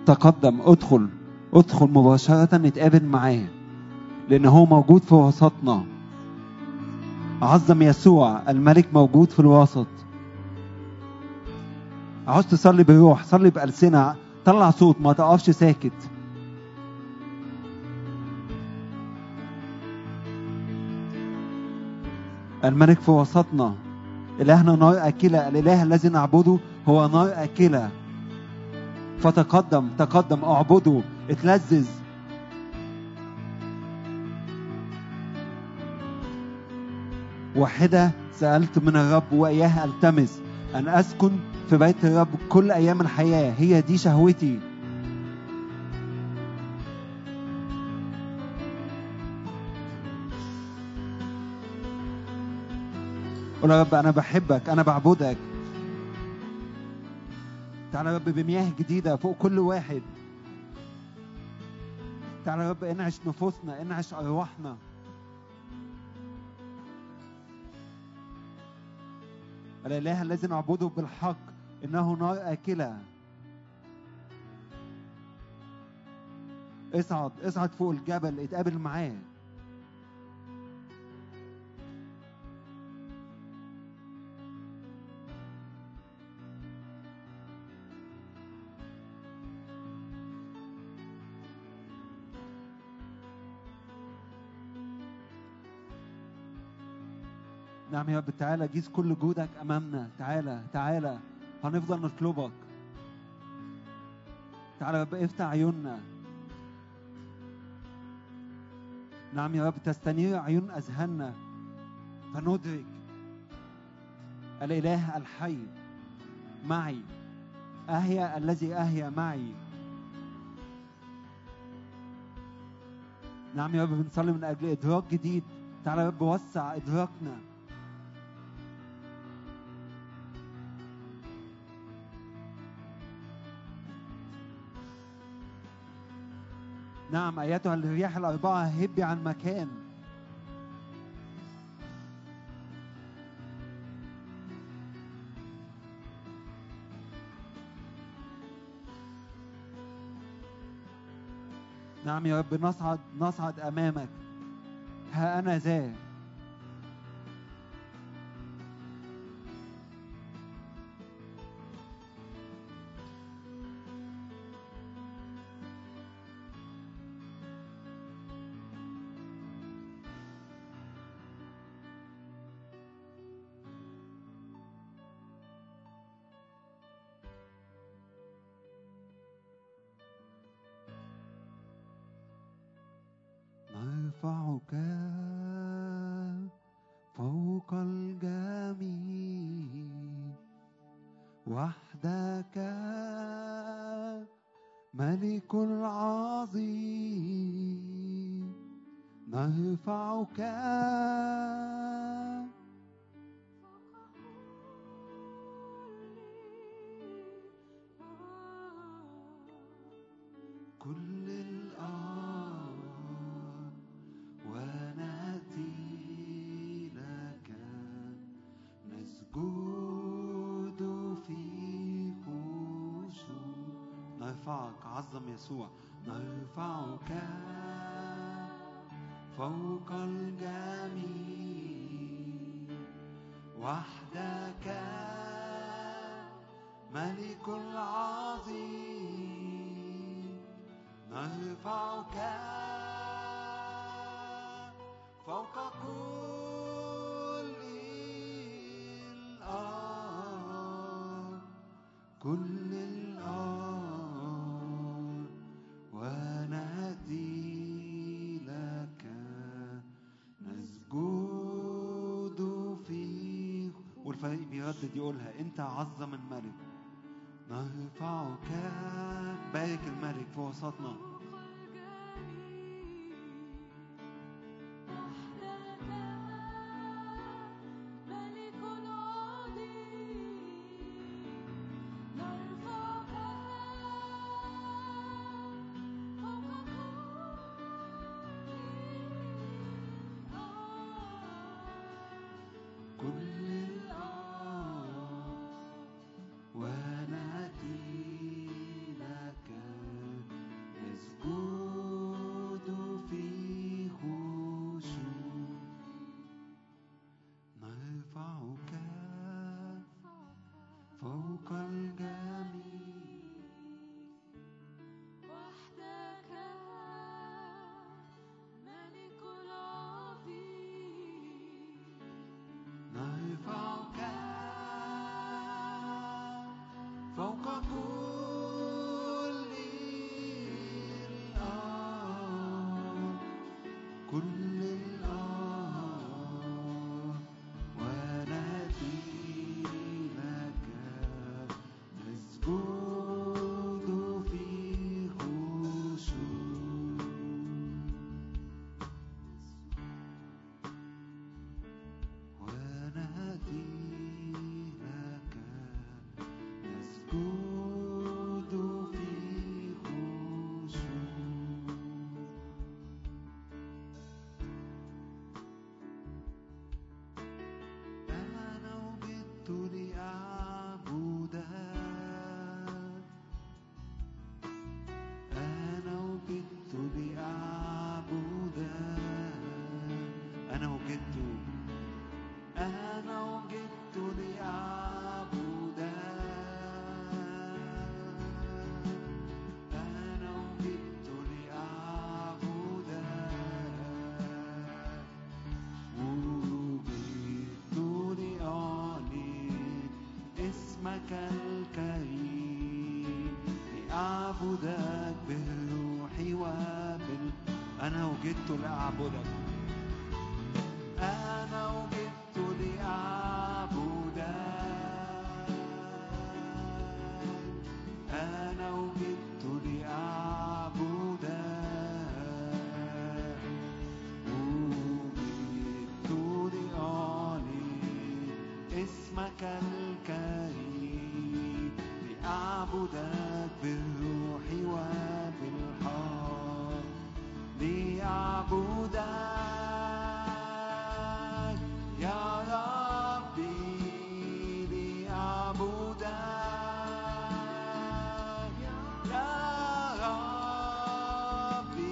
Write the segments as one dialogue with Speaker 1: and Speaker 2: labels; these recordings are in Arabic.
Speaker 1: تقدم، ادخل مباشرة نتقابل معاه، لأن هو موجود في وسطنا. عظم يسوع الملك موجود في الوسط. عاوز تصلي بروح، صلي بألسنة، طلع صوت، ما تقفش ساكت. الملك في وسطنا. إلهنا نار أكلة، الإله الذي نعبده هو نار أكلة. فتقدم، تقدم، اعبده، اتلذذ. واحدة سألت من الرب وإياها ألتمس، أن أسكن في بيت الرب كل أيام الحياة. هي دي شهوتي. قول يا رب أنا بحبك، أنا بعبدك. تعالى يا رب بمياه جديدة فوق كل واحد. تعالى يا رب انعش نفوسنا، انعش أرواحنا. الإله الذي نعبده بالحق إنه نار آكلة. اصعد فوق الجبل، اتقابل معاه. نعم يا رب، تعالى جيز كل جودك أمامنا. تعالى هنفضل نطلبك. تعالى يا رب افتح عيوننا. نعم يا رب، تستنير عيون أذهاننا فندرك الإله الحي معي. أهيا الذي أهيا معي. نعم يا رب، بنصلي من أجل إدراك جديد. تعالى يا رب وسع إدراكنا. نعم أيتها الرياح الأربعة هبي عن مكان. نعم يا رب، نصعد أمامك. ها أنا ذا. نرفعك فوق الجميع، وحدك ملك العظيم. نرفعك كل الأرض ونأتي لك، نسجد في خشوع. نرفعك، عظم يسوع. نرفعك فوق الجميع، وحدك ملك العظيم. نرفعك فوق كل الأرض، كل الأرض ونأتي لك، نسجد فيه. والفريق بيردد يقولها، أنت عظم الملك. نرفعك. بارك الملك في وسطنا. لأعبدك بالروح أنا وجدت لأعبدك، أنا وجدت لأعبدك، أنا وجدت لأعبدك، وجدت لأعلن اسمك الكريم، لأعبدك بالروح وبالحق، لأعبدك يا ربي، لأعبدك يا ربي،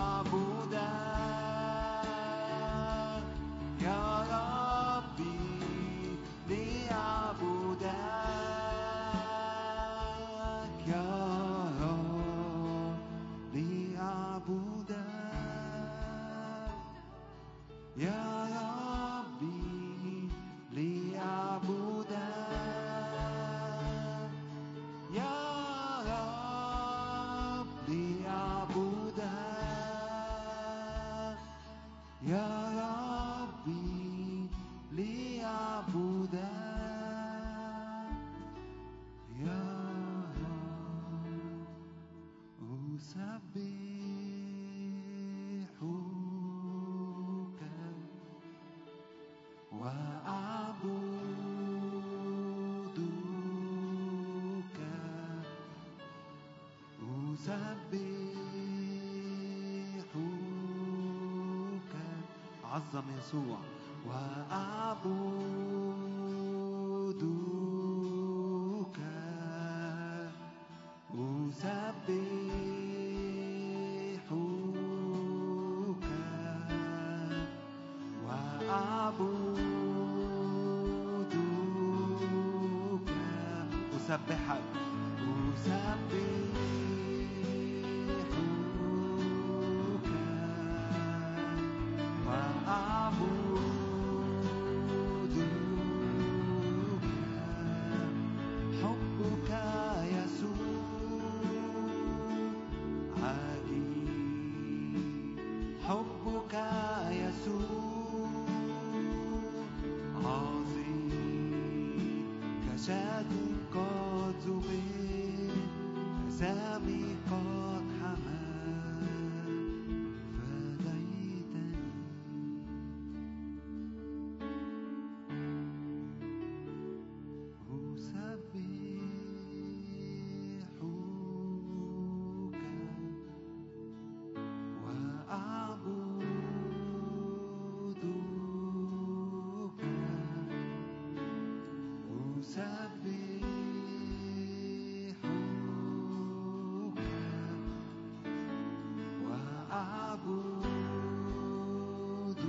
Speaker 1: أعبدك يا ربي، لأعبدك يا رب، لأعبدك يا ربي، لأعبدك يا رب، لأعبدك يا ربي، لأعبدك يا رب، أسبحك وأعبدك، أسبحك، عظم يسوع، وأعبدك، أسبحك وأعبدك، أسبحك، أسبحك وأعبدك، حبك يسوع عجيب، حبك يسوع عظيم، كشاة قد ذبح، كسامي قد حمى، فديتني، أسبحك وأعبدك، أسبحك وأعبدك،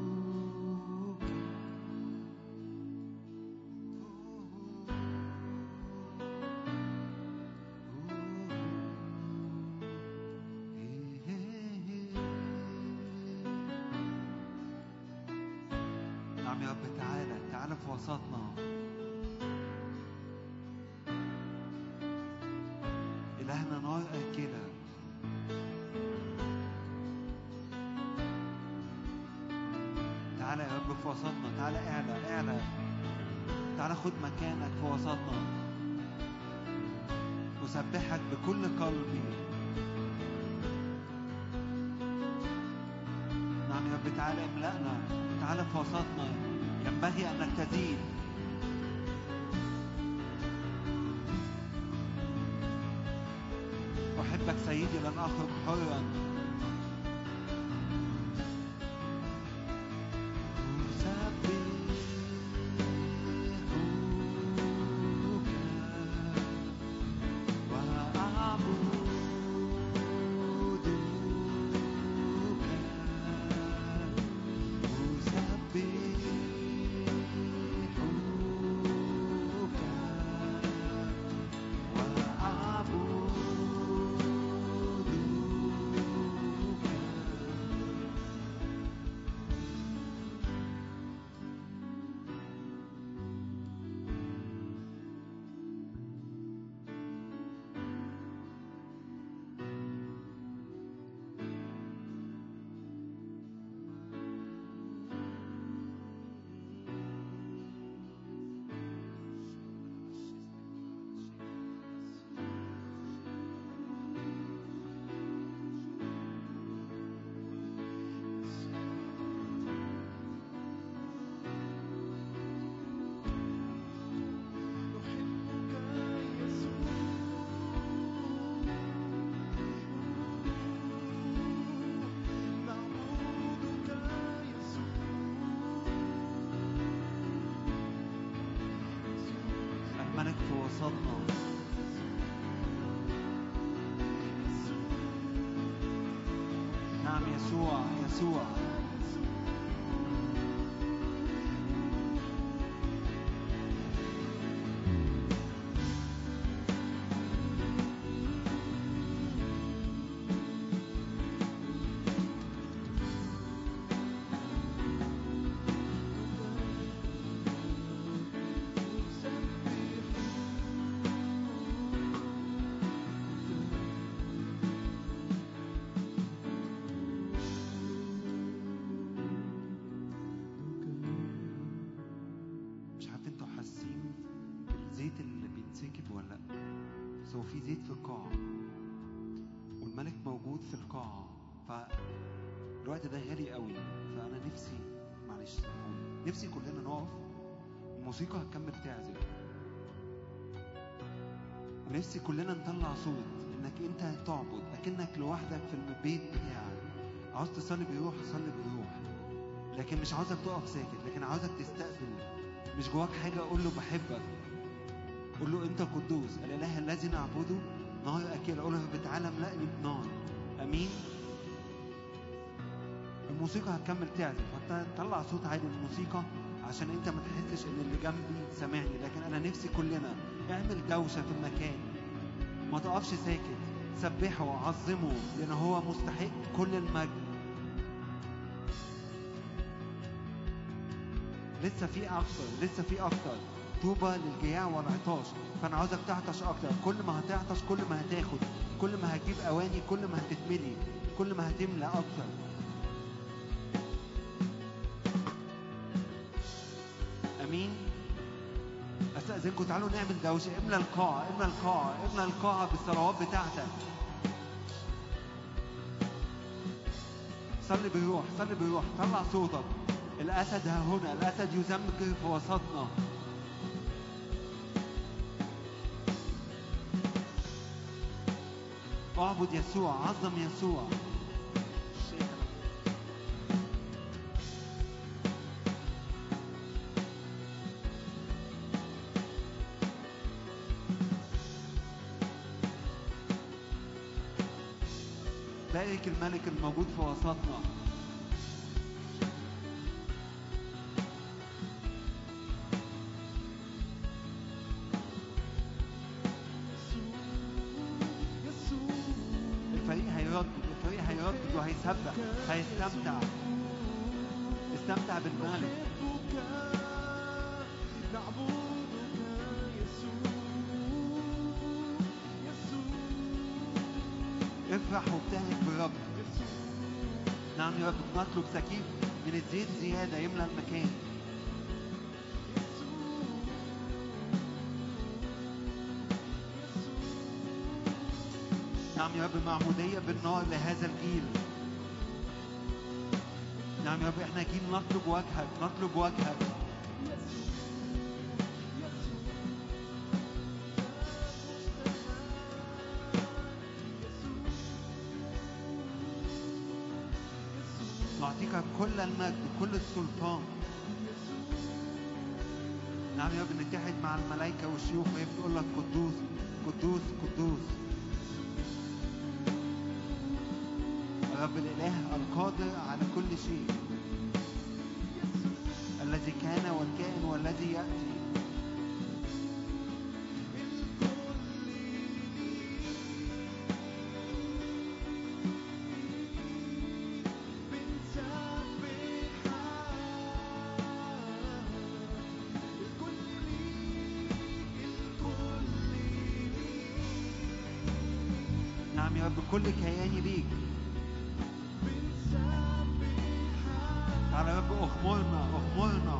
Speaker 1: نعم يا رب، تعالى في وسطنا، إلهنا نار آكلة، تعالى يا رب في وسطنا، تعالى اعلى، تعالى خد مكانك في وسطنا، أسبحك بكل قلبي، نعم يا رب، تعالى املأنا، تعالى في وسطنا، ينبغي أنك تزيد. أحبك سيدي، لن أخرج حرا، وسطنا. نعم يسوع يسوع. نفسي كلنا نقف، الموسيقى هتكمل تعزف، ونفسي كلنا نطلع صوت انك انت تعبد اكنك لوحدك في البيت بتاعك. عاوز تصلي بروح صلي بروح، لكن مش عاوزك تقف ساكت، لكن عاوزك تستقبل. مش جواك حاجه قول له بحبك، قول له انت قدوس الاله الذي نعبده نار اكل. قول له بتعالى املأني بنار. امين. الموسيقى هتكمل تعزف، هتطلع صوت عالي الموسيقى عشان انت ما تحسش ان اللي جنبي سامعني، لكن انا نفسي كلنا اعمل دوشه في المكان، ما تقفش ساكت، سبحه وعظمه لان هو مستحق كل المجد. لسه في اكتر، لسه في اكتر. طوبى للجياع والعطاش. فانا عاوزك تعطش اكتر. كل ما هتعطش كل ما هتاخد، كل ما هتجيب اواني كل ما هتتملي، كل ما هتملى اكتر. امين. استاذنكم تعالوا نعمل دوشه. املى القاعه، املى القاعه، املى القاعه بالصلوات بتاعتك. صلي بروح، صلي بروح، طلع صوتك. الاسد ها هنا، الاسد يزمجر في وسطنا. اعبد يسوع، عظم يسوع. بارك الملك الموجود في وسطنا. الفريق هيردد وهيسبح، هيستمتع. استمتع بالملك. افرح وابتهج بالرب. نعم يا رب. نطلب سكيب من الزيت زيادة يملى المكان. نعم يا رب. معمودية بالنار لهذا الجيل. نعم يا رب. احنا جيل نطلب وجهك، نطلب وجهك. نعطيك كل المجد، كل السلطان. نعم يا رب. نتحد مع الملائكة والشيوخ وهي بتقول لك قدوس قدوس قدوس. رب الإله القادر على كل شيء، الذي كان والكائن والذي يأتي. نعم يا رب. كل كياني ليك. تعالى يا رب. اغمرنا اغمرنا.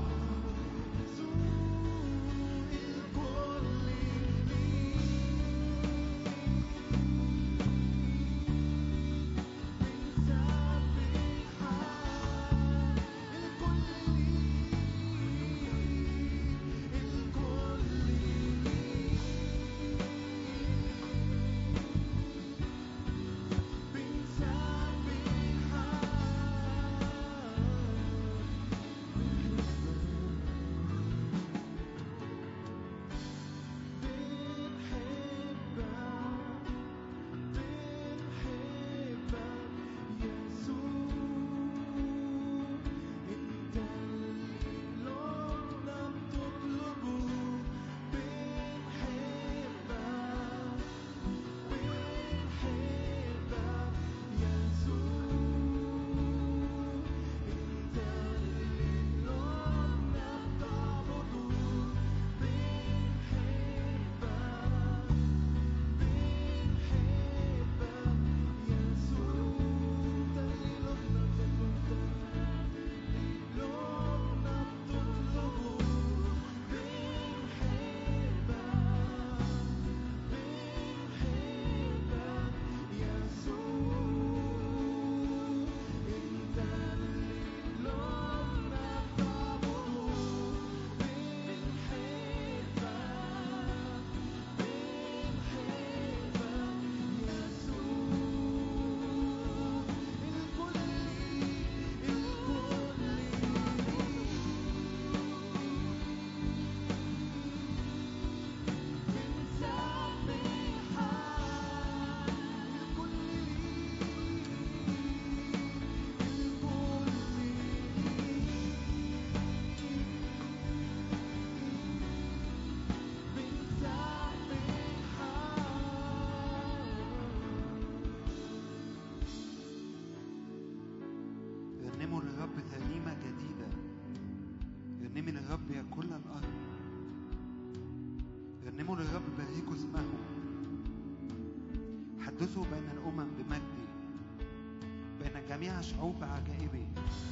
Speaker 1: يحدث بين الأمم بمجده، بين جميع شعوب عجائبه،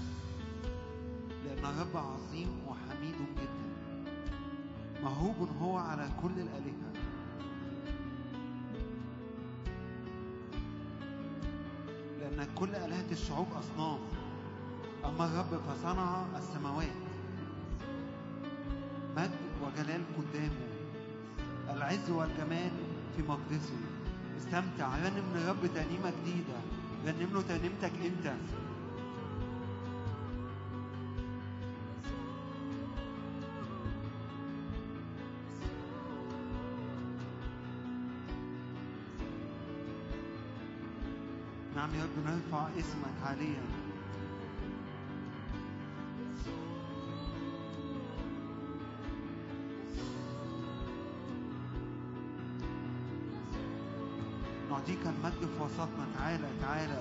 Speaker 1: لأن الرب عظيم وحميد جدا، موهوب هو على كل الآلهة. لأن كل آلهة الشعوب أصنام، أما الرب فصنع السماوات، مجد وجلال قدامه، العز والجمال في مقدسه. استمتع، رنم للرب ترنيمة جديدة، رنم له ترنيمتك أنت. نعم يا رب، نرفع اسمك عاليا. نعطيك المجد في وسطنا. تعالى تعالى.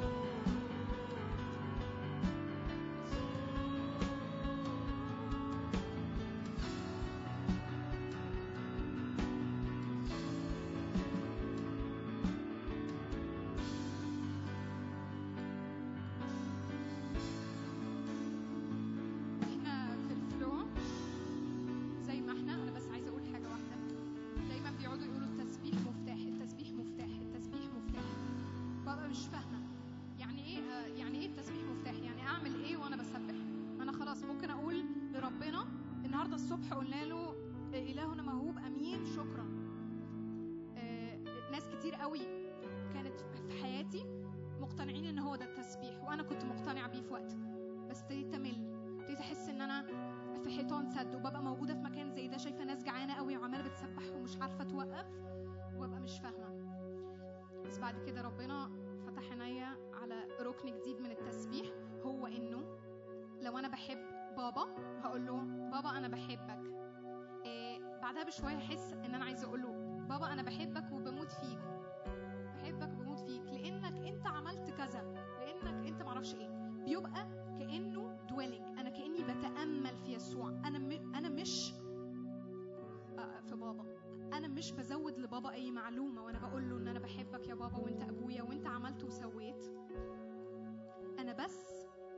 Speaker 2: شوية أحس إن أنا عايزة أقول له بابا أنا بحبك وبموت فيك، بحبك وبموت فيك لأنك أنت عملت كذا، لأنك أنت معرفش إيه. بيبقى كأنه dwelling، أنا كأني بتأمل في يسوع. أنا مش في بابا، أنا مش بزود لبابا أي معلومة وأنا بقول له إن أنا بحبك يا بابا وأنت أبويا وأنت عملت وسويت. أنا بس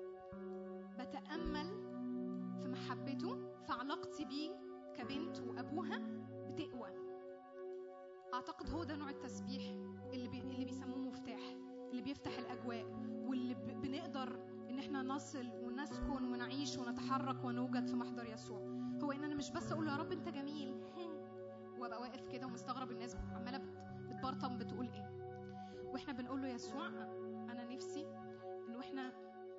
Speaker 2: بتأمل في محبته، في علاقتي بيه كبنت وأبوها بتقوى. أعتقد هو ده نوع التسبيح اللي بيسموه مفتاح، اللي بيفتح الأجواء، واللي بنقدر إن احنا نصل ونسكن ونعيش ونتحرك ونوجد في محضر يسوع. هو إن أنا مش بس أقول له يا رب أنت جميل وأبقى واقف كده ومستغرب الناس عمالة بتبرطم بتقول إيه، وإحنا بنقول له يسوع أنا نفسي إنه إحنا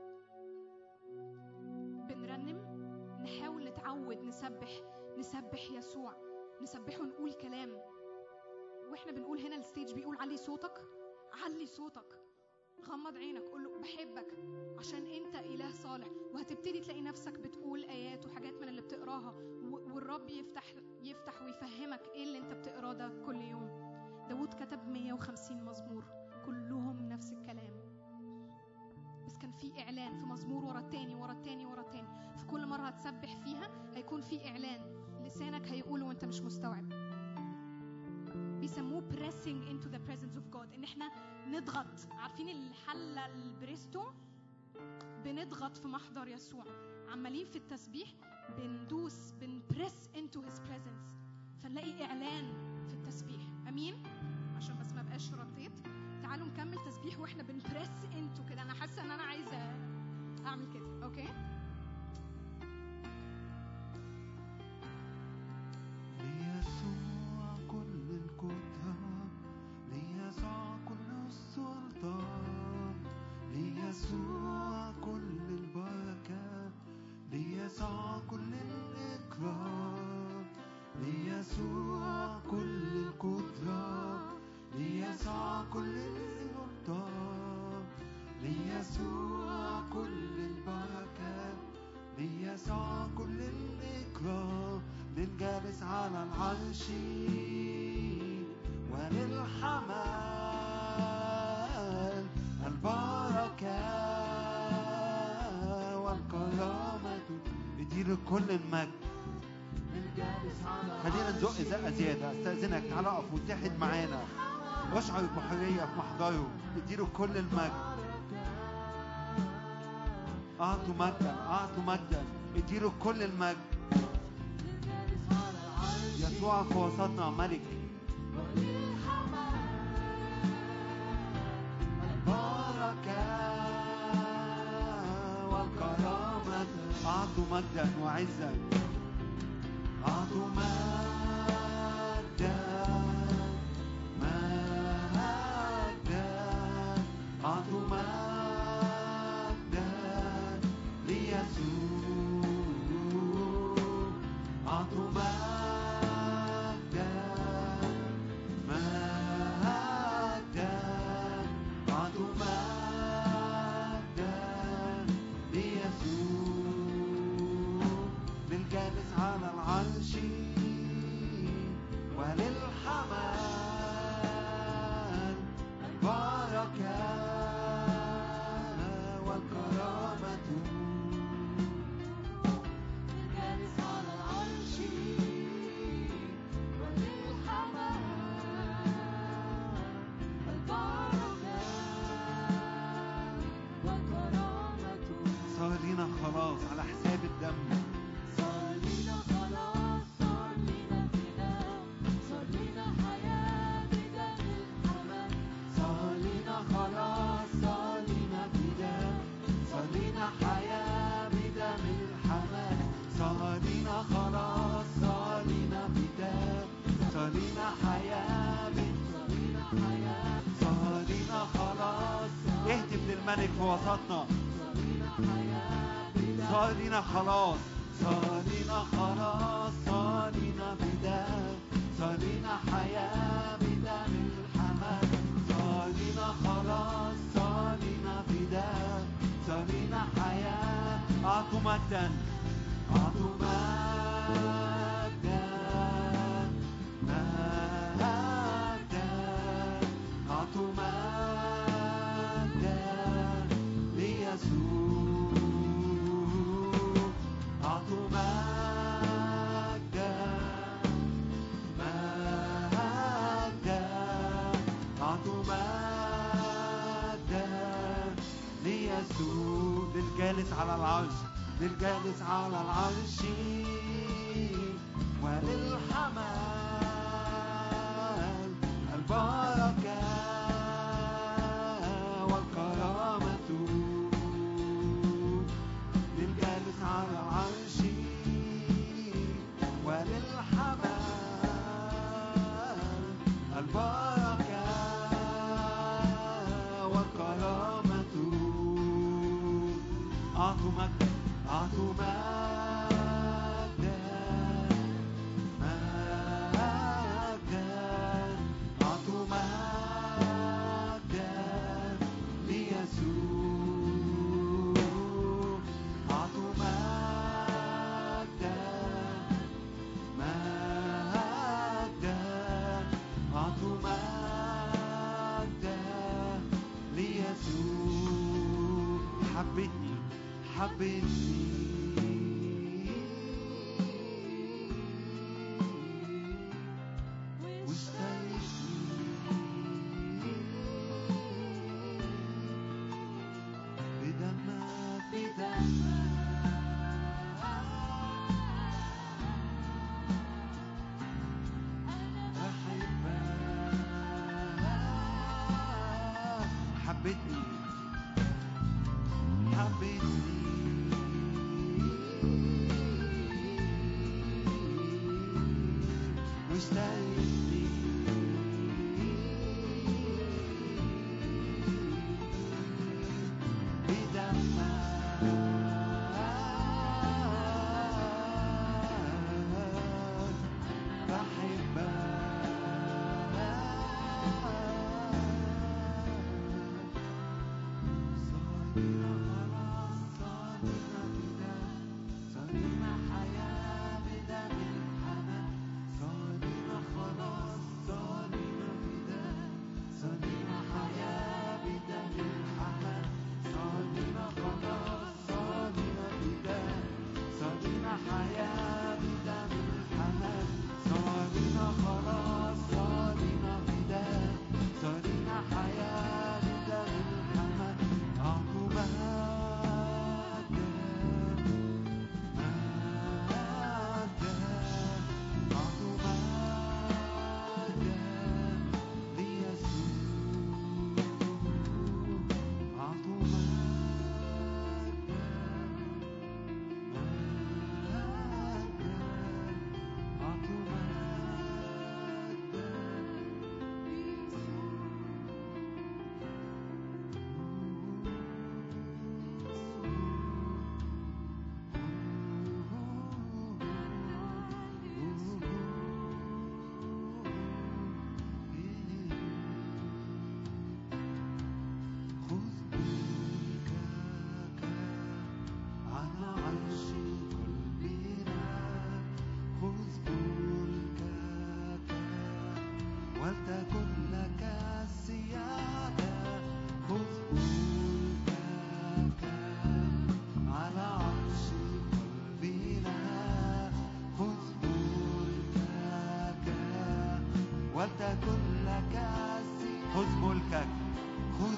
Speaker 2: بنرنم نحاول نتعود نسبح يسوع، نسبحه، نقول كلام. واحنا بنقول هنا الستيج بيقول علي صوتك، علي صوتك، غمض عينك، قول له بحبك عشان انت اله صالح. وهتبتدي تلاقي نفسك بتقول ايات وحاجات من اللي بتقراها، والرب يفتح ويفهمك ايه اللي انت بتقراه ده كل يوم. داود كتب 150 مزمور كلهم نفس الكلام، بس كان في اعلان في مزمور ورا التاني ورا التاني ورا التاني. في كل مره هتسبح فيها هيكون في اعلان، لسانك هيقوله وانت مش مستوعب. بيسموه pressing into the presence of God، ان احنا نضغط. عارفين الحله البريستو؟ بنضغط في محضر يسوع، عمالين في التسبيح بندوس، بنبريس into his presence، فنلاقي اعلان في التسبيح. امين؟ عشان بس ما بقاش رطيت. تعالوا نكمل تسبيح واحنا بنبريس into كده. انا حاسه ان انا عايزه اعمل كده. اوكي؟
Speaker 1: ليسوع كل القدرة، ليسوع كل السلطان، ليسوع كل البركة، ليسوع كل الإكرام، ليسوع كل القدرة، ليسوع كل السلطان، ليسوع كل البركة، ليسوع كل الإكرام، للجالس على العرش وللحمل البركة والكرامة بدير كل المجد. خلينا نزق زقة زيادة. استأذنك تعال اقف واتحد معانا. اشعر بحرية في محضره. اديله كل المجد. اعطوا مجدا، اعطوا مجدا، اديله كل المجد. يسوع في وسطنا ملك. البركة والكرامة. اعطوا مجدا وعزا. اعطوا مجدا، مجدا، اعطوا مجدا ليسوع. اعطوا مجدا، مجدا، اعطوا مجدا ليسوع. للجالس على العرش وللحمل البركة والكرامة. للجالس على العرش وللحمل البركة والكرامة. صار لينا خلاص على حساب الدم. صار لينا خلاص، صار لينا فداء، صار لينا حياة بدم الحمل. صار لينا خلاص، صار لينا فداء، صار لينا حياة بدم الحمل. صار لينا خلاص، صار لينا فداء، صار لينا حياة صار لينا حياة، صار لينا خلاص. اهتف للملك في وسطنا. صار لينا خلاص، صار لينا خلاص، صار لينا فداء، صار لينا حياة بدم الحمل. صار لينا خلاص، صار لينا فداء، صار لينا حياة. أعطوا مجدا، أعطوا مجدا، مجدا، أعطوا مجدا ليسوع. أعطوا مجدا، مجدا، أعطوا مجدا ليسوع. للجالس على العرش، للجالس على العرش وللحمل البركة والكرامة. للجالس على العرش وللحمل البركة والكرامة. أعطوا مجدا، أعطوا مجدا، مجدا، أعطوا مجدا ليسوع. أعطوا مجدا، مجدا، أعطوا مجدا ليسوع. حبتني، حبتني واشتريتني بدمك، بدمك. أنا بحبك. حبتني، حبتني واشتريتني بدمك. بحبك. خذ ملكك خذ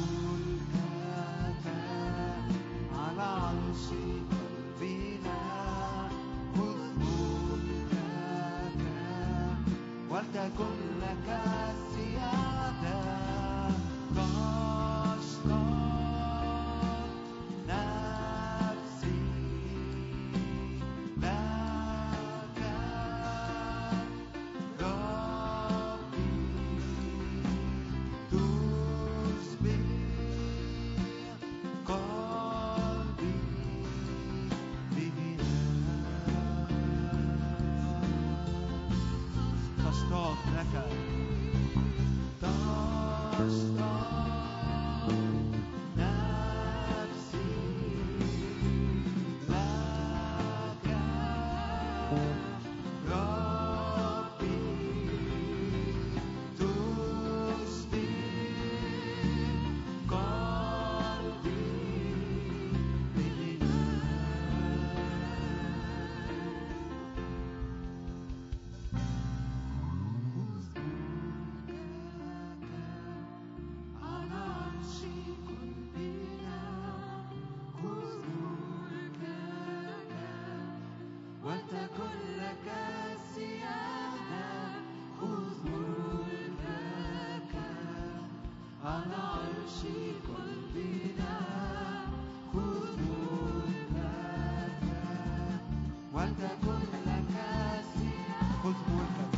Speaker 1: ملكك على عرش قلبنا خذ ملكك ولتكن لك السيادة تشتاق نفسي لك ربي تشبه قلبي بغناء تشتاق لك تشتاق نفسي لك ربي تشبه قلبي على عرش قلبنا خذ ملكك ولتكن لك السيادة خذ ملكك على عرش قلبنا خذ ملكك ولتكن لك السيادة خذ ملكك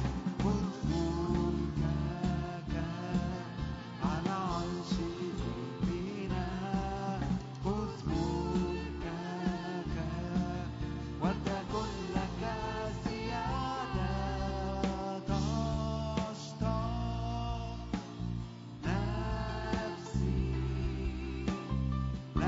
Speaker 1: على عرش قلبنا خذ ملكك ولتكن لك السيادة تشتاق نفسي لك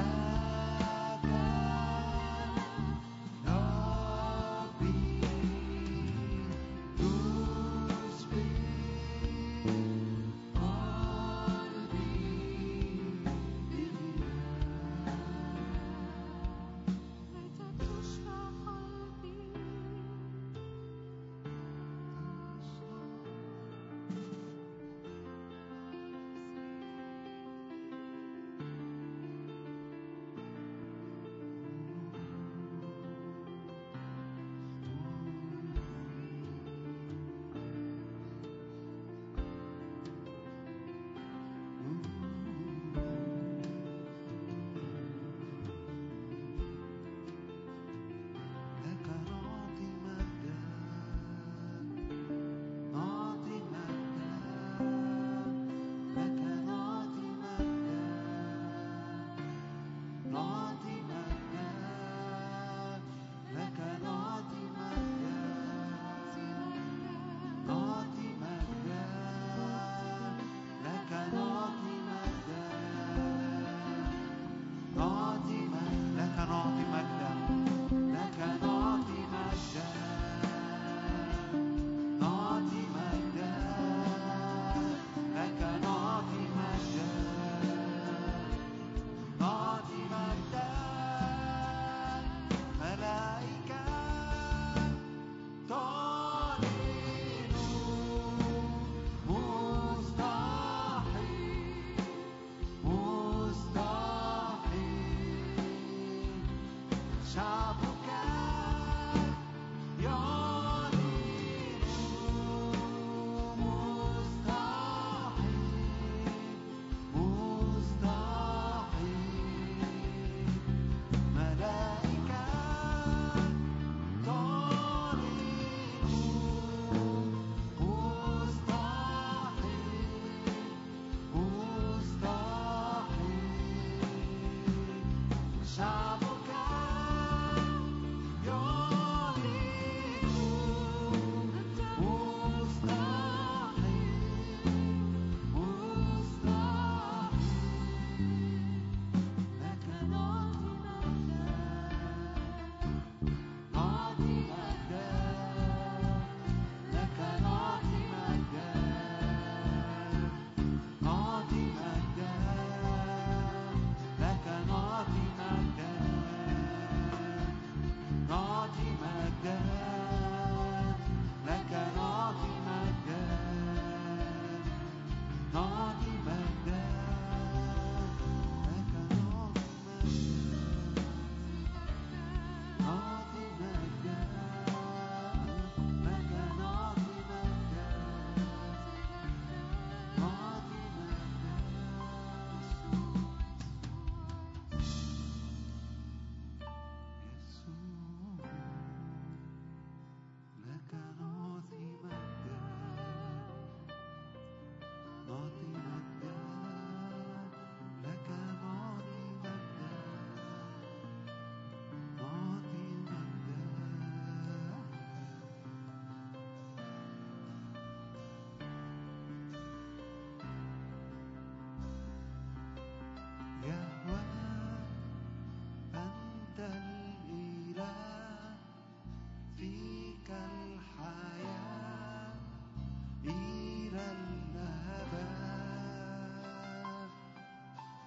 Speaker 1: لك نعطي مجدا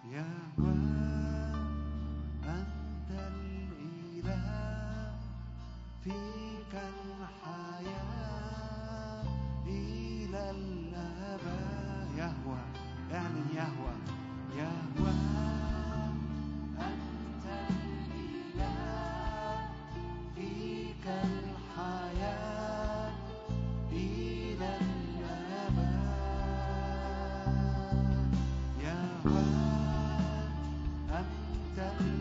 Speaker 1: يهوه أنت الإله فيك الحياة إلى الأبد. يهوه اعلن يهوه يهوه أنت الإله فيك الحياة إلى الأبد. يهوه أنت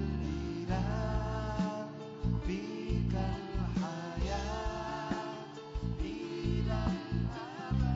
Speaker 1: الإله فيك الحياة إلى الأبد.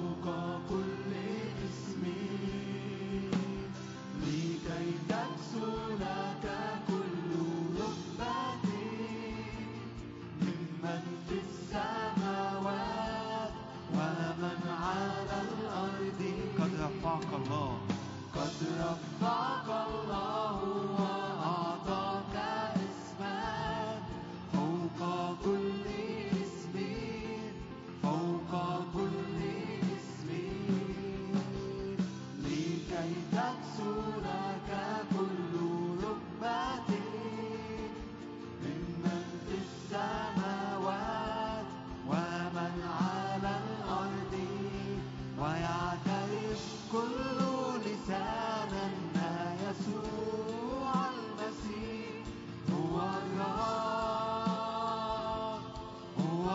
Speaker 3: فوق كل اسم لكي تكسو لك كل ركبة ممن في السماوات ومن على الأرض.
Speaker 1: قد رفعك الله،
Speaker 3: قد رفعك الله وأعطاك اسما فوق كل اسم، فوق كل اسم لكي تكسو لك كل ركبة ممن في السماوات ومن على الأرض ويعترف كل لسان أن يسوع المسيح هو الرب، هو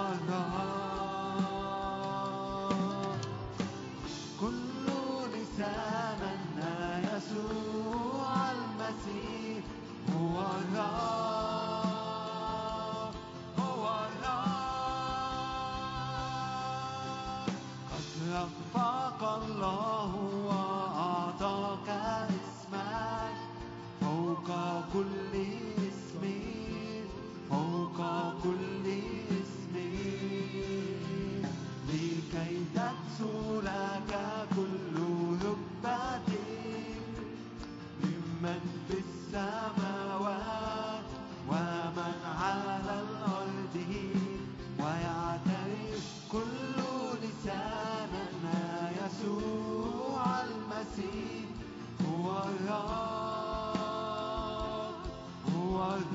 Speaker 3: الرب. كل لسان أن يسوع المسيح هو الرب، هو الرب. قد رفعك الله وأعطاك اسمك فوق كل اسم، فوق كل اسم لكي تكسو لك كل ركبة ممن في السماوات ومن على الأرض ويعترف كل لسان أن يسوع المسيح هو الرب، هو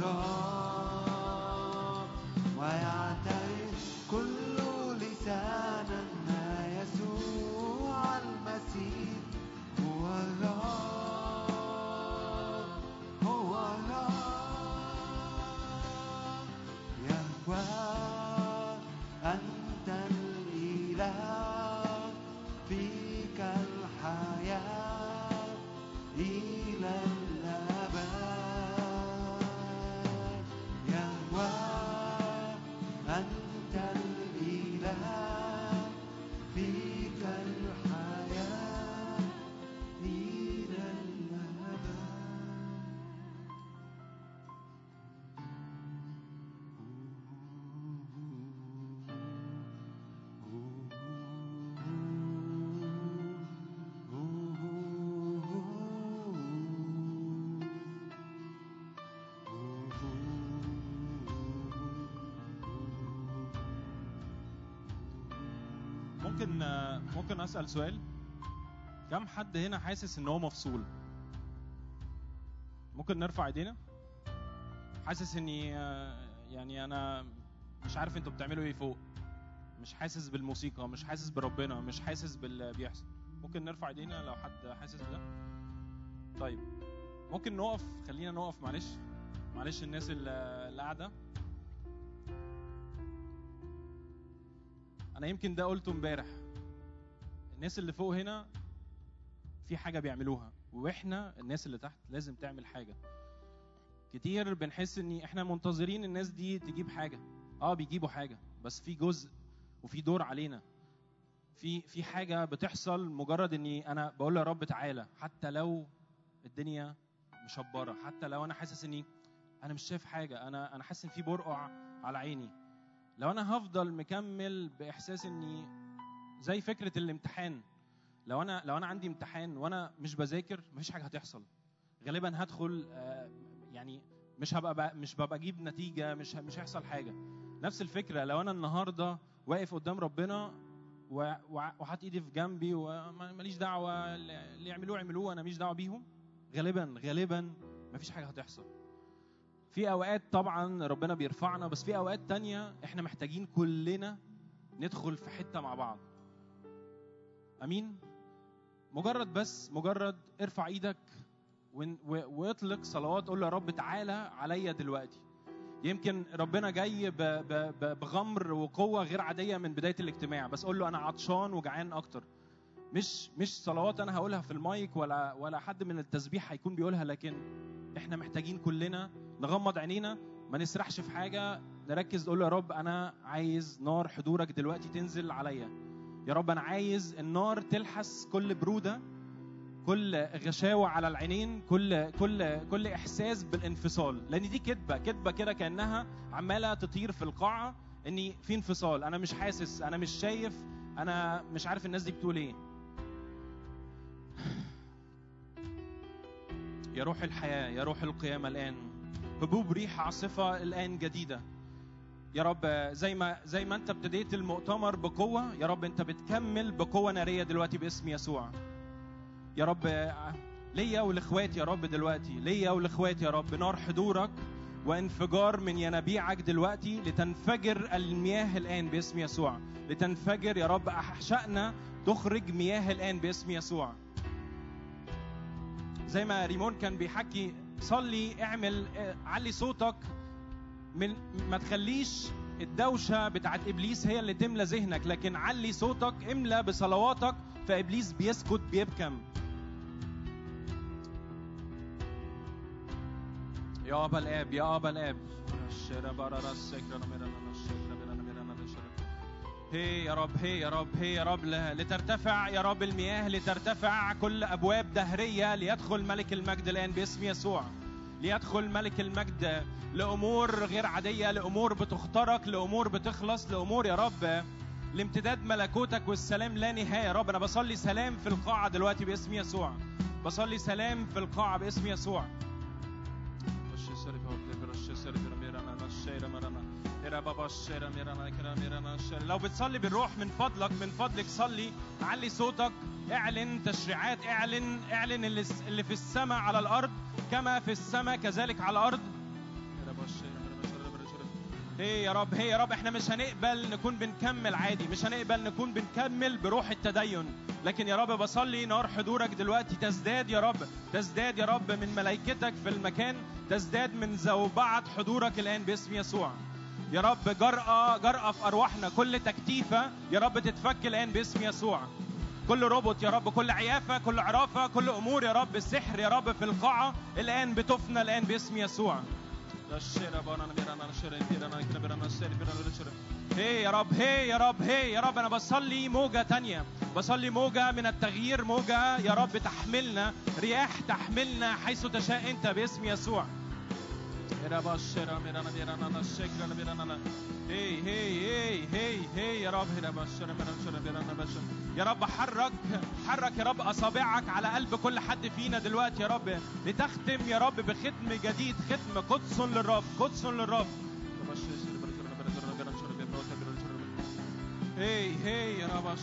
Speaker 3: الرب. ويعترف كل لسان أن يسوع المسيح هو الرب، هو الرب. يهوى أنت الإله، فيك الحياة إلى الأبد. يهوى أنت الإله، فيك الحياة إلى الأبد.
Speaker 4: ممكن أسأل سؤال؟ كم حد هنا حاسس إن هو مفصول؟ ممكن نرفع ايدينا؟ حاسس إني يعني أنا مش عارف أنتوا بتعملوا إيه فوق، مش حاسس بالموسيقى، مش حاسس بربنا، مش حاسس باللي بيحصل. ممكن نرفع ايدينا لو حد حاسس بده؟ طيب ممكن نقف، خلينا نقف معلش الناس اللي قاعدة. أنا يمكن ده قلته امبارح، الناس اللي فوق هنا في حاجة بيعملوها، وإحنا الناس اللي تحت لازم تعمل حاجة. كتير بنحس إن إحنا منتظرين الناس دي تجيب حاجة. بيجيبوا حاجة، بس في جزء وفي دور علينا، في حاجة بتحصل مجرد إني أنا بقول يا رب تعالى، حتى لو الدنيا مشبرة، حتى لو أنا حاسس إني أنا مش شايف حاجة، أنا حاسس إن في برقع على عيني. لو أنا هفضل مكمل بإحساس إني زي فكرة الامتحان، لو أنا عندي امتحان وأنا مش بذاكر، مفيش حاجة هتحصل. غالبا هدخل يعني مش ببقى أجيب نتيجة، مش هيحصل حاجة. نفس الفكرة لو أنا النهاردة واقف قدام ربنا وحاطط إيدي في جنبي وماليش دعوة، اللي يعملوه أنا ماليش دعوة بيهم، غالبا مفيش حاجة هتحصل. في أوقات طبعا ربنا بيرفعنا، بس في أوقات تانية إحنا محتاجين كلنا ندخل في حتة مع بعض. أمين؟ مجرد ارفع إيدك واطلق صلوات، قول له يا رب تعالى عليا دلوقتي. يمكن ربنا جاي بغمر وقوة غير عادية من بداية الاجتماع، بس قول له أنا عطشان وجعان أكتر. مش صلوات أنا هقولها في المايك ولا حد من التسبيح هيكون بيقولها، لكن إحنا محتاجين كلنا نغمض عينينا، ما نسرحش في حاجة، نركز، نقول له يا رب أنا عايز نار حضورك دلوقتي تنزل عليا. يا رب أنا عايز النار تلحس كل برودة، كل غشاوة على العينين، كل إحساس بالانفصال، لأن دي كدبة كده كأنها عمالة تطير في القاعة إني في انفصال، أنا مش حاسس، أنا مش شايف، أنا مش عارف الناس دي بتقول إيه. يا روح الحياة، يا روح القيامة الآن، هبوب ريح عاصفة الآن جديدة يا رب. زي ما أنت ابتديت المؤتمر بقوة يا رب، أنت بتكمل بقوة نارية دلوقتي باسم يسوع يا رب. ليا والإخوات يا رب دلوقتي، ليا والإخوات يا رب، نار حضورك وانفجار من ينابيعك دلوقتي، لتنفجر المياه الآن باسم يسوع، لتنفجر يا رب أحشائنا، تخرج مياه الآن باسم يسوع. زي ما ريمون كان بيحكي، صلي، اعمل، علي صوتك، ما تخليش الدوشة بتاعت إبليس هي اللي تملى ذهنك، لكن علي صوتك، املى بصلواتك، فإبليس بيسكت بيبكم. يا أبا الآب، يا أبا الآب، هي يا رب، هي يا رب، هي يا رب، لترتفع يا رب المياه، لترتفع كل أبواب دهرية، ليدخل ملك المجد الآن باسم يسوع، ليدخل ملك المجد لأمور غير عادية، لأمور بتخترق، لأمور بتخلص، لأمور يا رب لامتداد ملكوتك والسلام لا نهاية. يا رب أنا بصلي سلام في القاعة دلوقتي باسم يسوع، بصلي سلام في القاعة باسم يسوع. لو بتصلي بالروح من فضلك صلي، علي صوتك، اعلن تشريعات، اعلن اللي في السماء على الارض، كما في السماء كذلك على الارض. هي يا رب، هي يا رب، احنا مش هنقبل نكون بنكمل عادي، مش هنقبل نكون بنكمل بروح التدين، لكن يا رب بصلي نار حضورك دلوقتي تزداد يا رب، تزداد يا رب من ملائكتك في المكان، تزداد من زوبعة حضورك الآن باسم يسوع. يا رب جرأة في أرواحنا، كل تكتيفة يا رب تتفك الآن باسم يسوع، كل ربط يا رب، كل عيافة، كل عرافة، كل أمور يا رب سحر يا رب في القاعة الآن بتفنى الآن باسم يسوع. هي يا رب، هي يا رب، هي يا رب، أنا بصلي موجة تانية، بصلي موجة من التغيير، موجة يا رب تحملنا، رياح تحملنا حيث تشاء أنت باسم يسوع. هي هي هي هي هي يا رب، يا رب حرك يا رب أصابعك على قلب كل حد فينا دلوقتي يا رب، لتختم يا رب بختم جديد، ختم قدس للرب، قدس للرب. هي يا رب،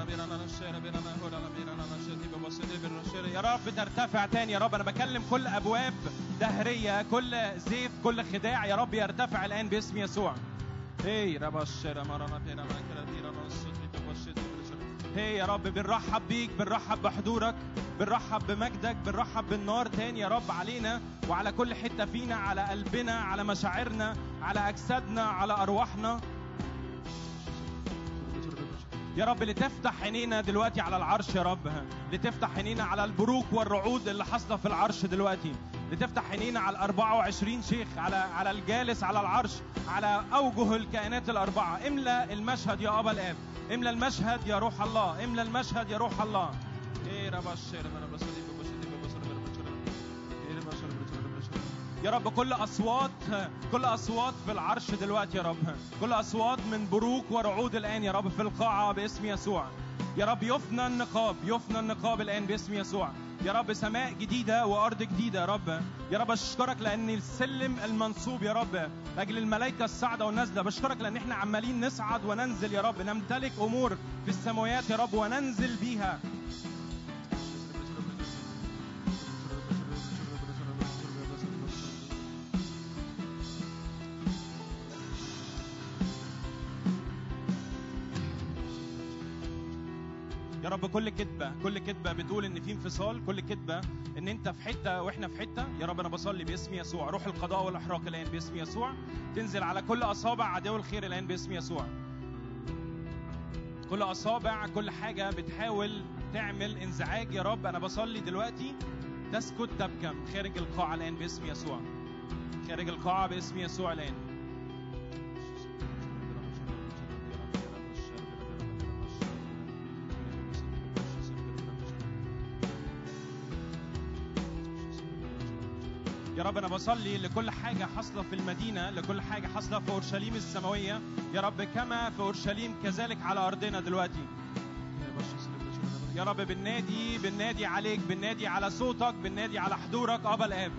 Speaker 4: يا رب ترتفع تاني يا رب. أنا بكلم كل أبواب دهرية، كل زيف، كل خداع يا رب يرتفع الآن باسم يسوع. هي يا رب، بنرحب بيك، بنرحب بحضورك، بنرحب بمجدك، بنرحب بالنار تاني يا رب علينا وعلى كل حتة فينا، على قلبنا، على مشاعرنا، على أجسادنا، على أرواحنا يا رب. لتفتح عينينا دلوقتي على العرش يا رب، لتفتح عينينا على البروق والرعود اللي حاصله في العرش دلوقتي، لتفتح عينينا على 24 شيخ، على الجالس على العرش، على أوجه الكائنات الأربعة. املأ المشهد يا أبا الآب، املأ المشهد يا روح الله، املأ المشهد يا روح الله. يا رب كل أصوات في العرش دلوقتي يا رب، كل أصوات من بروق ورعود الآن يا رب في القاعة باسم يسوع. يا رب يفنى النقاب الآن باسم يسوع. يا رب سماء جديدة وأرض جديدة يا رب. يا رب أشكرك لأن السلم المنصوب يا رب لأجل الملائكة الصاعدة والنازلة. بشكرك لأن احنا عمالين نصعد وننزل يا رب، نمتلك أمور في السماوات يا رب وننزل بيها. يا رب كل كذبة بتقول ان في انفصال، كل كذبة ان انت في حتة واحنا في حتة يا رب، انا بصلي باسم يسوع روح القضاء والاحراق الان باسم يسوع تنزل على كل اصابع عدو الخير الان باسم يسوع. كل اصابع، كل حاجة بتحاول تعمل انزعاج يا رب، انا بصلي دلوقتي تسكت تبكم خارج القاعة الان باسم يسوع، خارج القاعة باسم يسوع الان. يا رب أنا بصلي لكل حاجة حصلة في المدينة، لكل حاجة حصلة في أورشليم السماوية يا رب، كما في أورشليم كذلك على أرضنا دلوقتي. يا رب بننادي عليك، بننادي على صوتك، بننادي على حضورك أبا الآب.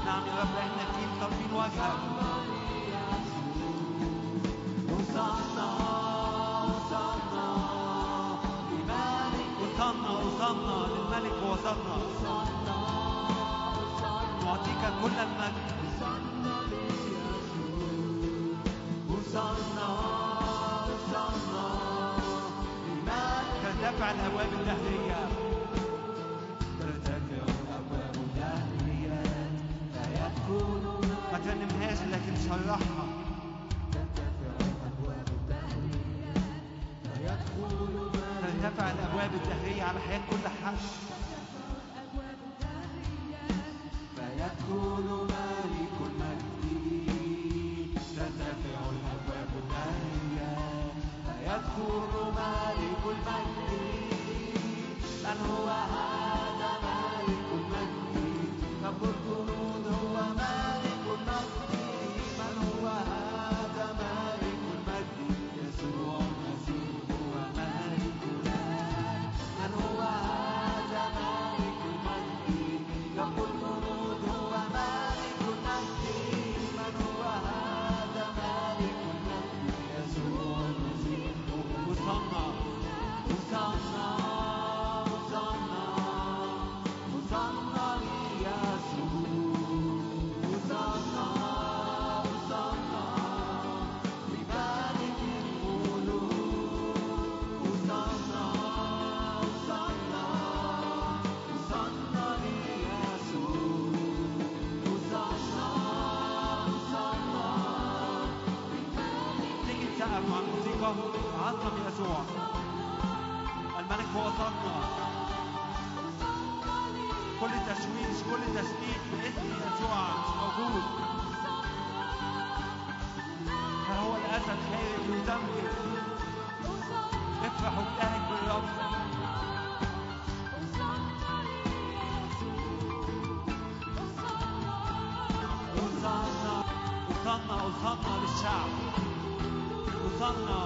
Speaker 1: نعم يا رب احنا جايين طالبين وجهك. وصلنا للملك ووصلنا. نعطيك كل المجد. وصلنا ترتفع الأبواب الدهرية. ما ترنمهاش لكن شرحها. ترتفع الأبواب الدهرية على حياة كل حد. فيدخل ملك المجد. ترتفع الأبواب الدهرية. فيدخل ملك المجد. من هو هذا ملك المجد؟ رب الجنود هو ملك المجد. من هو هذا ملك المجد؟ يسوع المسيح هو ملكنا. من هو هذا ملك المجد؟ رب الجنود هو ملك المجد. من هو هذا ملك المجد؟ يسوع المسيح وصلنا مع الموسيقى. عظم يسوع الملك هو وسطنا. كل تشويش كل تشكيك باسم يسوع مش موجود. فهو الأسد خارج يتمجد. افرحوا بإلهك بالرب. وصلنا للشعب. وصلنا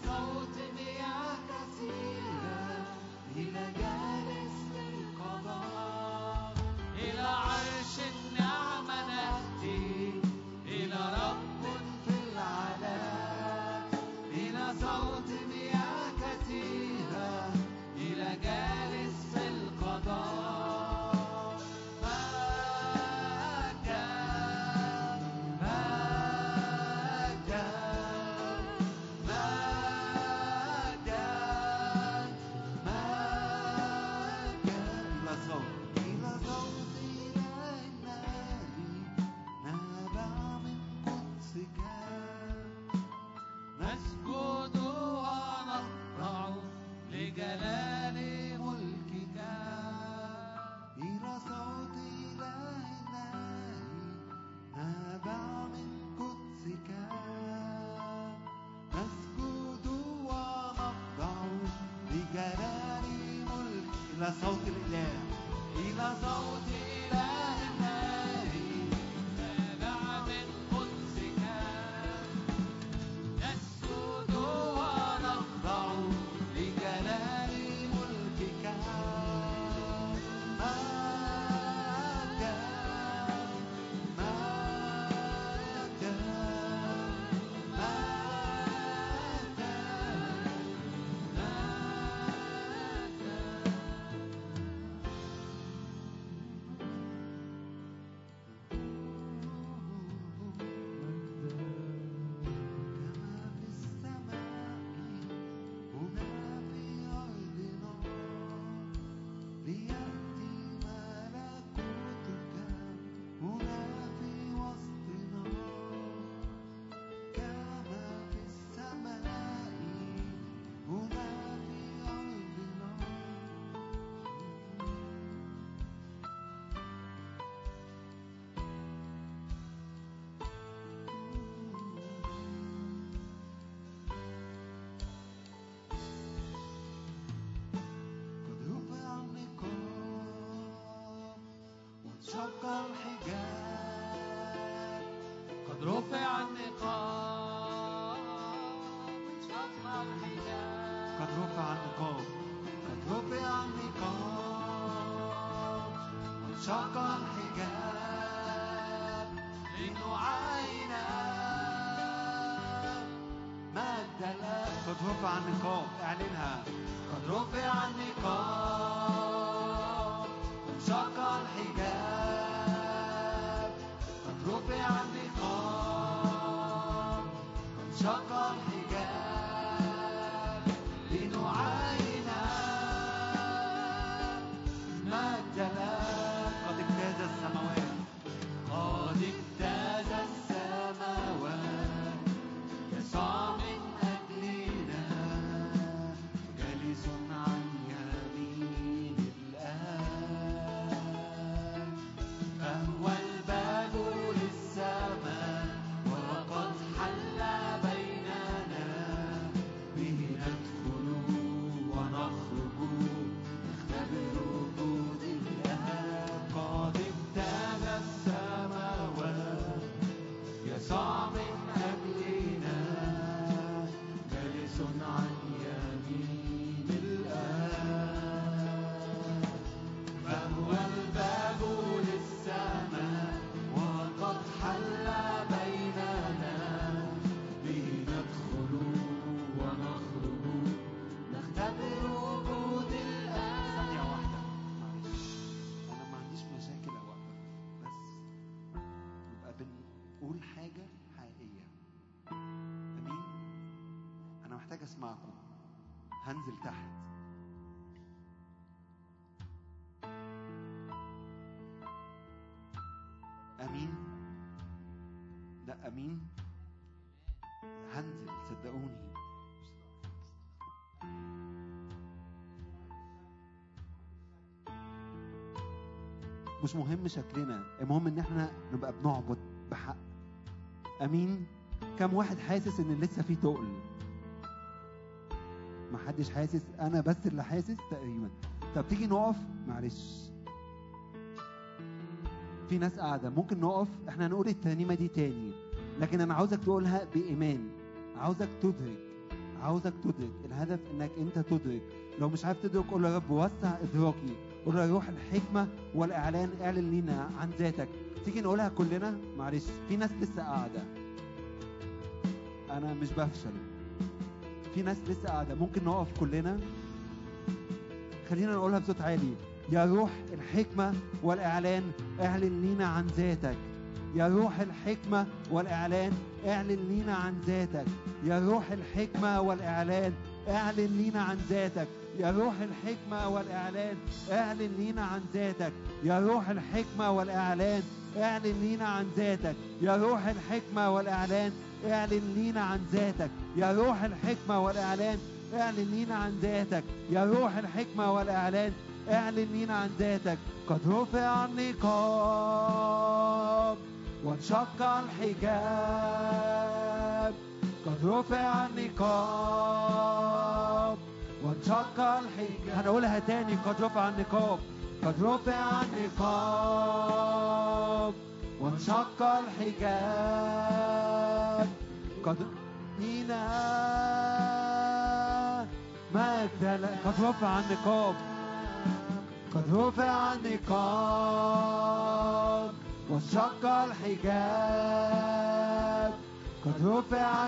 Speaker 3: صوت مياه كثيرة إلى جالس القضاء إلى عرش النعمة نأتي إلى رب في العلا إلى صوت مياه كثيرة إلى جالس القضاء إلى صوت الإله إلى صوت إلهنا نابع من قدسك نسجد ونخضع لجلال ملكك شق الحجاب قد رفع النقاب شق الحجاب قد رفع النقاب قد رفع النقاب شق الحجاب لنعاين مجد الآب قد رفع النقاب اعلنها قد رفع النقاب شق الحجاب قد رفع النقاب قد شق الحجاب لنعاين مجد الآب قد اجتاز السماوات قد اجتاز السماوات يسوع من أجلنا جالس عن يمين الآب فهو الباب للسماء وقد حل بيننا به ندخل ونخرج نختبر وجود الآب قد اجتاز السماوات يسوع من أجلنا جالس عن يمين الآب فهو الباب للسماء وقد حل بيننا به ندخل ونخرج نختبر وجود الآب. ثانية واحدة معلش أنا ما عنديش مشاكل أوقف بس يبقى بنقول حاجة حقيقية. أمين. أنا محتاج أسمعكم. هنزل تحت. أمين. لا أمين. هنزل صدقوني. مش مهم شكلنا، المهم ان احنا نبقى بنعبد بحق. امين. كم واحد حاسس ان لسه في تقل؟ ما حدش حاسس، انا بس اللي حاسس تقريبا. طب تيجي نقف معلش، في ناس قاعده، ممكن نقف. احنا هنقول الترنيمه دي تاني، لكن انا عاوزك تقولها بايمان، عاوزك تدرك، عاوزك تدرك الهدف، انك انت تدرك. لو مش عارف تدرك قول له يا رب وسع ادراكي، قول له روح الحكمه والاعلان اعلن لينا عن ذاتك. تيجي نقولها كلنا. معلش في ناس لسه قاعده، انا مش بفشل، في ناس لسه قاعده، ممكن نقف كلنا. خلينا نقولها بصوت عالي. يا روح الحكمه والاعلان اعلن لينا عن ذاتك. يا روح الحكمة والإعلان اعلن لينا عن ذاتك. يا روح الحكمة والإعلان اعلن لينا عن ذاتك. يا روح الحكمة والإعلان اعلن لينا عن ذاتك. يا روح الحكمة والإعلان اعلن لينا عن ذاتك. يا روح الحكمة والإعلان اعلن لينا عن ذاتك. يا روح الحكمة والإعلان اعلن لينا عن ذاتك. يا روح الحكمة والإعلان اعلن لينا عن ذاتك. قد رفع النقاب وانشق الحجاب. قد رفع النقاب وانشق الحجاب. هنقولها تاني. قد رفع النقاب. قد رفع النقاب وانشق الحجاب. قد نينا مجد. قد رفع النقاب. قد رفع النقاب وانشق الحجاب. قد رفع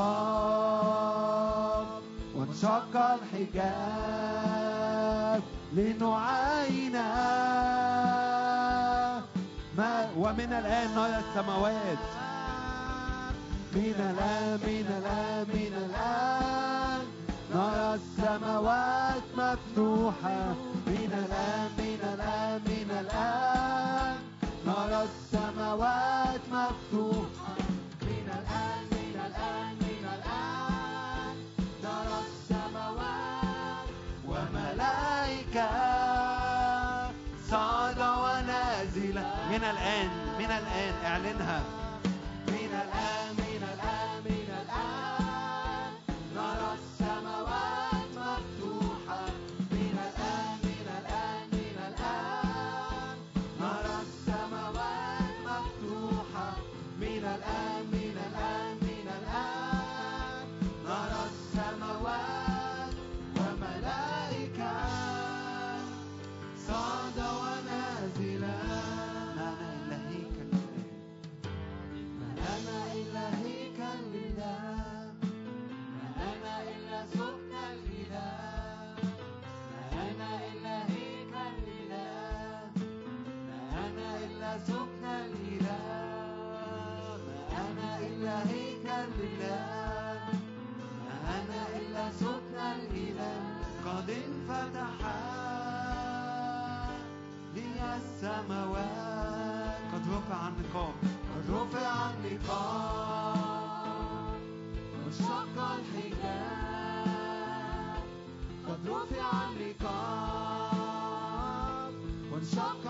Speaker 3: النقاب وانشق الحجاب لنعاين ومن الآن نرى السماوات. من الآن نرى السماوات مفتوحة. من الآن نرى السماوات مفتوحة. من الآن نرى السماوات وملائكة صاعدة ونازلة. من الآن اعلنها. من الآن نرى السماوات مفتوحة. من الآن نرى السماوات مفتوحة. من الآن نرى السماوات وملائكة صاعدة ونازلة. ما أنا إلا هيكل لله. ما أنا إلا سكن الإله. ما أنا إلا هيكل لله. ما أنا إلا سكن الإله. ما أنا إلا هيكل لله. ما أنا إلا سكن الإله. قد انفتحت لي السماوات. قد رفع النقاب. قد رفع النقاب وانشق الحجاب. قد رفع النقاب وانشق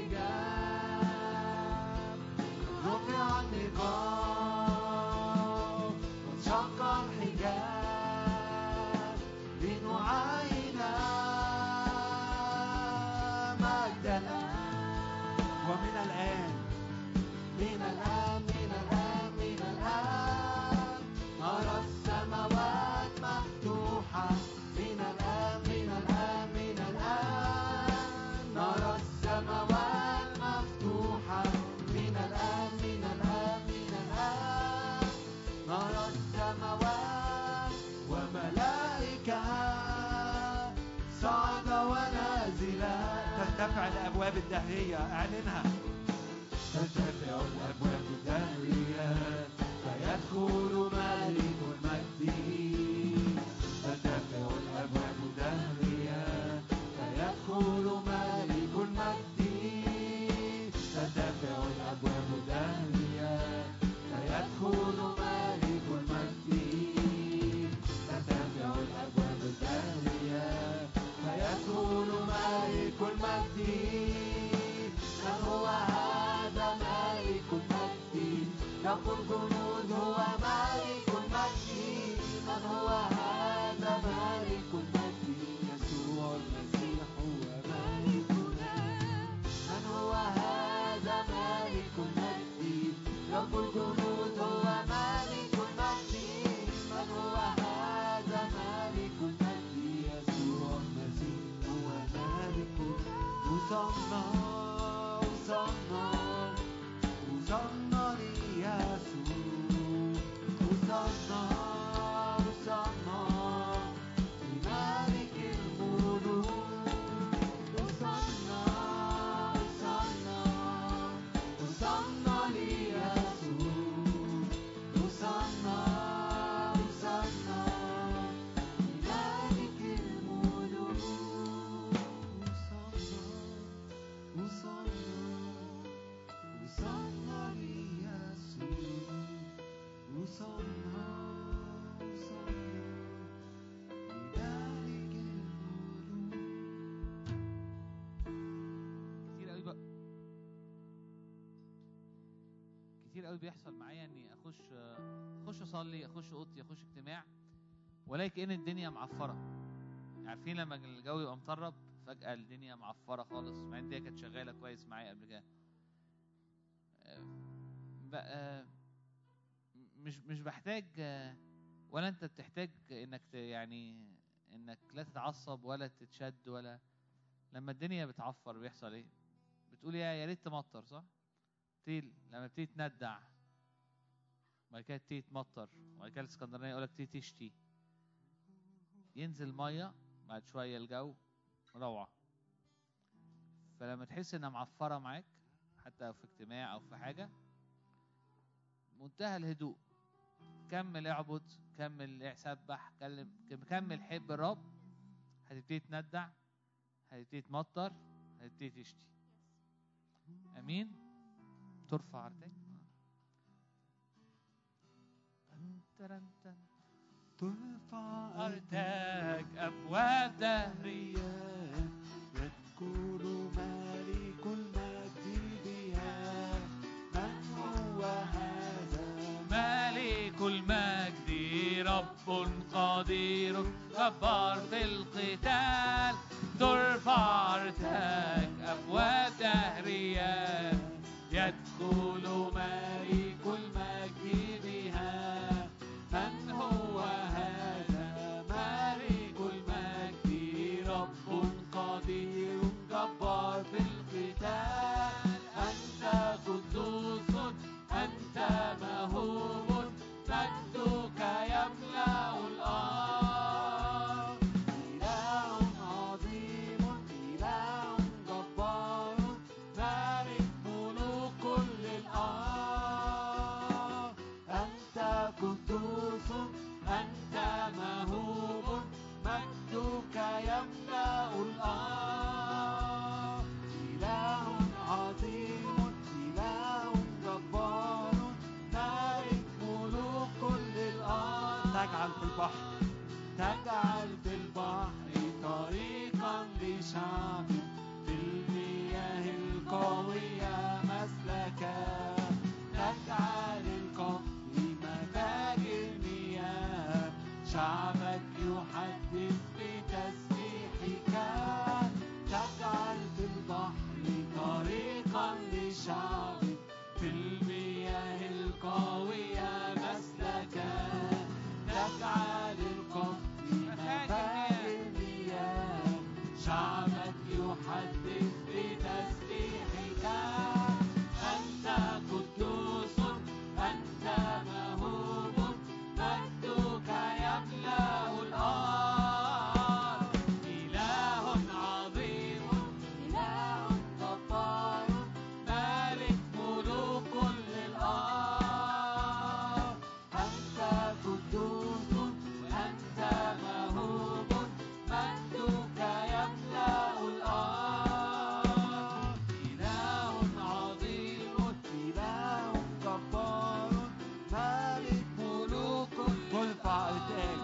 Speaker 3: الحجاب. قد رفع النقاب وانشق الحجاب لنعاين مجدنا. ومن الآن نرى السماوات مفتوحة. من الآن نرى السماوات مفتوحة. من الآن نرى السماوات وملائكة صاعدة ونازلة. ترتفع الأبواب الدهرية. اعلنها. ترتفع الأبواب الدهرية فيدخل ملك المجد. ترتفع الأبواب الدهرية فيدخل ملك المجد. ترتفع الأبواب الدهرية فيدخل ملك المجد. ترتفع الأبواب الدهرية فيدخل ملك المجد. من هو هذا ملك المجد؟ رب الجنود هو ملك المجد.
Speaker 5: كتير قوي بيحصل معايا اني اخش اصلي، اخش اوضتي، اخش اجتماع، والاقي كأن الدنيا معفره. عارفين لما الجو يبقى مطرب فجأة الدنيا معفره خالص، مع ان دي كانت شغاله كويس معايا قبل كده. مش بحتاج، ولا انت بتحتاج انك يعني انك لا تتعصب ولا تتشد، ولا لما الدنيا بتعفر بيحصل ايه؟ بتقول يا ريت تمطر، صح؟ لما بتيجي تندع بعد كده تيجي تمطر، وبعد كده الاسكندرانيه يقول لك تيجي تشتي، ينزل ميه بعد شويه الجو روعه. فلما تحس انها معفره معاك حتى في اجتماع او في حاجه، منتهى الهدوء، كمل اعبد، كمل سبح، كمل حب الرب، هتبتدي تندع، هتبتدي تمطر، هتبتدي تشتي. امين. ترفع ارتاك،
Speaker 3: ترفع
Speaker 5: ارتاك ابواب دهرية،
Speaker 3: يدخل ملك المجد بها. من هو هذا؟
Speaker 5: ملك المجد، رب قدير جبار في القتال. ترفع ارتاك ابواب دهرية، يدخل ملك المجد بها. من هو هذا؟ ملك المجد، رب قدير جبار في القتال. أنت قدوس، أنت مهوب، مجدك يملأ الأرض. إله عظيم، إله جبار، مالك ملوك كل الأرض. أنت قدوس، أنت مهوب، مجدك يملأ الأرض. إله عظيم، إله جبار، مالك ملوك كل الأرض.
Speaker 1: تجعل في البحر
Speaker 3: طريقا لشعب، في المياه القوية مسلكا. تجعل القفر متاجر مياه، شعبك يحدث بتسبيحك. تجعل في البحر طريقا لشعب، في المياه القوية مسلكا. تجعل القفر متاجر مياه، شعبك يحدث بتسبيحك. أنت قدوس، أنت مهوب، مجدك يملأ الأرض. إله عظيم، إله جبار، مالك ملوك كل الأرض. أنت قدوس، أنت مهوب، مجدك يملأ الأرض. إله عظيم، إله جبار، مالك ملوك
Speaker 1: ترفع ارتاك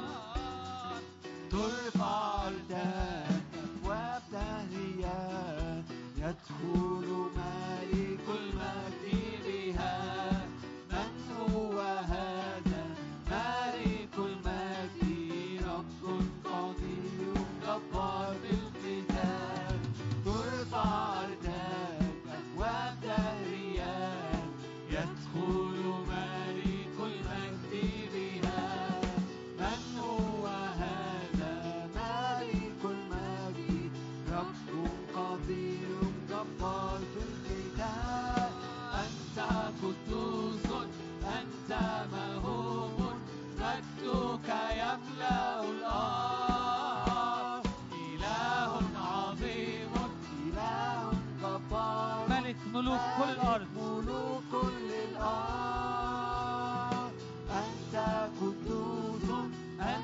Speaker 3: ترفع ارتاك أبواب دهرية، يدخل ملك المجد بها. من هو هذا؟ ملك المجد، رب قدير جبار بالقتال. ترفع ارتاك أبواب دهرية، يدخل ملك المجد بها. من هو هذا؟ ملك المجد، رب قدير جبار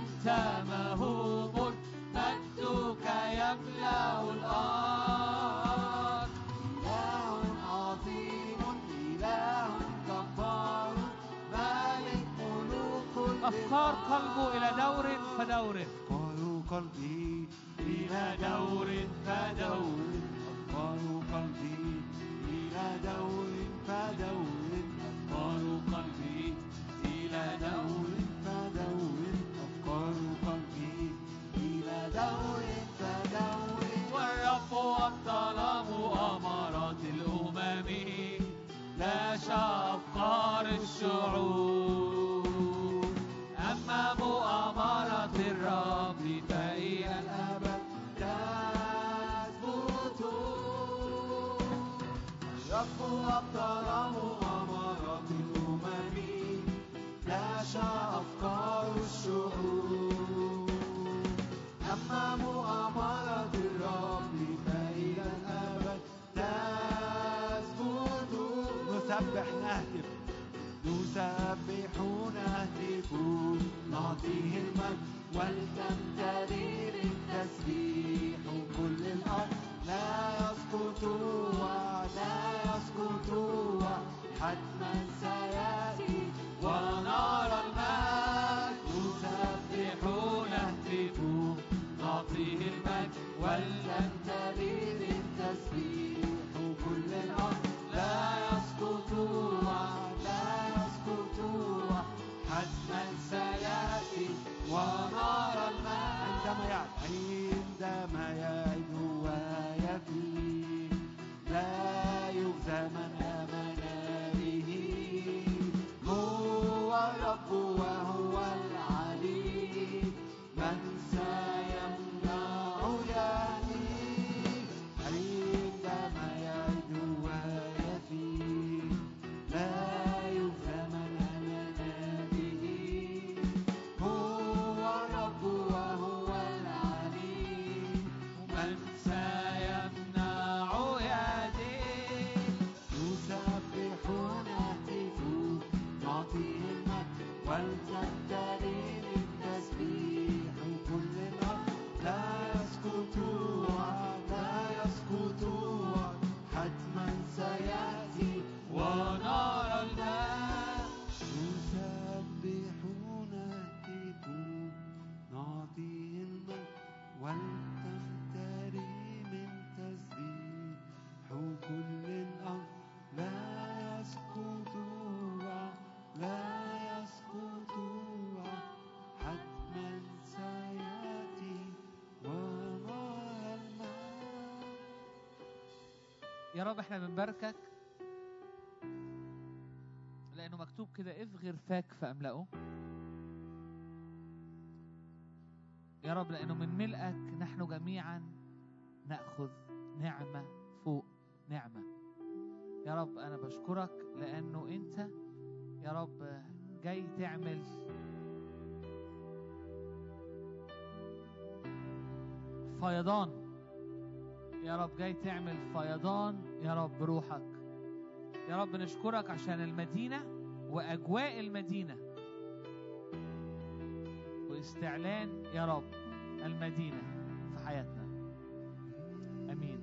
Speaker 5: أنت مهوب مجدك يملأ الأرض
Speaker 3: إله عظيم إله جبار مالك ملوك
Speaker 5: أفكار قلبه إلى دور فدور
Speaker 3: أفكار قلبي
Speaker 5: إلى دور فدور
Speaker 3: أفكار قلبي إلى دور فدور
Speaker 5: أفكار قلبي إلى دور
Speaker 3: فدور أفكار قلبي إلى دور فدور
Speaker 5: والرب أبطل مؤامرات الأمم لاشى أفكار الشعوب أما مؤامرة الرب فإلى
Speaker 3: الأبد تثبت الرب أبطل مؤامرات الأمم لاشى أفكار الشعوب أما مؤامرة الرب فإلى الأبد تثبت نسبح نهتف نسبح نهتف نعطيه المجد ولتمتلئ التسبيح كل الأرض لا يسقط ولا يسقط حتما سيأتي ونرى المجد
Speaker 5: نسبح نهتف نعطيه المجد
Speaker 3: ولتمتلئ التسبيح كل الأرض لا يسقط ولا يسقط حتما سيأتي ونرى المجد عندما يعد ويفي لا يخزى من آمن به هو الرب وهو العلي من سيمنع يدي عندما يعد ويفي لا يخزى من آمن به هو الرب وهو العلي من
Speaker 5: سيمنع يدي
Speaker 3: نسبح نهتف نعطيه المجد ولتمتلئ التسبيح كل الأرض لا يسقط ولا يسقط حتما سيأتي
Speaker 5: ونرى المجد
Speaker 3: نسبح نهتف نعطيه المجد ولتمتلئ من تسبيح كل الأرض لا يسقط لا يسقط حتما سيأتي ونرى المجد.
Speaker 5: يا رب احنا بنباركك لأنه مكتوب كده افغر فاك فأملأه. يا رب لأنه من ملئك نحن جميعا نأخذ نعمة فوق نعمة. يا رب أنا بشكرك لأنه أنت يا رب جاي تعمل فيضان. يا رب جاي تعمل فيضان يا رب بروحك. يا رب نشكرك عشان المدينة وأجواء المدينة واستعلان يا رب المدينة في حياتنا. أمين.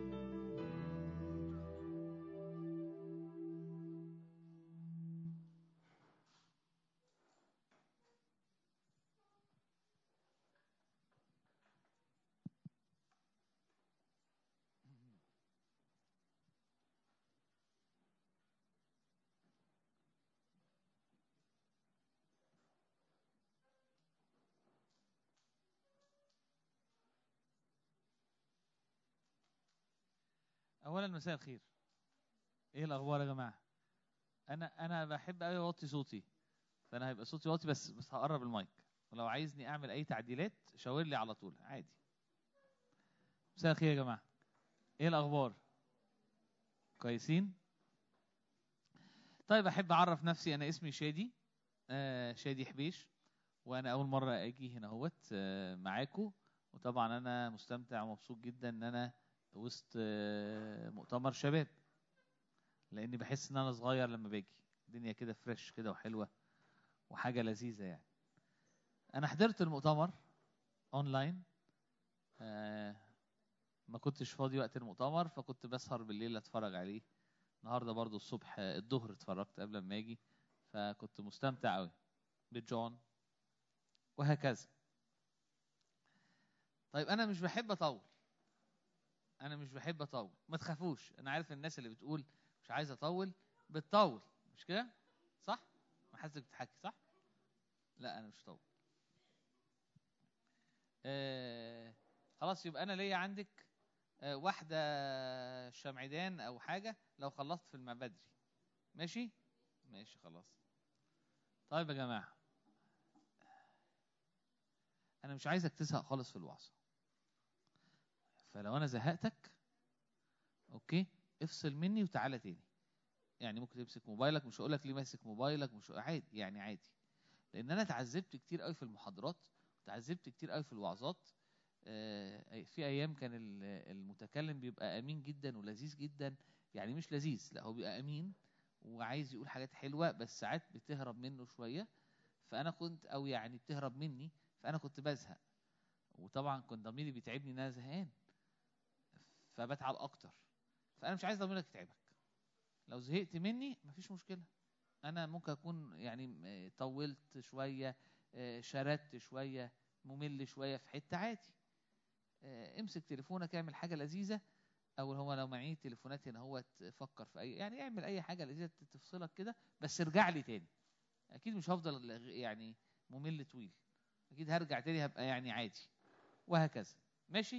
Speaker 5: أولا مساء الخير. إيه الأخبار يا جماعة؟ أنا بحب أوي أوطي صوتي، فأنا هيبقى صوتي واطي بس هقرب المايك، ولو عايزني أعمل أي تعديلات شاور لي على طول عادي. مساء الخير يا جماعة. إيه الأخبار؟ كويسين؟ طيب أحب أعرف نفسي. أنا اسمي شادي، شادي حبيش، وأنا أول مرة أجي هنا اهوت معاكم، وطبعا أنا مستمتع ومبسوط جدا إن أنا وسط مؤتمر شباب، لأني بحس إن أنا صغير لما باجي. الدنيا كده فريش كده وحلوة وحاجة لذيذة يعني. انا حضرت المؤتمر اونلاين، ما كنتش فاضي وقت المؤتمر فكنت بسهر بالليل اتفرج عليه. النهارده برضو الصبح الظهر اتفرجت قبل ما اجي، فكنت مستمتع قوي بجون وهكذا. طيب انا مش بحب اطول، ما تخافوش. انا عارف الناس اللي بتقول مش عايز اطول بتطول، مش كده؟ صح؟ ما حاسس بتضحكي صح؟ لا انا مش هطول. خلاص يبقى انا ليا عندك واحده شمعدان او حاجه لو خلصت في المبادري. ماشي خلاص. طيب يا جماعه، انا مش عايزك تزهق خالص في الوعظه، فلو انا زهقتك اوكي افصل مني وتعالى تاني. يعني ممكن تمسك موبايلك، مش هقول لك ليه ماسك موبايلك، مش عادي يعني عادي، لان انا اتعذبت كتير قوي في المحاضرات، وتعذبت كتير قوي في الوعظات. في ايام كان المتكلم بيبقى امين جدا ولذيذ جدا، يعني مش لذيذ، لا هو بيبقى امين وعايز يقول حاجات حلوه، بس ساعات بتهرب منه شويه، فانا كنت او يعني بتهرب مني، فانا كنت بزهق، وطبعا كنت ضميري بيتعبني ان انا زهقان، فبتعب اكتر. فانا مش عايز ضميرك يتعبك. لو زهقت مني مفيش مشكله، انا ممكن اكون يعني طولت شويه، شردت شويه، ممل شويه في حته عادي. امسك تليفونك اعمل حاجه لذيذه، او هو لو معي تليفونات هنا هو تفكر في اي، يعني اعمل اي حاجه لذيذه تفصلك كده، بس ارجع لي تاني. اكيد مش هفضل يعني ممل طويل، اكيد هرجع تاني هبقى يعني عادي، وهكذا. ماشي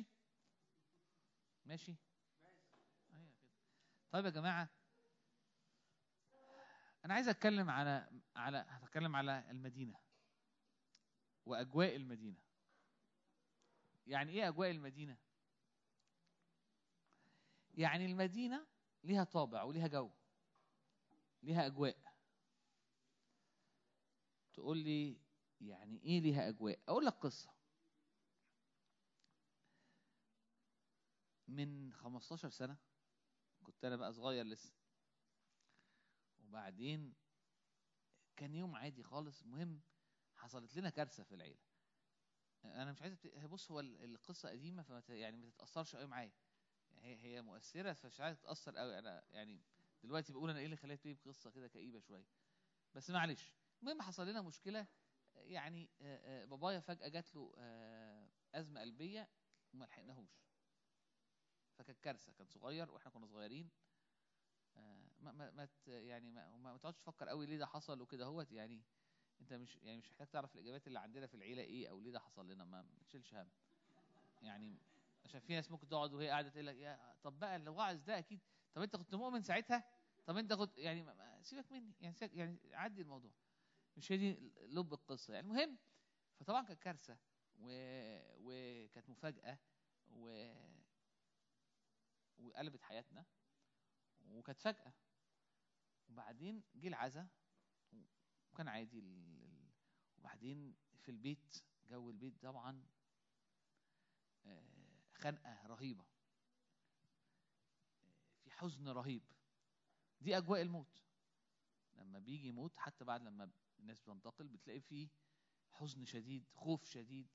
Speaker 5: أيوة كده. طيب يا جماعه، انا عايز اتكلم هتكلم على المدينه واجواء المدينه. يعني ايه اجواء المدينه؟ يعني المدينه ليها طابع وليها جو، ليها اجواء. تقول لي يعني ايه ليها اجواء؟ اقول لك قصه. من 15 سنه كنت انا بقى صغير لسه، وبعدين كان يوم عادي خالص، المهم حصلت لنا كارثه في العيله. انا مش عايز بص، هو القصه قديمه فما يعني ما تتاثرش قوي معايا، يعني هي مؤثره فمش عايز تتاثر قوي. انا يعني دلوقتي بقول انا ايه اللي خلاني تجيب قصه كده كئيبه شويه، بس معلش. المهم حصل لنا مشكله، يعني بابايا فجاه جات له ازمه قلبيه وما لحقناهوش، فكانت كارثه. كان صغير واحنا كنا صغيرين، يعني ما تقعدش تفكر قوي ليه ده حصل وكده هوت، يعني انت مش محتاج تعرف الاجابات اللي عندنا في العيله ايه او ليه ده حصل لنا، ما تشيلش هم. يعني عشان في ناس ممكن تقعد وهي قاعده تقول لك يا طب بقى الوعظ ده اكيد، طب انت كنت مؤمن ساعتها، طب انت كنت يعني سيبك مني، يعني عدي الموضوع، مش هي دي لب القصه. يعني المهم، فطبعا كانت كارثه وكانت مفاجاه وقلبت حياتنا، وكانت فجاه. وبعدين جه العزاء وكان عادي وبعدين في البيت، جو البيت طبعا خنقه رهيبه، في حزن رهيب. دي اجواء الموت. لما بيجي يموت، حتى بعد لما الناس بتنتقل بتلاقي فيه حزن شديد، خوف شديد.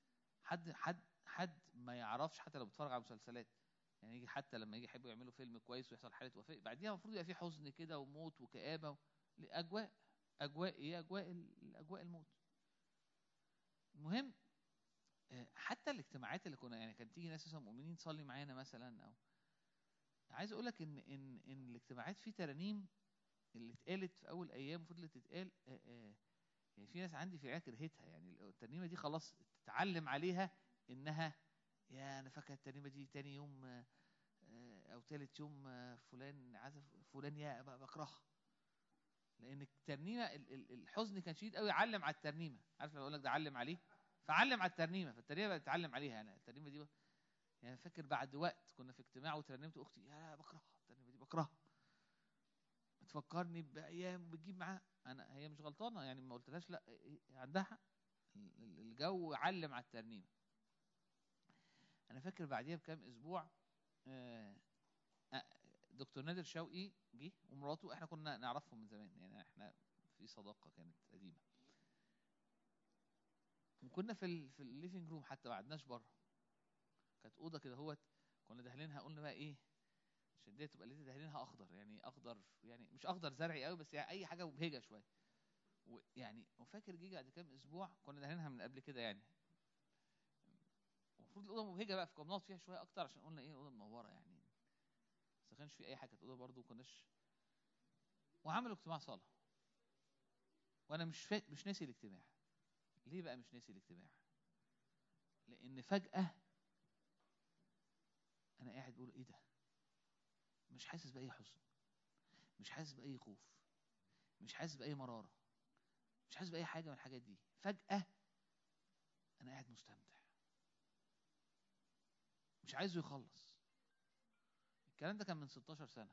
Speaker 5: حد ما يعرفش، حتى لو بيتفرج على مسلسلات، يعني يجي حتى لما يجي يحبوا يعملوا فيلم كويس ويحصل حاله وفاه، بعديها المفروض يبقى فيه حزن كده وموت وكآبه اجواء ايه؟ اجواء الموت. المهم حتى الاجتماعات اللي كنا، يعني كانت تيجي ناس مثلا مؤمنين تصلي معانا مثلا، او عايز اقول لك ان الاجتماعات في ترانيم اللي اتقالت في اول ايام فضلت تتقال. يعني في ناس عندي في العيله كرهتها، يعني الترنيمه دي خلاص تتعلم عليها انها، يا انا فاكر الترنيمه دي تاني يوم او ثالث يوم فلان عزف فلان، يا بكرهها، لان الترنيمه الحزن كان شديد قوي، علم على الترنيمه. عارف لما اقول لك ده علم عليه، فعلم على الترنيمه، فالترنيمه بقت تتعلم عليها. انا الترنيمه دي يعني فاكر بعد وقت كنا في اجتماع وترنمت اختي، يا بكرهها الترنيمه دي، بكرهها، بتفكرني بايام بتجيب معاها. انا هي مش غلطانه، يعني ما قلتلهاش لا، عندها حق، الجو علم على الترنيمه. انا فاكر بعديها بكام اسبوع دكتور نادر شوقي جه ومراته، احنا كنا نعرفهم من زمان، يعني احنا في صداقه كانت قديمه. وكنا في الليفينج روم حتى، ما قعدناش بره. كانت اوضه كده اهوت، كنا دهلينها، قلنا بقى ايه عشان دي تبقى لسه دهلينها اخضر، يعني اخضر يعني مش اخضر زرعي قوي، بس يعني اي حاجه مبهجه شويه. ويعني وفاكر جيجي بعد كام اسبوع كنا دهلينها من قبل كده، يعني المفروض الاوضه مبهجه بقى، فكنا بنقعد فيها شويه اكتر عشان قلنا ايه اوضه منوره يعني، بس ما كانش في اي حاجه، كانت اوضه برده، ما كناش. وعملوا اجتماع صلاه، وانا مش ناسي الاجتماع. ليه بقى مش ناسي الاجتماع؟ لان فجاه انا قاعد بقول ايه ده، مش حاسس باي حزن، مش حاسس باي خوف، مش حاسس باي مراره، مش حاسس باي حاجه من الحاجات دي. فجاه انا قاعد مستمتع، مش عايزه يخلص. الكلام ده كان من 16 سنه.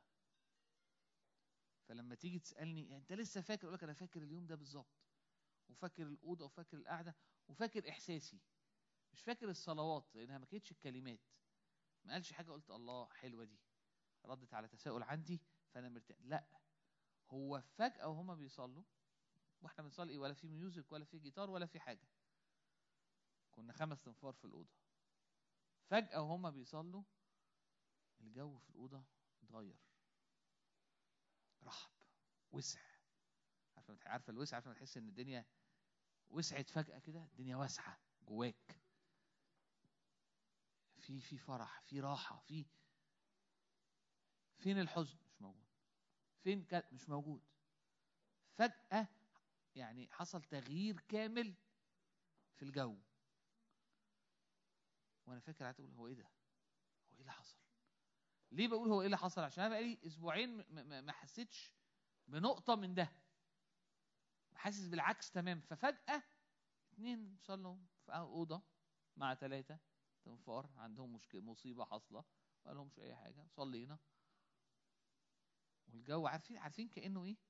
Speaker 5: فلما تيجي تسالني انت لسه فاكر، اقول لك انا فاكر اليوم ده بالظبط، وفاكر الاوضه، وفاكر القعده، وفاكر احساسي. مش فاكر الصلوات لانها ما كانتش الكلمات، ما قالش حاجه قلت الله حلوه دي ردت على تساؤل عندي فانا مرتاح. لا، هو فجاه وهما بيصلوا، واحنا بنصلي ولا في ميوزك ولا في جيتار ولا في حاجه، كنا 5 تنفار في الاوضه. فجاه وهما بيصلوا الجو في الاوضه اتغير، رحب، وسع. عارفه الوسع، عارفه تحس ان الدنيا وسعت فجاه كده، الدنيا واسعه جواك، في فرح، في راحه، فين الحزن؟ مش موجود. فين مش موجود. فجاه يعني حصل تغيير كامل في الجو. وانا فاكر قعدت اقول هو ايه ده، هو ايه اللي حصل؟ ليه بقول هو ايه اللي حصل؟ عشان انا بقالي اسبوعين ما حسيتش بنقطه من ده، حاسس بالعكس تمام. ففجاه 2 صلوا في اوضه مع 3 تنفار عندهم مصيبه حاصله، ما لهمش اي حاجه، صلينا والجو عارفين كانه ايه.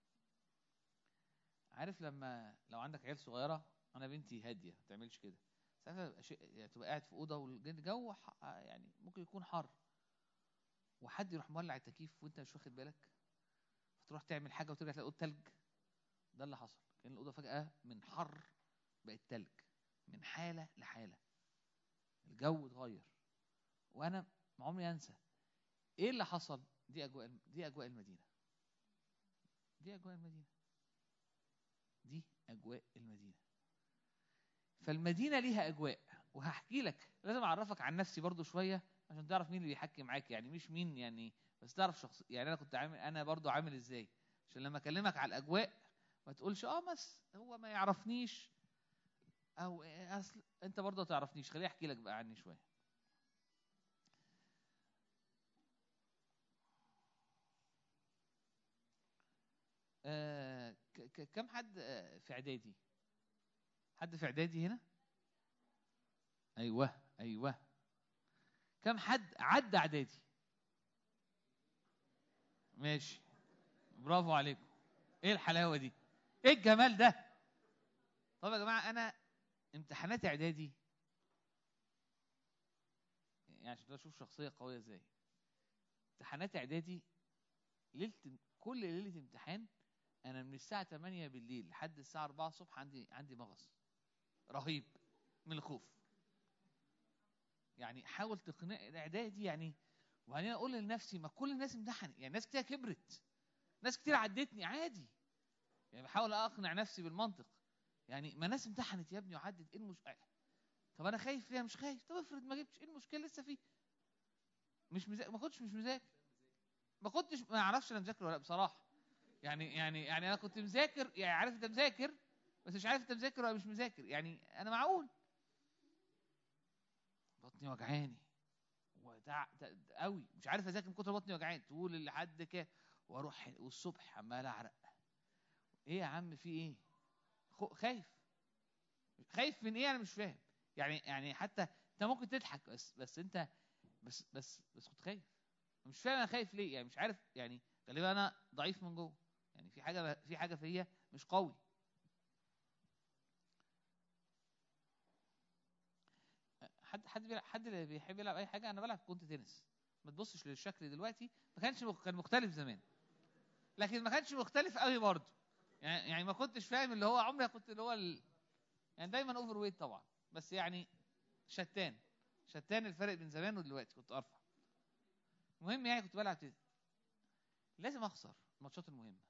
Speaker 5: عارف لو عندك عيال صغيره، انا بنتي هاديه ما بتعملش كده، ساعتها يعني تبقى قاعد في اوضه والجو يعني ممكن يكون حر، وحد يروح مولع التكييف وانت مش واخد بالك، فتروح تعمل حاجه وترجع تلاقي الاوضه تلج. ده اللي حصل، كان الاوضه فجاه من حر بقت تلج، من حاله لحاله، الجو اتغير. وانا ما عمري انسى ايه اللي حصل. دي اجواء المدينه، دي اجواء المدينه، دي اجواء المدينه. فالمدينه ليها اجواء، وهحكي لك. لازم اعرفك عن نفسي برضو شويه عشان تعرف مين اللي بيحكي معاك، يعني مش مين يعني، بس تعرف شخص، يعني انا كنت انا برضو عامل ازاي، عشان لما اكلمك على الاجواء ما تقولش بس هو ما يعرفنيش، او اصل انت برضو ما تعرفنيش. خليني احكي لك بقى عني شويه. كم حد في اعدادي؟ حد في اعدادي هنا؟ ايوه. كم حد عدى اعدادي؟ ماشي، برافو عليكم. ايه الحلاوه دي، ايه الجمال ده. طب يا جماعه، انا امتحانات اعدادي يعني عشان اشوف شخصيه قويه ازاي. امتحانات اعدادي كل ليله امتحان انا من الساعه 8 بالليل لحد الساعه 4 الصبح عندي مغص رهيب من الخوف. يعني حاول تقنع الاعدادي يعني. وبعدين اقول لنفسي ما كل الناس امتحنت، يعني ناس كتير كبرت، ناس كتير عدتني عادي. يعني بحاول اقنع نفسي بالمنطق، يعني ما ناس امتحنت يا ابني وعدت، ايه المشكله؟ طب انا خايف ليه؟ مش خايف. طب افرض ما جبتش، ايه المشكله؟ لسه في ما كنتش مش مذاكر، ما اعرفش انا مذاكر ولا لا بصراحه. يعني انا كنت مذاكر، يعني عارف انت مذاكر بس مش عارف انت مذاكر ولا مش مذاكر. يعني انا معقول بطني وجعاني قوي، مش عارف اذاكر من كتر بطني وجعاني طول لحد كده، واروح والصبح عمال اعرق. ايه يا عم في ايه؟ خايف من ايه؟ انا مش فاهم. يعني حتى انت ممكن تضحك بس انت بس كنت خايف. مش فاهم انا خايف ليه، يعني مش عارف. يعني غالبا انا ضعيف من جوه، يعني في حاجه فيا مش قوي. حد اللي بيحب يلعب اي حاجه. انا بلعب كونت تنس، ما تبصش للشكل دلوقتي، كان مختلف زمان، لكن ما كانش مختلف قوي برضه. يعني ما كنتش فاهم اللي هو عمري كنت اللي هو يعني دايما اوفر ويت طبعا، بس يعني شتان الفرق بين زمان ودلوقتي. كنت ارفع. المهم يعني كنت بلعب كده. لازم اخسر الماتشات المهمه،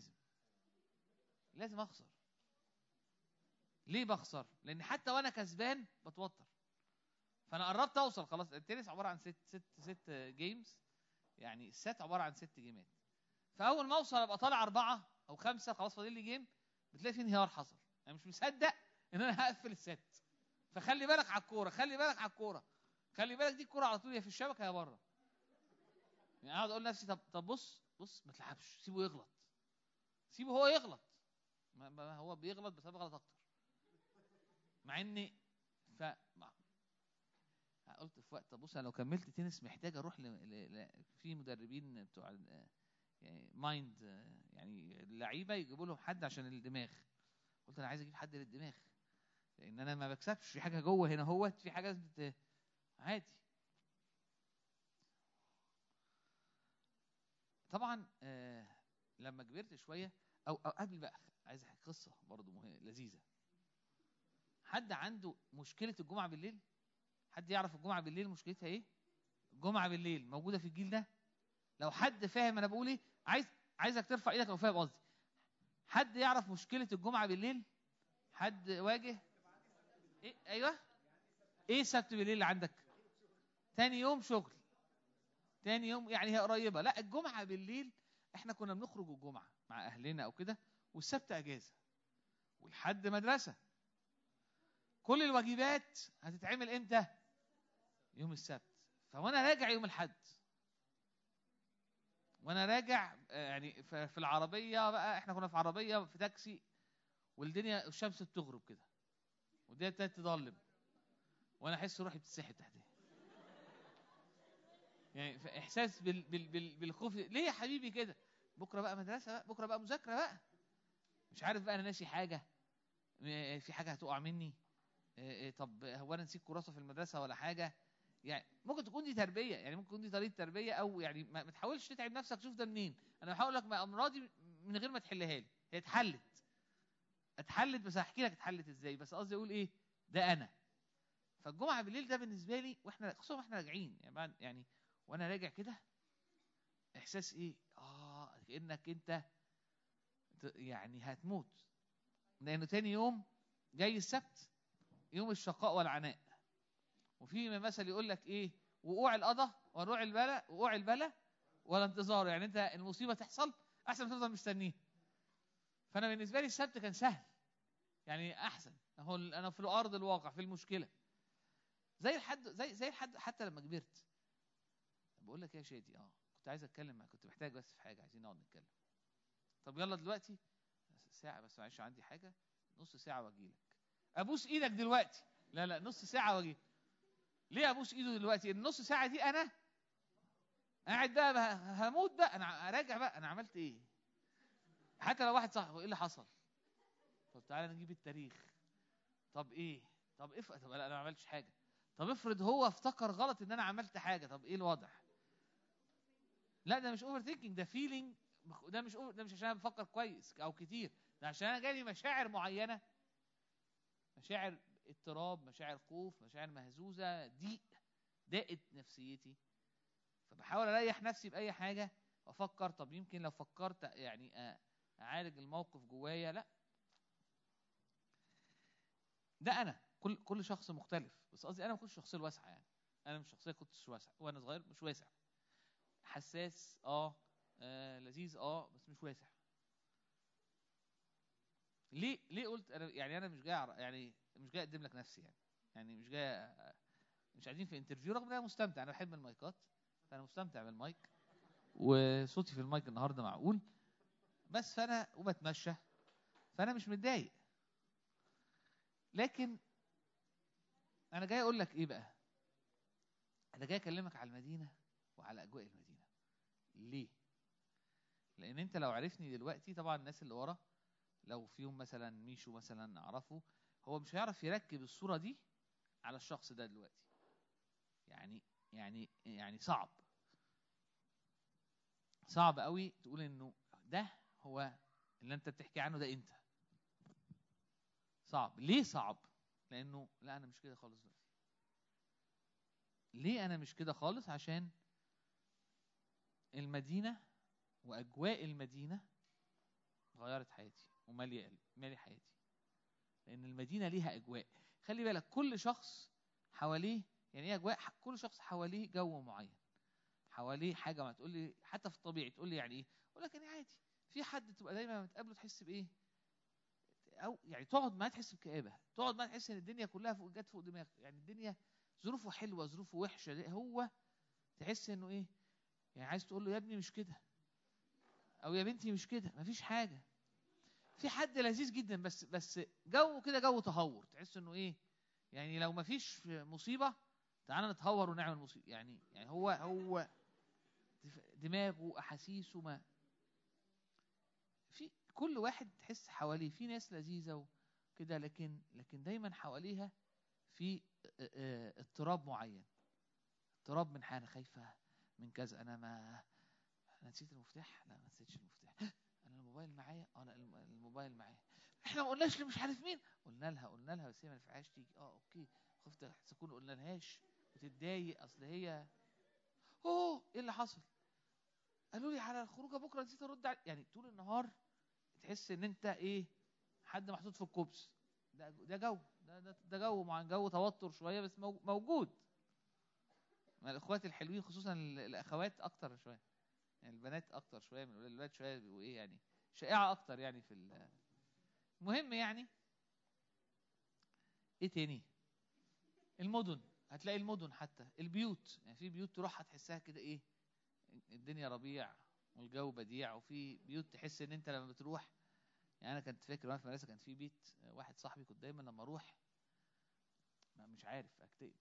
Speaker 5: لازم اخسر. ليه بخسر؟ لان حتى وانا كسبان بتوتر. فانا قربت اوصل خلاص. التنس عباره عن ست جيمز، يعني السات عباره عن 6 جيمات. فاول ما اوصل ابقى طالع 4 أو 5، خلاص فاضل لي جيم، بتلاقي في انهيار حصل. انا مش مصدق ان انا هقفل الست. فخلي بالك على الكوره، خلي بالك دي الكوره على طول يا في الشبكه يا بره. يعني اقعد اقول لنفسي طب بص ما تلعبش، سيبه يغلط، سيبه هو يغلط. ما هو بيغلط بس انا بغلط اكتر. مع اني قلت في وقت بص انا لو كملت تنس محتاج اروح في مدربين بتوع يعني مايند، يعني اللعيبه يجيبوا لهم حد عشان الدماغ. قلت انا عايز اجيب حد للدماغ، لان انا ما بكسبش في حاجه جوه هنا، في حاجه عادي. طبعا لما كبرت شويه او قبل بقى، عايز احكي قصه برضو لذيذه. حد عنده مشكله الجمعه بالليل؟ حد يعرف الجمعه بالليل مشكلتها ايه؟ الجمعه بالليل موجوده في الجيل ده؟ لو حد فاهم انا بقول ايه، عايزك ترفع ايدك لو فاهم قصدي. حد يعرف مشكله الجمعه بالليل؟ حد واجه ايه؟ ايوه، ايه السبت بالليل اللي عندك؟ تاني يوم شغل، تاني يوم يعني هي قريبه. لا الجمعه بالليل احنا كنا بنخرج الجمعه مع اهلنا او كده، والسبت اجازه، والحد مدرسه. كل الواجبات هتتعمل امتى؟ يوم السبت. فوانا راجع يوم الحد، وانا راجع يعني في العربيه بقى، احنا كنا في عربيه في تاكسي، والدنيا الشمس بتغرب كده والدنيا ابتدت تضلم، وانا احس روحي بتتسحب تحتها. يعني احساس بالخوف. ليه يا حبيبي كده؟ بكره بقى مدرسه بقى، بكره بقى مذاكره بقى، مش عارف بقى انا ناسي حاجه، في حاجه هتقع مني، طب هو انا نسيت كراسه في المدرسه ولا حاجه؟ يعني ممكن تكون دي تربيه، يعني ممكن تكون دي طريقه تربيه، او يعني ما تحاولش تتعب نفسك تشوف ده منين. انا بحاول لك امراضي من غير ما تحلها لي، هي اتحلت بس هحكي لك اتحلت ازاي. بس قصدي اقول ايه، ده انا. فالجمعه بالليل ده بالنسبه لي، واحنا خصوصا واحنا راجعين يعني بعد يعني وانا راجع كده، احساس ايه؟ كانك انت يعني هتموت، لانه تاني يوم جاي السبت، يوم الشقاء والعناء. وفي مثل يقول لك ايه؟ وقوع القضاء وقوع البلا ولا انتظار. يعني انت المصيبه تحصل احسن ما تفضل مستنيها. فانا بالنسبه لي السبت كان سهل، يعني احسن. اهو انا في الارض الواقع في المشكله زي الحد حتى لما كبرت. بقول لك يا شادي كنت عايز اتكلم معاك، كنت محتاج بس في حاجه، عايزين نقعد نتكلم. طب يلا دلوقتي ساعه بس، معلش عندي حاجه، نص ساعه واجيلك. ابوس ايدك دلوقتي؟ لا نص ساعه واجيلك. ليه ابوس ايده دلوقتي؟ النص ساعه دي انا قاعد بقى هموت بقى، انا راجع بقى انا عملت ايه. حتى لو واحد صاحبي ايه اللي حصل، طب تعالى نجيب التاريخ. طب ايه؟ طب طب لا انا ما عملتش حاجه. طب افرض هو افتكر غلط ان انا عملت حاجه، طب ايه الوضع؟ لا ده مش اوفر ثينكينج، ده فيلينج. ده مش عشان انا بفكر كويس او كتير، ده عشان انا جالي مشاعر معينه، مشاعر اضطراب، مشاعر خوف، مشاعر مهزوزه، ضاقت نفسيتي. فبحاول اريح نفسي باي حاجه وافكر طب يمكن لو فكرت يعني اعالج الموقف جوايا. لا ده انا كل شخص مختلف. بس قصدي انا ما كنتش الشخصيه الواسعه، يعني انا مش شخصيه كنتش واسعه وانا صغير، مش واسع، حساس لذيذ بس مش واسع. ليه قلت انا يعني انا مش جاي يعني مش جاي اقدم لك نفسي، يعني مش جاي مش قاعدين في انترفيو، رغم ان انا مستمتع، انا بحب المايكات، فانا مستمتع بالمايك وصوتي في المايك النهارده معقول، بس فانا وبتمشى فانا مش متضايق. لكن انا جاي اقول لك ايه بقى؟ انا جاي اكلمك على المدينه وعلى اجواء المدينه. ليه؟ لان انت لو عرفني دلوقتي، طبعا الناس اللي ورا لو فيهم مثلا ميشو مثلا اعرفه، هو مش هيعرف يركب الصوره دي على الشخص ده دلوقتي. يعني صعب قوي تقول انه ده هو اللي انت بتحكي عنه، ده انت صعب. ليه صعب؟ لانه لا انا مش كده خالص دلوقتي. ليه انا مش كده خالص؟ عشان المدينه واجواء المدينه غيرت حياتي وماليه حياتي. لان المدينه ليها اجواء. خلي بالك كل شخص حواليه، يعني ايه اجواء؟ كل شخص حواليه جو معين، حواليه حاجه. ما تقول لي حتى في الطبيعي تقول لي يعني ايه؟ اقول لك يعني عادي. في حد تبقى دايما لما تقابله تحس بايه، او يعني تقعد معاه تحس بكآبه، تقعد معاه تحس ان الدنيا كلها جت فوق دماغك، يعني الدنيا ظروفه حلوه ظروفه وحشه، هو تحس انه ايه، يعني عايز تقول له يا ابني مش كده، او يا بنتي مش كده، مفيش حاجه. في حد لذيذ جدا بس جو كده، جو تهور، تحس انه ايه، يعني لو مفيش مصيبه تعالى نتهور ونعمل مصيبه. يعني هو دماغه احاسيسه ما في. كل واحد تحس حواليه في ناس لذيذه وكده، لكن دايما حواليها في اضطراب معين. اضطراب من حاجه، خايفه من كذا، انا نسيت المفتاح، لا ما نسيتش المفتاح، انا الموبايل معايا، لا الموبايل معايا، احنا ما قلناش مش عارف مين، قلنا لها بس هي ما نفعهاش تيجي، اوكي، خفت تكون قلنا لهاش وتتضايق، اصل هي ايه اللي حصل؟ قالوا لي على الخروجه بكره نسيت ارد يعني طول النهار تحس ان انت ايه، حد محطوط في الكوبس. ده جو، ده جو مع جو توتر شويه بس موجود. الاخوات الحلوين خصوصا الاخوات اكتر شويه، يعني البنات اكتر شويه من الولاد شويه، بيبقوا ايه يعني شائعه اكتر يعني في المهم. يعني ايه تاني؟ المدن، هتلاقي المدن حتى البيوت، يعني في بيوت تروح هتحسها كده ايه، الدنيا ربيع والجو بديع، وفي بيوت تحس ان انت لما بتروح، يعني انا كنت فاكر وانا في المدرسه كان في بيت واحد صاحبي كنت دايما لما اروح مش عارف اكتئب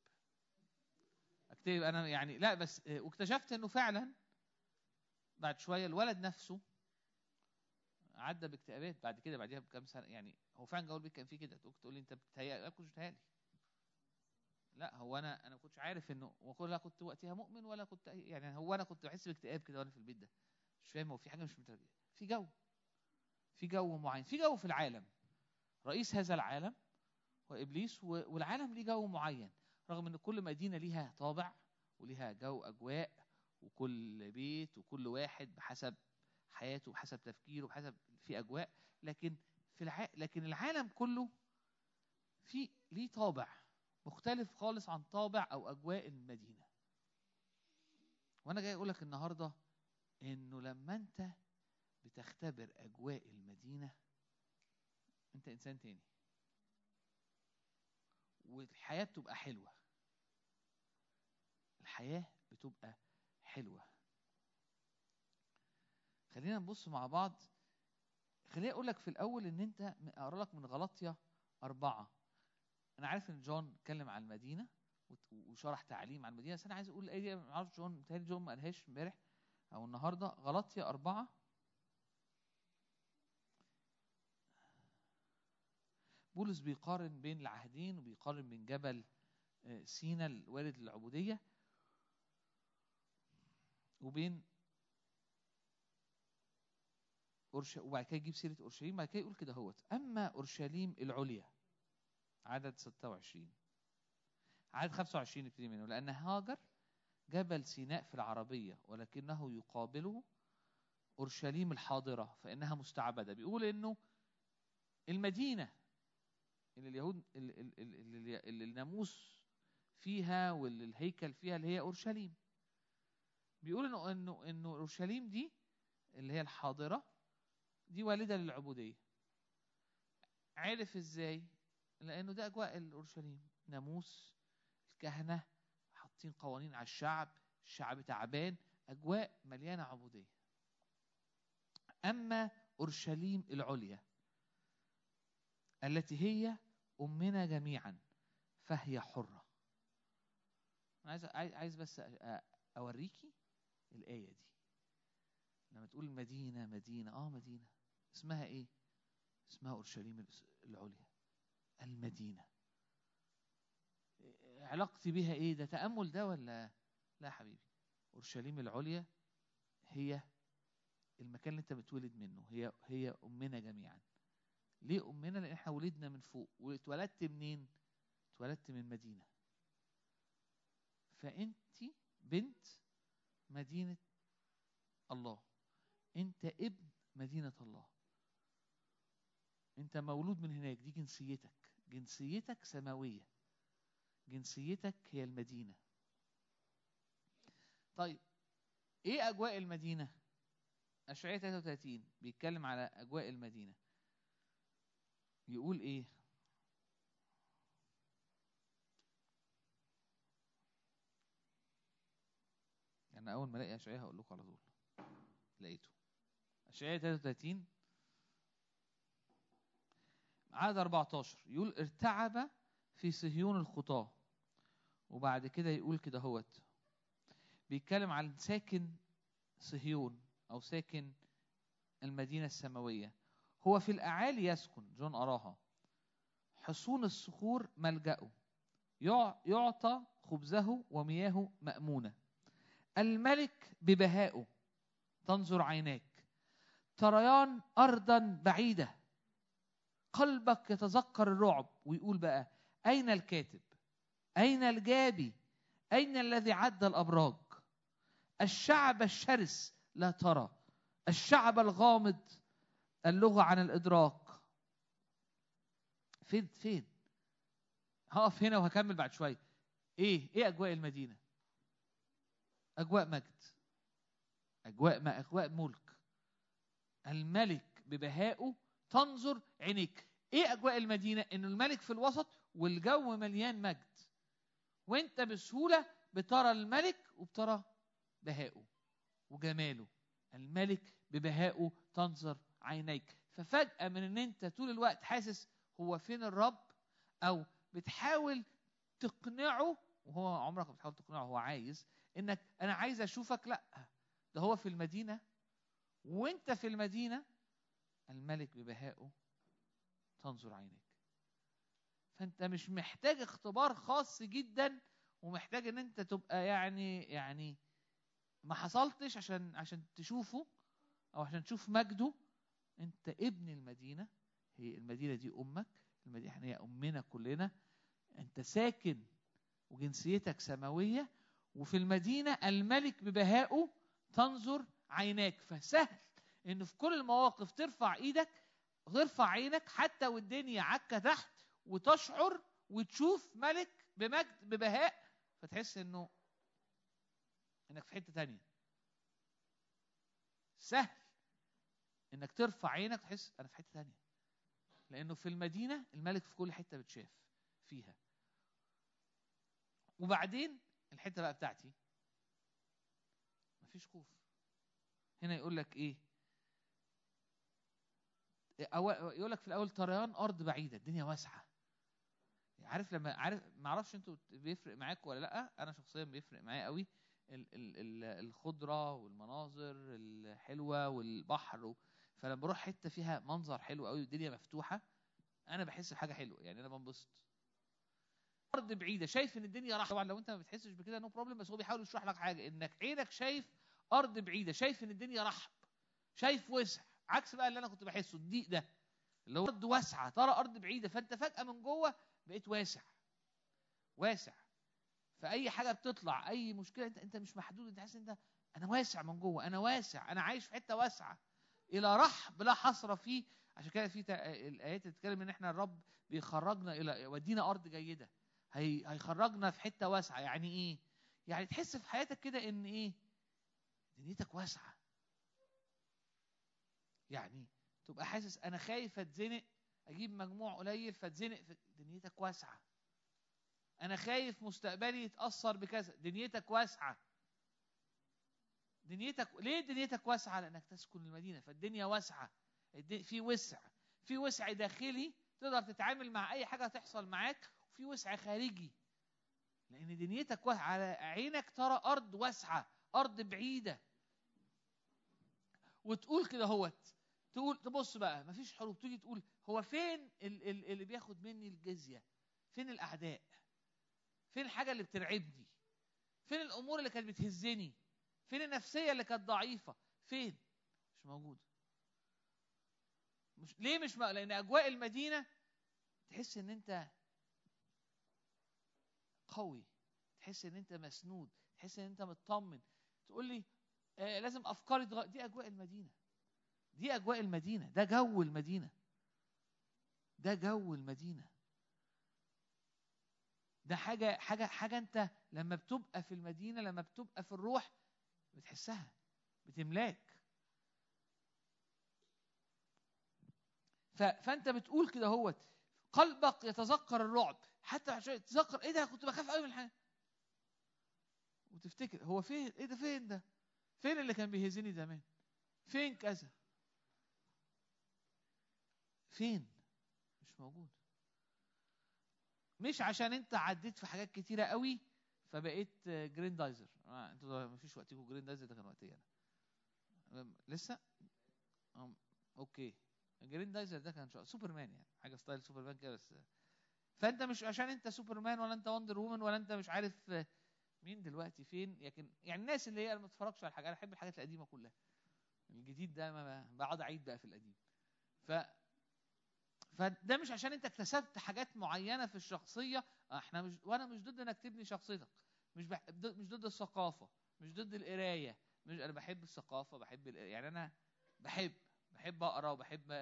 Speaker 5: انا يعني، لا بس واكتشفت انه فعلا بعد شويه الولد نفسه عدى باكتئابات بعد كده، بعديها بكام سنه. يعني هو فعلا جو البيت كان فيه كده، تقول لي انت بتتهيأ، ما كنتش بتهيألي، لا هو انا ما كنتش عارف انه، ولا كنت وقتها مؤمن ولا كنت يعني، هو انا كنت بحس باكتئاب كده وانا في البيت ده، مش فاهم هو في حاجه مش مترجمه، في جو معين، في جو في العالم. رئيس هذا العالم وابليس، والعالم ليه جو معين، رغم ان كل مدينه ليها طابع وليها جو اجواء، وكل بيت وكل واحد بحسب حياته وبحسب تفكيره وبحسب في اجواء، لكن لكن العالم كله ليه طابع مختلف خالص عن طابع او اجواء المدينه. وانا جاي اقول لك النهارده انه لما انت بتختبر اجواء المدينه انت انسان تاني، والحياه بتبقى حلوه، الحياه بتبقى حلوه. خلينا نبص مع بعض. خليني اقول لك في الاول ان انت اقرا لك من غلاطيا 4. انا عارف ان جون اتكلم عن المدينه وشرح تعليم عن المدينه، بس انا عايز اقول الايه دي، ما اعرفش جون، متهيألي جون ما قالهاش امبارح او النهارده. غلاطيا 4 بولس بيقارن بين العهدين، وبيقارن بين جبل سينا الوارد للعبوديه وبين وبعد كده يجيب سيره اورشليم، بعد كده يقول كده هوت: اما اورشليم العليا، عدد 26، عدد 25 نبتدي منه: لان هاجر جبل سيناء في العربيه، ولكنه يقابله اورشليم الحاضره فانها مستعبده. بيقول انه المدينه اللي اليهود اللي الناموس فيها واللي الهيكل فيها اللي هي اورشليم، بيقول انه اورشليم دي اللي هي الحاضره دي والده للعبوديه. عرف ازاي؟ لانه ده اجواء الاورشليم، ناموس، الكهنه حاطين قوانين على الشعب تعبان، اجواء مليانه عبوديه. اما اورشليم العليا التي هي امنا جميعا فهي حره. انا عايز بس اوريكي الايه دي. لما تقول مدينه مدينه اسمها ايه؟ اسمها اورشليم العليا، المدينه. علاقتي بها ايه؟ ده تامل ده ولا لا حبيبي؟ اورشليم العليا هي المكان اللي انت بتولد منه، هي امنا جميعا، ليه أمنا؟ لأن احنا ولدنا من فوق. واتولدت منين؟ اتولدت من مدينة. فأنت بنت مدينة الله، أنت ابن مدينة الله، أنت مولود من هناك. دي جنسيتك، جنسيتك سماوية، جنسيتك هي المدينة. طيب إيه أجواء المدينة؟ أشعياء 33 بيتكلم على أجواء المدينة. يقول إيه؟ أنا أول ما ألاقي أشعياء هقول لكم على طول. لقيته أشعياء 33 عدد 14 يقول ارتعب في صهيون الخطاة. وبعد كده يقول كده هوت، بيتكلم عن ساكن صهيون أو ساكن المدينة السماوية. هو في الأعالي يسكن، جون أراها، حصون الصخور ملجأه، يعطى خبزه ومياهه مأمونة. الملك ببهائه تنظر عيناك، تريان أرضا بعيدة، قلبك يتذكر الرعب. ويقول بقى أين الكاتب؟ أين الجابي؟ أين الذي عد الأبراج؟ الشعب الشرس لا ترى، الشعب الغامض اللغة عن الإدراك. فين؟ هقف هنا وهكمل بعد شوية. إيه أجواء المدينة؟ أجواء مجد، أجواء ملك. الملك ببهائه تنظر عينيك. إيه أجواء المدينة؟ إن الملك في الوسط والجو مليان مجد، وإنت بسهولة بترى الملك وبترى بهائه وجماله. الملك ببهائه تنظر عينيك. ففجأة من ان انت طول الوقت حاسس هو فين الرب، او بتحاول تقنعه، وهو عمرك ما بتحاول تقنعه، هو عايز انك انا عايز اشوفك. لا، ده هو في المدينة وانت في المدينة. الملك ببهائه تنظر عينيك. فانت مش محتاج اختبار خاص جدا ومحتاج ان انت تبقى يعني ما حصلتش عشان تشوفه او عشان تشوف مجده. انت ابن المدينة، هي المدينة دي امك، المدينة هي امنا كلنا. انت ساكن وجنسيتك سماوية، وفي المدينة الملك ببهائه تنظر عيناك. فسهل انه في كل المواقف ترفع ايدك، ترفع عينك حتى والدنيا عكة تحت، وتشعر وتشوف ملك بمجد ببهاء، فتحس انك في حتة تانية. سهل انك ترفع عينك تحس انا في حتة تانية، لانه في المدينة الملك في كل حتة بتشاف فيها. وبعدين الحتة بقى بتاعتي مفيش خوف. هنا يقول لك ايه؟ يقول لك في الاول تريان ارض بعيدة، الدنيا واسعة. عارف لما ما اعرفش انتوا بيفرق معاكم ولا لا، انا شخصيا بيفرق معايا قوي الخضرة والمناظر الحلوة والبحر. فلما بروح حتة فيها منظر حلو قوي والدنيا مفتوحة، انا بحس بحاجة حلوة، يعني انا بنبسط. ارض بعيدة، شايف ان الدنيا راح. طبعا لو انت ما بتحسش بكده نو بروبلم، بس هو بيحاول يشرح لك حاجة، انك عينك شايف ارض بعيدة، شايف ان الدنيا رحب، شايف وسع، عكس بقى اللي انا كنت بحسه الضيق ده، اللي هو ارض واسعة ترى ارض بعيدة. فانت فجأة من جوه بقيت واسع. فأي حاجة بتطلع، أي مشكلة، أنت مش محدود، أنت حاسس أنت أنا واسع من جوه، أنا واسع، أنا عايش في حتة واسعة إلى رحب لا حصر فيه. عشان كده في الآيات بتتكلم إن إحنا الرب بيخرجنا إلى ودينا أرض جيدة، هيخرجنا في حتة واسعة. يعني إيه؟ يعني تحس في حياتك كده إن إيه؟ دنيتك واسعة. يعني تبقى حاسس أنا خايف أتزنق، أجيب مجموع قليل فأتزنق، دنيتك واسعة. أنا خايف مستقبلي يتأثر بكذا، دنيتك واسعة. ليه دنيتك واسعة؟ لأنك تسكن المدينة، فالدنيا واسعة، في وسع داخلي تقدر تتعامل مع أي حاجة تحصل معاك، وفي وسع خارجي لأن دنيتك واسعة. على عينك ترى أرض واسعة، أرض بعيدة. وتقول كده تبص بقى مفيش حروب، تيجي تقول هو فين اللي بياخد مني الجزية؟ فين الأعداء؟ فين الحاجة اللي بترعبني؟ فين الأمور اللي كانت بتهزني؟ فين النفسية اللي كانت ضعيفة؟ فين؟ مش موجودة. مش لأن أجواء المدينة تحس إن أنت قوي، تحس إن أنت مسنود، تحس إن أنت مطمن. تقول لي لازم أفكاري تغير. دي أجواء المدينة، دي أجواء المدينة، ده جو المدينة، ده جو المدينة. ده حاجة أنت لما بتبقى في المدينة، لما بتبقى في الروح بتحسها، بتملاك. فأنت بتقول كده هوت قلبك يتذكر الرعب، حتى عشان تذكر ايه ده، كنت بخاف قوي من الحاجة، وتفتكر هو فين، ايه ده، فين ده، فين اللي كان بيهزني زمان، فين كذا، فين، مش موجود. مش عشان انت عديت في حاجات كتيرة قوي فبقيت جريندايزر. انتوا ما فيش وقتكم جريندايزر، ده كان وقتي انا لسه. اوكي، جريندايزر ده كان سوبرمان، يعني حاجه ستايل سوبرمان كده بس. فانت مش عشان انت سوبرمان ولا انت وندر وومن ولا انت مش عارف مين دلوقتي فين. لكن يعني الناس اللي هي ما بتتفرجش على حاجه، انا احب الحاجات القديمه كلها، الجديد ده ما بقعد اعيد بقى في القديم. فده مش عشان انت اكتسبت حاجات معينه في الشخصيه. احنا وانا مش ضد انك تبني شخصيتك، مش ضد الثقافه، مش ضد القرايه، مش انا بحب الثقافه، بحب يعني انا بحب اقرا وبحب،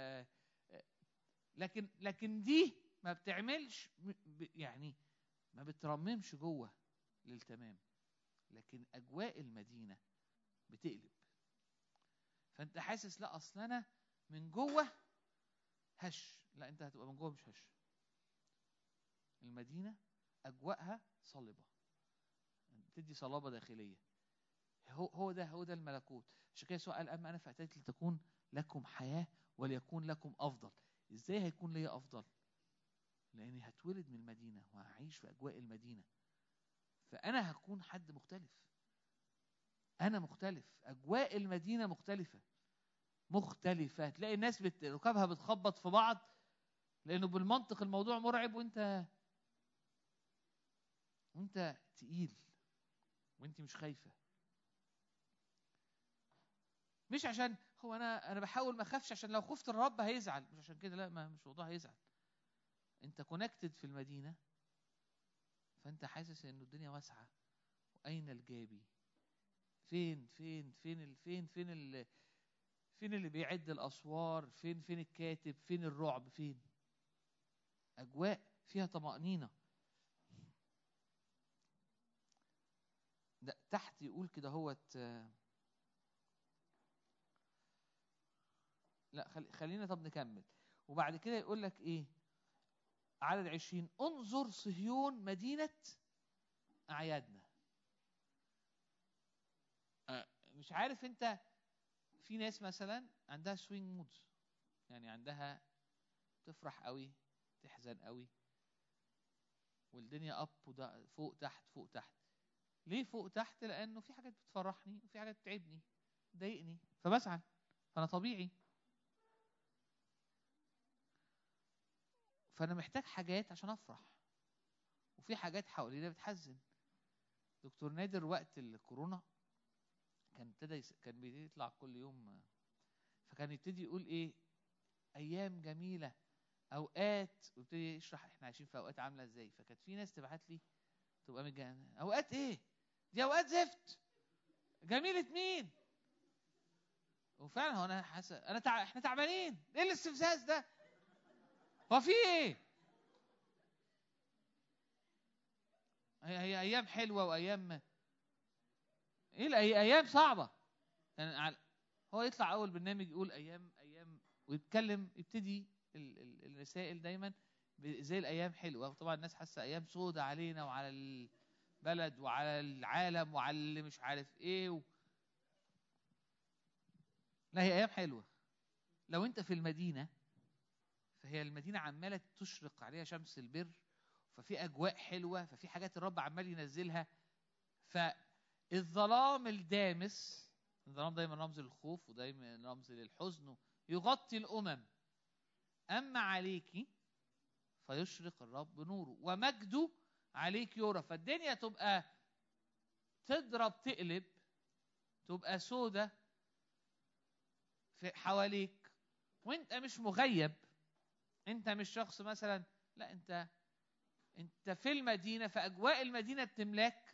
Speaker 5: لكن دي ما بتعملش يعني ما بترممش جوه للتمام. لكن اجواء المدينه بتقلب، فانت حاسس لا اصل انا من جوه هش، لا انت هتبقى من جوه مش هش. المدينه اجواءها صلبه، بتدي صلابه داخليه. هو ده الملكوت. عشان كده يسوع قال اما انا فاتيت لتكون لكم حياه وليكون لكم افضل. ازاي هيكون لي افضل؟ لاني هتولد من المدينه وهعيش في اجواء المدينه، فانا هكون حد مختلف. انا مختلف، اجواء المدينه مختلفه. تلاقي الناس ركابها بتخبط في بعض لانه بالمنطق الموضوع مرعب، وانت تقيل وانت مش خايفه. مش عشان هو انا بحاول ما اخافش عشان لو خفت الرب هيزعل، مش عشان كده، لا، مش موضوع هيزعل. انت كونكتد في المدينه، فانت حاسس انه الدنيا واسعه. واين الجابي؟ فين اللي بيعد الاسوار؟ فين الكاتب؟ فين الرعب؟ فين اجواء فيها طمأنينة؟ ده تحت يقول كده هوت. لا خلينا طب نكمل. وبعد كده يقول لك ايه؟ عدد 20: انظر صهيون مدينة أعيادنا. مش عارف انت، في ناس مثلا عندها سوينج مودز، يعني عندها تفرح قوي، تحزن قوي، والدنيا اب وده فوق تحت فوق تحت. ليه فوق تحت؟ لانه في حاجات بتفرحني وفي حاجات بتعبني تضايقني فبزعل، فانا طبيعي. فانا محتاج حاجات عشان افرح، وفي حاجات حوالينا بتحزن. دكتور نادر وقت الكورونا كان بيطلع كل يوم، فكان يبتدي يقول ايه؟ ايام جميله، اوقات، ويبتدي يشرح احنا عايشين في اوقات عامله ازاي. فكانت في ناس تبعت لي تبقى متجننه، اوقات ايه دي؟ اوقات زفت، جميله مين؟ وفعلا هو انا حاسس احنا تعبانين. ايه الاستفزاز ده؟ هو في ايه؟ هي ايام حلوه وايام ايه؟ ايام صعبه. يعني هو يطلع اول برنامج يقول ايام ويتكلم، يبتدي الرسائل دايما زي الايام حلوه. وطبعا الناس حاسه ايام سودة علينا وعلى البلد وعلى العالم وعلى اللي مش عارف ايه لا، هي ايام حلوه لو انت في المدينه. فهي المدينه عماله تشرق عليها شمس البر، ففي اجواء حلوه، ففي حاجات الرب عمال ينزلها. فالظلام الدامس، الظلام دايما رمز للخوف ودايما رمز للحزن، يغطي الامم. اما عليكي فيشرق الرب نوره ومجده عليك يرى. فالدنيا تبقى تضرب تقلب، تبقى سودة في حواليك، وانت مش مغيب، انت مش شخص مثلا، لا، انت في المدينه، في اجواء المدينه بتملاك،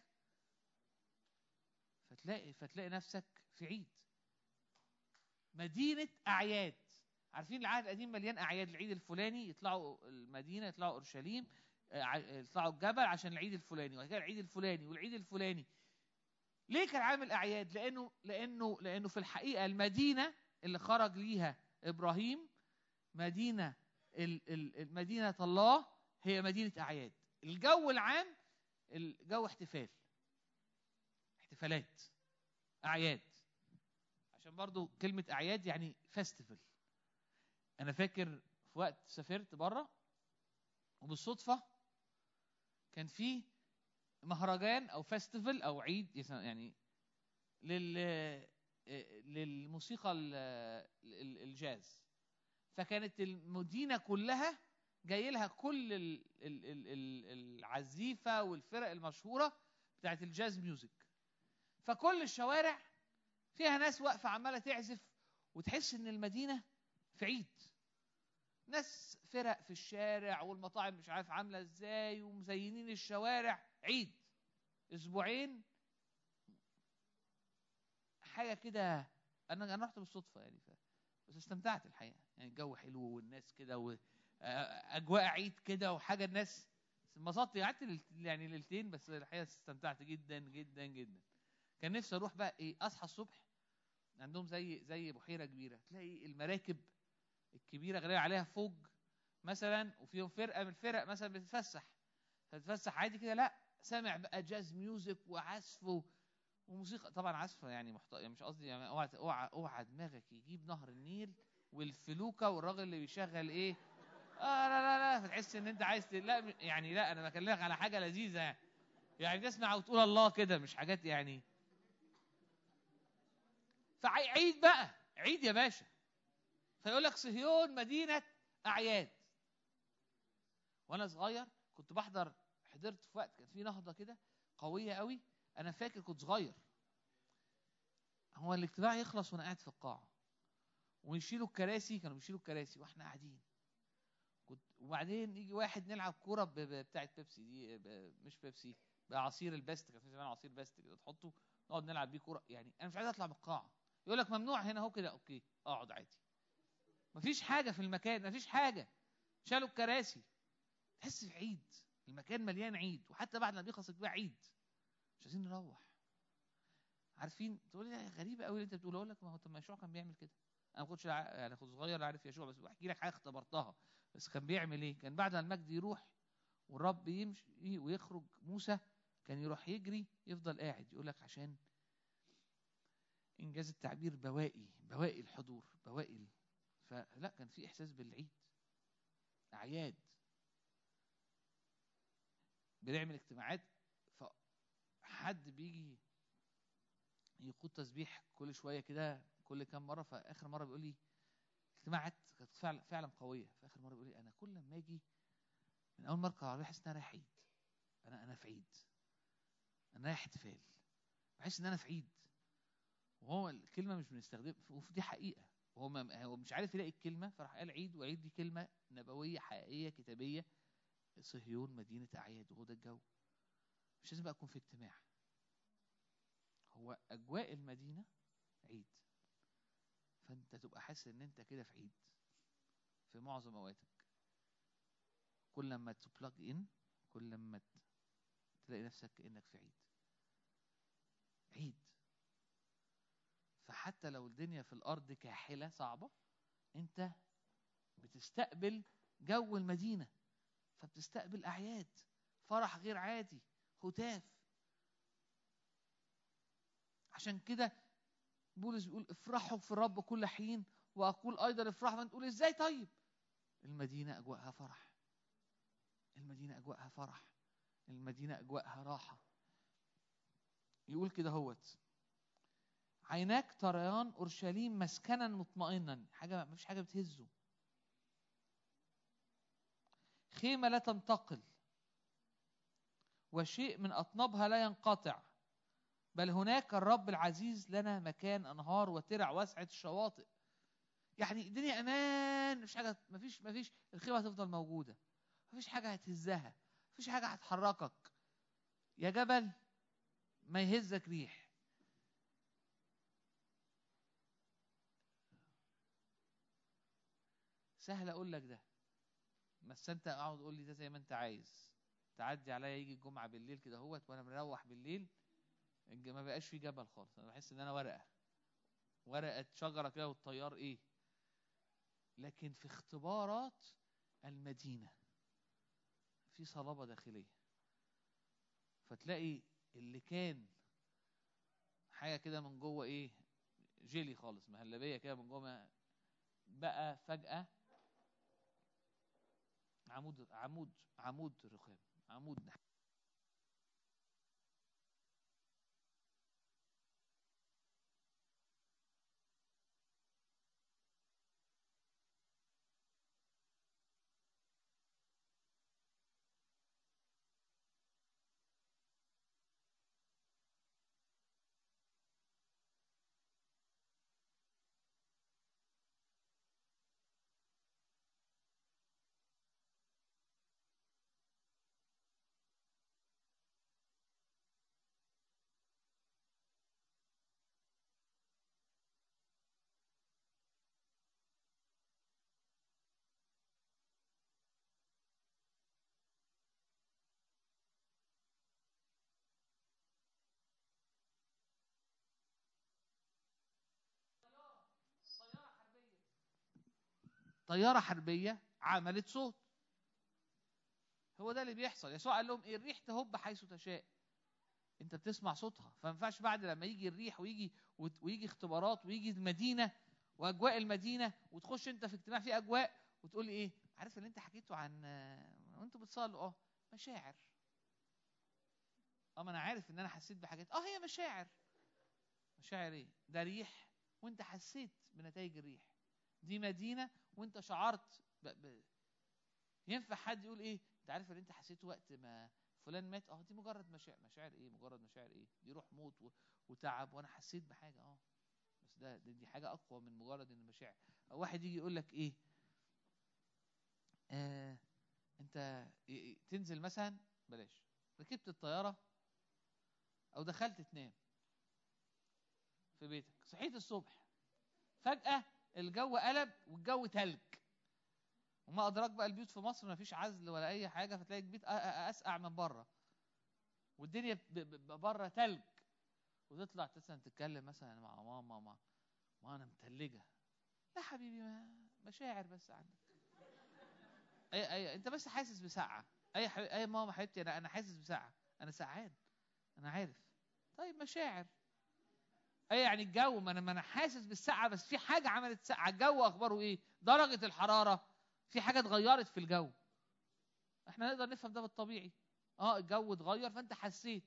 Speaker 5: فتلاقي نفسك في عيد. مدينه اعياد. عارفين العهد القديم مليان اعياد، العيد الفلاني يطلعوا المدينه، يطلعوا اورشليم، يطلعوا الجبل عشان العيد الفلاني، وبعد كده العيد الفلاني والعيد الفلاني. ليه كان عامل اعياد؟ لانه في الحقيقه المدينه اللي خرج ليها ابراهيم مدينه مدينه الله، هي مدينه اعياد. الجو العام الجو احتفالات، اعياد. عشان برضو كلمه اعياد يعني فيستيفال. انا فاكر في وقت سافرت بره وبالصدفه كان في مهرجان او فيستيفال او عيد يعني للموسيقى الجاز. فكانت المدينه كلها جاي لها كل العزيفه والفرق المشهوره بتاعت الجاز ميوزك. فكل الشوارع فيها ناس واقفه عماله تعزف، وتحس ان المدينه في عيد. ناس فرق في الشارع، والمطاعم مش عارف عامله ازاي، ومزينين الشوارع عيد. اسبوعين حاجه كده. انا رحت بالصدفه يعني، بس استمتعت الحقيقه. يعني الجو حلو والناس كده، واجواء عيد كده وحاجه. الناس انبسطت، قعدت يعني ليلتين، بس الحقيقه استمتعت جدا جدا جدا. كان نفسي اروح بقى اصحى الصبح، عندهم زي بحيره كبيره، تلاقي المراكب الكبيره غاليه عليها فوق مثلا، وفيهم فرقه من الفرق مثلا فتتفسح عادي كده. لا، سامع بقى جاز ميوزك وعزف وموسيقى. طبعا عزف يعني مش قصدي يعني، اوعى دماغك يجيب نهر النيل والفلوكه والراجل اللي بيشغل ايه. لا فتحس ان انت عايز لا يعني، لا، انا بكلمك على حاجه لذيذه يعني تسمع وتقول الله كده، مش حاجات يعني. فعيد بقى، عيد يا باشا. فيقول لك صهيون مدينه اعياد. وانا صغير كنت حضرت في وقت كان في نهضه كده قويه قوي. انا فاكر كنت صغير، هو الاجتماع يخلص وانا قاعد في القاعه، ويشيلوا الكراسي، كانوا بيشيلوا الكراسي واحنا قاعدين. وبعدين يجي واحد نلعب كوره بتاعه بيبسي دي، مش بيبسي، بعصير البست. كان في زمان عصير بست كده تحطه، نقعد نلعب بيه كوره. يعني انا مش عايز اطلع من القاعه. يقول لك ممنوع هنا اهو كده. اوكي، اقعد عادي، مفيش حاجه في المكان، مفيش حاجه. شالوا الكراسي، تحس في عيد. المكان مليان عيد، وحتى بعد ما بيخلص الجمعة عيد مش عايزين نروح. عارفين تقول لي غريبه قوي اللي انت بتقوله. اقول لك ما هو طب ما يشوع كان بيعمل كده. انا ما كنتش يعني كنت صغير لا عارف يشوع، بس بحكي لك حاجه اختبرتها. بس كان بيعمل ايه؟ كان بعد ما المجد يروح والرب يمشي ويخرج موسى، كان يروح يجري يفضل قاعد. يقول لك عشان انجاز التعبير بواقي الحضور، فلا كان في احساس بالعيد. اعياد، بنعمل اجتماعات، فحد بيجي يقود تسبيح كل شويه كده، كل كام مره. فاخر مره بيقول لي اجتماعات كانت فعلا قويه. فاخر مره بيقول لي انا كل ما اجي من اول مره العربيه احس ان انا رايح عيد. انا في عيد، انا رايح احتفال، بحس ان انا في عيد. وهو الكلمه مش بنستخدم، ودي حقيقه. هو مش عارف يلاقي الكلمه، فراح قال عيد. وعيد دي كلمه نبويه حقيقيه كتابيه. صهيون مدينه اعياد، وهو ده الجو. مش لازم بقى اكون في اجتماع، هو اجواء المدينه عيد. فانت تبقى حاسس ان انت كده في عيد في معظم اوقاتك. كل لما تبلاج ان، كل لما تلاقي نفسك كانك في عيد. فحتى لو الدنيا في الارض كاحله صعبه، انت بتستقبل جو المدينه، فبتستقبل اعياد، فرح غير عادي، هتاف. عشان كده بولس بيقول افرحوا في الرب كل حين، واقول ايضا افرحوا. تقول ازاي؟ طيب المدينه اجواءها فرح، المدينه اجواءها فرح، المدينه اجواءها راحه. يقول كده هوت عيناك تريان اورشليم مسكنا مطمئنا. حاجه مفيش حاجه بتهزه. خيمه لا تنتقل، وشيء من اطنابها لا ينقطع، بل هناك الرب العزيز لنا مكان انهار وترع واسعه الشواطئ. يعني الدنيا امان، مفيش حاجه، مفيش الخيمه هتفضل موجوده، مفيش حاجه هتهزها، مفيش حاجه هتحركك. يا جبل ما يهزك ريح. سهل اقول لك ده، بس انت اقعد قول لي ده زي ما انت عايز. تعدي عليا يجي الجمعه بالليل كده اهوت وانا مروح بالليل ما بقاش في جبل خالص، انا بحس ان انا ورقه شجره كده والطيار ايه. لكن في اختبارات المدينه في صلابه داخليه، فتلاقي اللي كان حاجه كده من جوه ايه، جيلي خالص مهلبيه كده من جوه، بقى فجاه عمود رخام، عمود نحت. طياره حربيه عملت صوت. هو ده اللي بيحصل. يسوع قال لهم ايه؟ الريح تهب حيث تشاء، انت بتسمع صوتها. فما ينفعش بعد لما يجي الريح ويجي اختبارات ويجي المدينه واجواء المدينه وتخش انت في اجتماع فيه اجواء وتقول لي ايه؟ عارف اللي انت حكيته عن وانتوا بتصلوا مشاعر. ما انا عارف ان انا حسيت بحاجات. هي مشاعر ايه؟ ده ريح وانت حسيت بنتائج الريح. دي مدينه وانت شعرت ينفع حد يقول ايه؟ انت عارف اللي انت حسيته وقت ما فلان مات؟ دي مجرد مشاعر. مشاعر ايه؟ مجرد مشاعر ايه؟ دي روح موت وتعب، وانا حسيت بحاجه. بس دي حاجه اقوى من مجرد ان مشاعر. او واحد يجي يقول لك ايه؟ انت تنزل مثلا، بلاش، ركبت الطياره او دخلت تنام في بيتك، صحيت الصبح فجاه الجو قلب والجو تلج، وما ادراك بقى البيوت في مصر ما فيش عزل ولا اي حاجه، فتلاقي البيت اسقع من بره والدنيا بره تلج، وتطلع مثلا تتكلم مثلا مع ماما، ما انا متلجه. لا حبيبي، مشاعر بس عندك. اي انت بس حاسس بسقعه. اي ماما حبيبتي، انا حاسس بسقعه، انا سقعان، انا عارف. طيب مشاعر. يعني الجو، ما انا حاسس بالسقعه، بس في حاجه عملت سقعه. الجو اخباره ايه؟ درجه الحراره، في حاجه اتغيرت في الجو. احنا نقدر نفهم ده بالطبيعي. الجو اتغير فانت حسيت.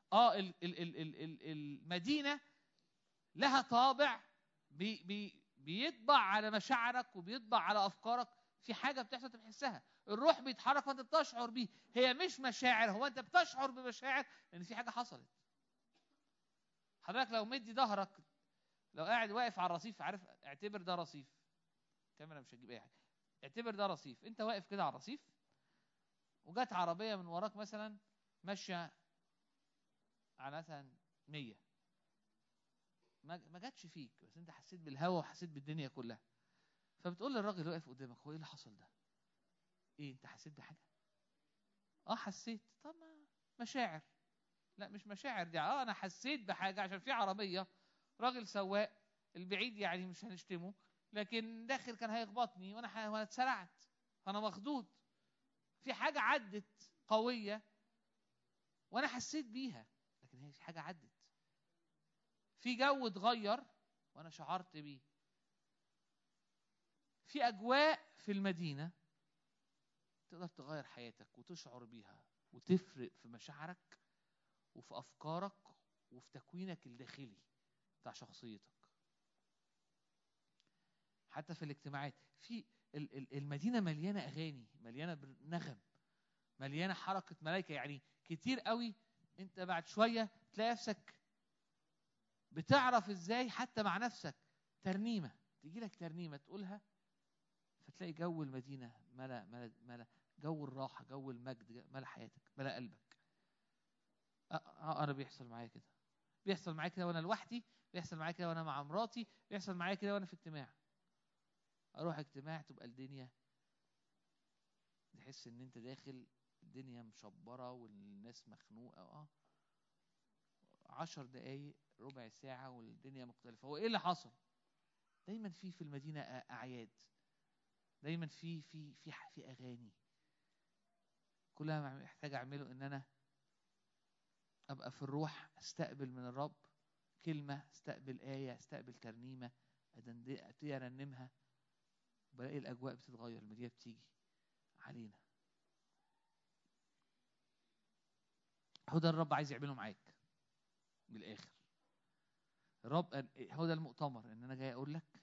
Speaker 5: المدينه لها طابع بيطبع على مشاعرك وبيطبع على افكارك. في حاجه بتحصل بتحسها، الروح بيتحرك فانت بتشعر بيه. هي مش مشاعر، هو انت بتشعر بمشاعر لان في حاجه حصلت. حضرتك لو مدي ظهرك، لو قاعد واقف على الرصيف، عارف، اعتبر ده رصيف. الكاميرا مش هتجيب اي حاجه. اعتبر ده رصيف، انت واقف كده على الرصيف وجات عربيه من وراك مثلا ماشيه على مثلا 100، ما جاتش فيك، بس انت حسيت بالهواء وحسيت بالدنيا كلها. فبتقول للراجل اللي واقف قدامك، هو ايه اللي حصل ده؟ ايه، انت حسيت بحاجه؟ حسيت. طب ما مشاعر. لا مش مشاعر دي. انا حسيت بحاجه عشان في عربيه، راجل سواق البعيد يعني مش هنشتمه، لكن داخل كان هيخبطني وانا اتسرعت، فانا مخضوض. في حاجه عدت قويه وانا حسيت بيها، لكن هي في حاجه عدت. في جو اتغير وانا شعرت بيه. في اجواء في المدينه تقدر تغير حياتك وتشعر بيها وتفرق في مشاعرك وفي افكارك وفي تكوينك الداخلي بتاع شخصيتك. حتى في الاجتماعات، في المدينه مليانه اغاني، مليانه نغم، مليانه حركه ملائكه. يعني كتير قوي انت بعد شويه تلاقي نفسك بتعرف ازاي حتى مع نفسك ترنيمه تيجي لك ترنيمه تقولها فتلاقي جو المدينه ملا جو الراحه، جو المجد ملا حياتك، ملا قلبك. انا بيحصل معايا كده، بيحصل معايا كده وانا لوحدي، بيحصل معايا كده وانا مع مراتي، بيحصل معايا كده وانا في اجتماع. اروح اجتماع تبقى الدنيا تحس ان انت داخل الدنيا مشبره والناس مخنوقه. 10 دقايق ربع ساعه والدنيا مختلفه. هو ايه اللي حصل؟ دايما في المدينه اعياد، دايما في اغاني. كل ما محتاج اعمله ان انا ابقى في الروح، استقبل من الرب كلمه، استقبل ايه، استقبل ترنيمه، ابتدي ارنمها، بلاقي الاجواء بتتغير، المدينه بتيجي علينا. هو ده الرب عايز يعمله معاك بالاخر. الرب هو ده المؤتمر، ان انا جاي اقول لك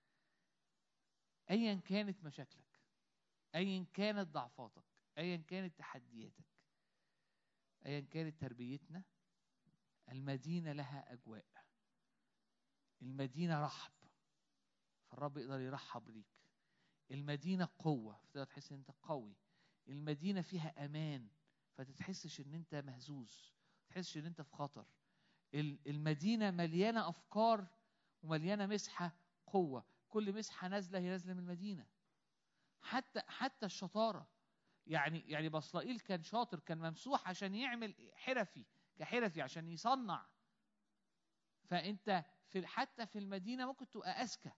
Speaker 5: ايا كانت مشاكلك، ايا كانت ضعفاتك، ايا كانت تحدياتك، ايا كانت تربيتنا، المدينه لها اجواء، المدينه رحب، فالرب يقدر يرحب ليك. المدينه قوه، فتقدر تحس ان انت قوي. المدينه فيها امان، فتتحسش ان انت مهزوز، تحسش ان انت في خطر. المدينه مليانه افكار ومليانه مسحه قوه، كل مسحه نازله هي نازله من المدينه. حتى الشطاره، يعني بصلائيل كان شاطر، كان ممسوح عشان يعمل كحرفي عشان يصنع. فانت حتى في المدينه ممكن تبقى اذكى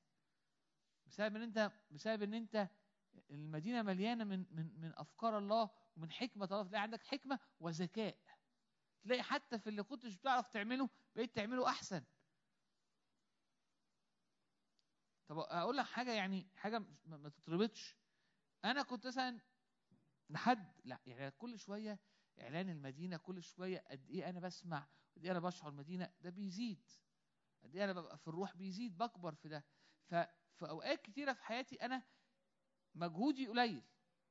Speaker 5: بسبب ان انت المدينه مليانه من افكار الله ومن حكمه الله. تلاقي عندك حكمه وذكاء، تلاقي حتى في اللي كنتش بتعرف تعمله بقيت تعمله احسن. طب اقول لك حاجه، يعني حاجه ما تتربطش. انا كنت مثلا يعني كل شويه اعلان المدينه، كل شويه قد ايه انا بسمع، قد ايه انا بشعر المدينه، ده بيزيد. قد ايه انا ببقى في الروح بيزيد، بكبر في ده. ففي اوقات كتيره في حياتي انا مجهودي قليل،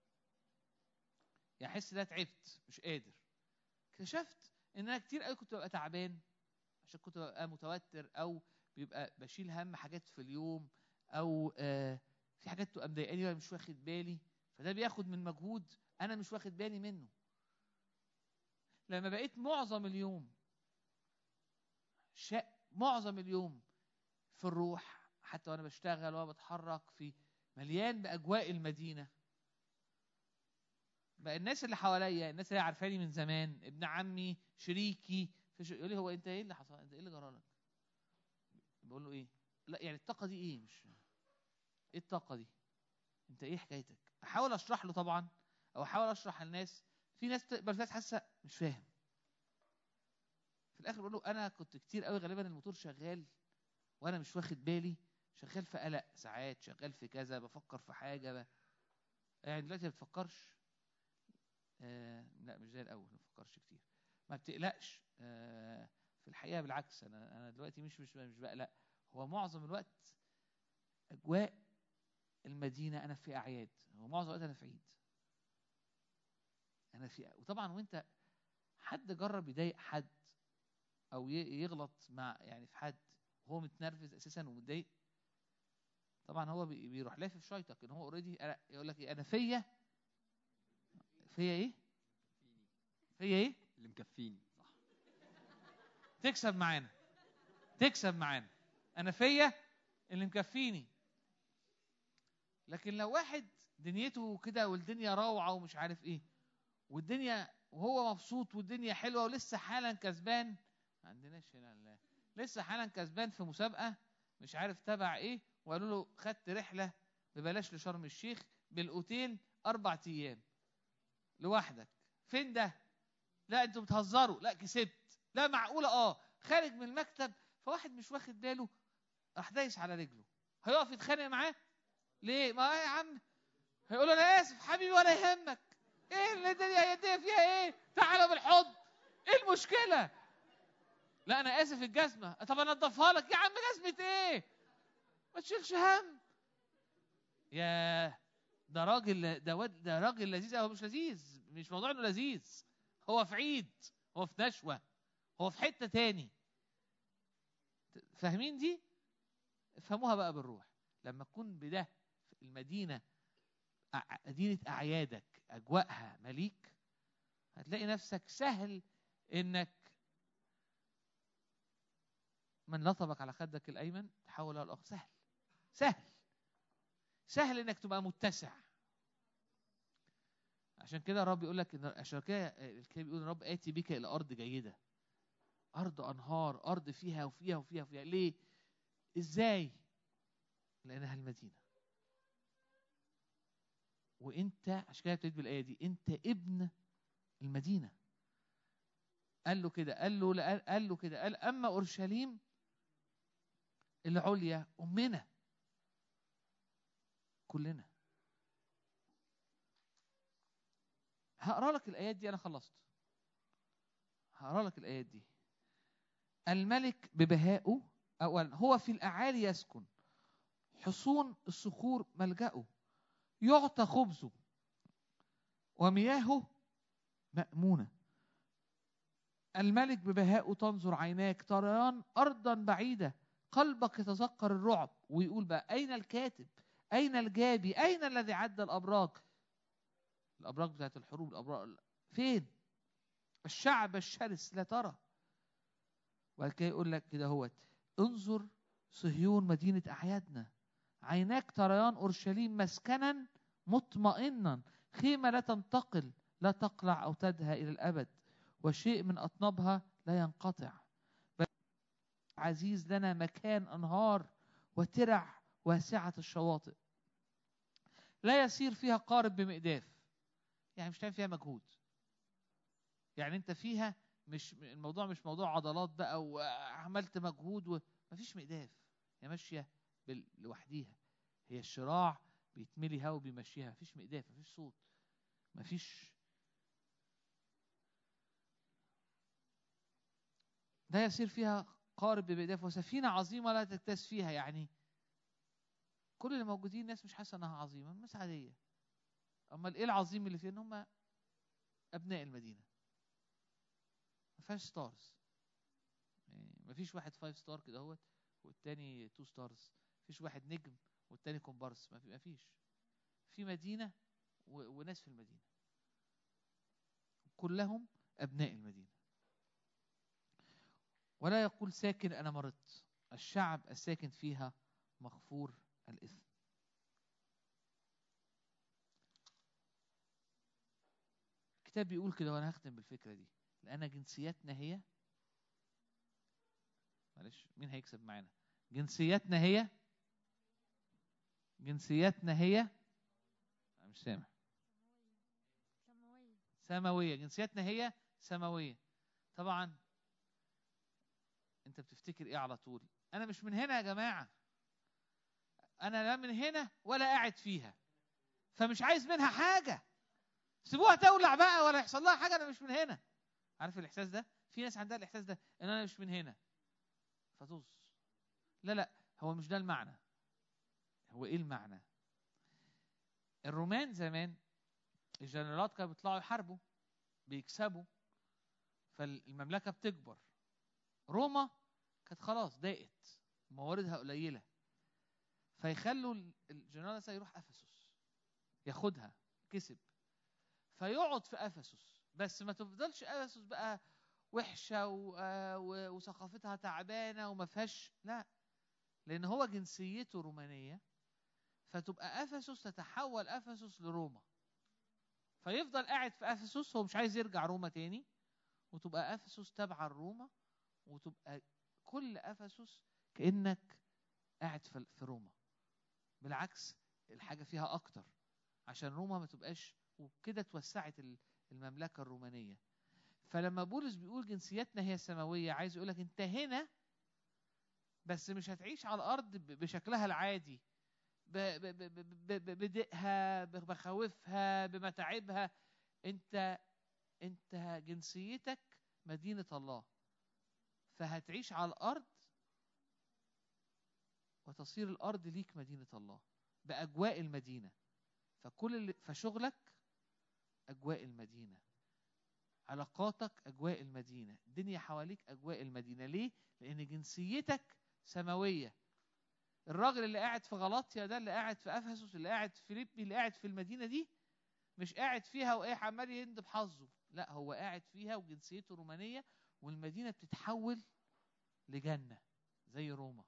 Speaker 5: يعني احس ان انا تعبت مش قادر. اكتشفت ان انا كتير قوي كنت ببقى تعبان عشان كنت ببقى متوتر، او بيبقى بشيل هم حاجات في اليوم، او في حاجات تبقى مضايقاني وانا مش واخد بالي، فده بياخد من مجهود انا مش واخد بالي منه. لما بقيت معظم اليوم في الروح، حتى وانا بشتغل وانا بتحرك في مليان باجواء المدينه، بقى الناس اللي حواليا، الناس اللي عارفاني من زمان، ابن عمي، شريكي يقول لي هو انت ايه اللي حصل، انت ايه اللي جرالك؟ بقول له ايه؟ لا يعني الطاقه دي ايه؟ مش ايه الطاقه دي؟ انت ايه حكايتك؟ احاول اشرح له طبعا، او احاول اشرح للناس. في ناس بس حاسه مش فاهم. في الاخر بقول له انا كنت كتير قوي غالبا الموتور شغال وانا مش واخد بالي، شغال في قلق ساعات، شغال في كذا، بفكر في حاجه يعني دلوقتي ما بتفكرش. لا مش زي الاول، ما بفكرش كتير. ما بتقلقش. في الحقيقه بالعكس، انا دلوقتي مش بقلق. هو معظم الوقت اجواء المدينه انا في اعياد، هو معظم الوقت انا في عيد. وطبعا وانت حد جرب يضايق حد او يغلط مع يعني في حد وهو متنرفز اساسا ومتضايق، طبعا هو بيروح لافف شايطك ان هو اوريدي يقول لك ايه، انا فيا ايه
Speaker 6: اللي مكفيني. صح،
Speaker 5: تكسب معانا انا فيا اللي مكفيني. لكن لو واحد دنيته كده والدنيا روعه ومش عارف ايه، والدنيا وهو مبسوط والدنيا حلوه ولسه حالا كسبان، ما عندناش هنا لسه حالا كسبان في مسابقه مش عارف تبع ايه، وقالوا له خدت رحله ببلاش لشرم الشيخ بالاوتيل 4 ايام لوحدك. فين ده؟ لا انتوا بتهزروا، لا كسبت، لا معقوله. خارج من المكتب، فواحد مش واخد باله راح دايس على رجله، هيقف يتخانق معاه ليه؟ ما يا عم هيقول له انا اسف حبيبي ولا يهمك، ايه اللي الدنيا فيها ايه، تعالى بالحضن، ايه المشكله؟ لا انا اسف الجزمه، طب انا انضفها لك يا عم، جزمه ايه؟ ما تشيلش هم. يا ده راجل لذيذ. هو مش لذيذ، مش موضوع انه لذيذ، هو في عيد، هو في نشوه، هو في حته تاني. فاهمين دي؟ افهموها بقى بالروح. لما تكون بده المدينة مدينة أعيادك أجواءها مليك، هتلاقي نفسك سهل إنك من لطبك على خدك الأيمن تحول الأخ. سهل سهل سهل إنك تبقى متسع. عشان كده الرب يقول لك، عشان كده الكتاب بيقول الرب آتي بك إلى أرض جيدة، أرض أنهار، أرض فيها وفيها وفيها وفيها. ليه؟ إزاي؟ لأنها المدينة. وأنت عشان كده بتقول بالآية دي أنت ابن المدينة. قال له كده، قال أما أورشليم العليا أمنا كلنا. هقرأ لك الآيات دي، أنا خلصت. هقرأ لك الآيات دي. الملك ببهائه أولا هو في الأعالي يسكن، حصون الصخور ملجأه، يعطى خبزه ومياهه مأمونة. الملك ببهائه تنظر عيناك، طريان أرضا بعيدة، قلبك يتذكر الرعب. ويقول بقى أين الكاتب؟ أين الجابي؟ أين الذي عد الأبراج؟ الأبراج بتاعت الحروب، الأبراج فين؟ الشعب الشرس لا ترى. وبعد كده يقول لك كده هوت انظر صهيون مدينة أعيادنا، عيناك طريان أورشليم مسكنا مطمئنا، خيمة لا تنتقل لا تقلع أو تدهى إلى الأبد، وشيء من أطنابها لا ينقطع. عزيز لنا مكان أنهار وترع واسعة الشواطئ، لا يسير فيها قارب بمقداف. يعني مش تعمل فيها مجهود، يعني انت فيها مش الموضوع مش موضوع عضلات بقى وعملت مجهود مفيش مقداف، هي ماشيه لوحديها. هي الشراع بيتملي هوا وبيمشيها، مفيش مقداف، مفيش صوت، مفيش. لا يسير فيها قارب بمقداف، وسفينه عظيمه لا تكتاز فيها. يعني كل اللي موجودين ناس مش حاسه انها عظيمه، ناس عاديه. امال ايه العظيم اللي فيها؟ ان هم ابناء المدينه. ما فيهاش ستارز، يعني ما فيش واحد 5 ستار كده اهوت والتاني 2 ستارز، ما فيش واحد نجم والتاني كومبارس، ما فيش. في مدينه وناس في المدينه كلهم ابناء المدينه. ولا يقول ساكن انا مرضت، الشعب الساكن فيها مغفور الاثم. الكتاب بيقول كده، وانا هختم بالفكره دي، لان جنسياتنا هي، معلش مين هيكسب معانا؟ جنسياتنا هي أنا مش سامع. سماوية. جنسياتنا هي سماوية. طبعا انت بتفتكر ايه على طول؟ انا مش من هنا يا جماعة، انا لا من هنا ولا قاعد فيها، فمش عايز منها حاجة، سيبوها تولع بقى ولا يحصل لها حاجة، انا مش من هنا. عارف الاحساس ده؟ في ناس عندها الاحساس ده ان انا مش من هنا فطز. لا هو مش ده المعنى. هو ايه المعنى؟ الرومان زمان الجنرالات كانوا بيطلعوا يحاربوا بيكسبوا، فالمملكة بتكبر. روما كانت خلاص ضاقت، مواردها قليلة، فيخلوا الجنرال ده يروح أفسس ياخدها، كسب، فيقعد في أفسس. بس ما تفضلش أفسس بقى وحشة وثقافتها تعبانة وما فيهاش، لا، لأن هو جنسيته رومانية، فتبقى أفسس تتحول أفسس لروما، فيفضل قاعد في أفسس، هو مش عايز يرجع روما تاني، وتبقى أفسس تابعة لروما، وتبقى كل أفسس كأنك قاعد في روما. بالعكس الحاجة فيها أكتر عشان روما ما تبقاش، وكده توسعت المملكة الرومانية. فلما بولس بيقول جنسيتنا هي سماوية، عايز يقولك انت هنا بس مش هتعيش على الأرض بشكلها العادي، بدقها، بمخاوفها، بمتاعبها. انت جنسيتك مدينة الله، فهتعيش على الأرض وتصير الأرض ليك مدينة الله بأجواء المدينة. فشغلك أجواء المدينة، علاقاتك أجواء المدينة، الدنيا حواليك أجواء المدينة. ليه؟ لأن جنسيتك سماوية. الراجل اللي قاعد في غلاطيا ده، اللي قاعد في افسس، اللي قاعد في فيليبي، اللي قاعد في المدينه دي، مش قاعد فيها وايه عمال يندب حظه، لا هو قاعد فيها وجنسيته رومانيه، والمدينه بتتحول لجنه زي روما.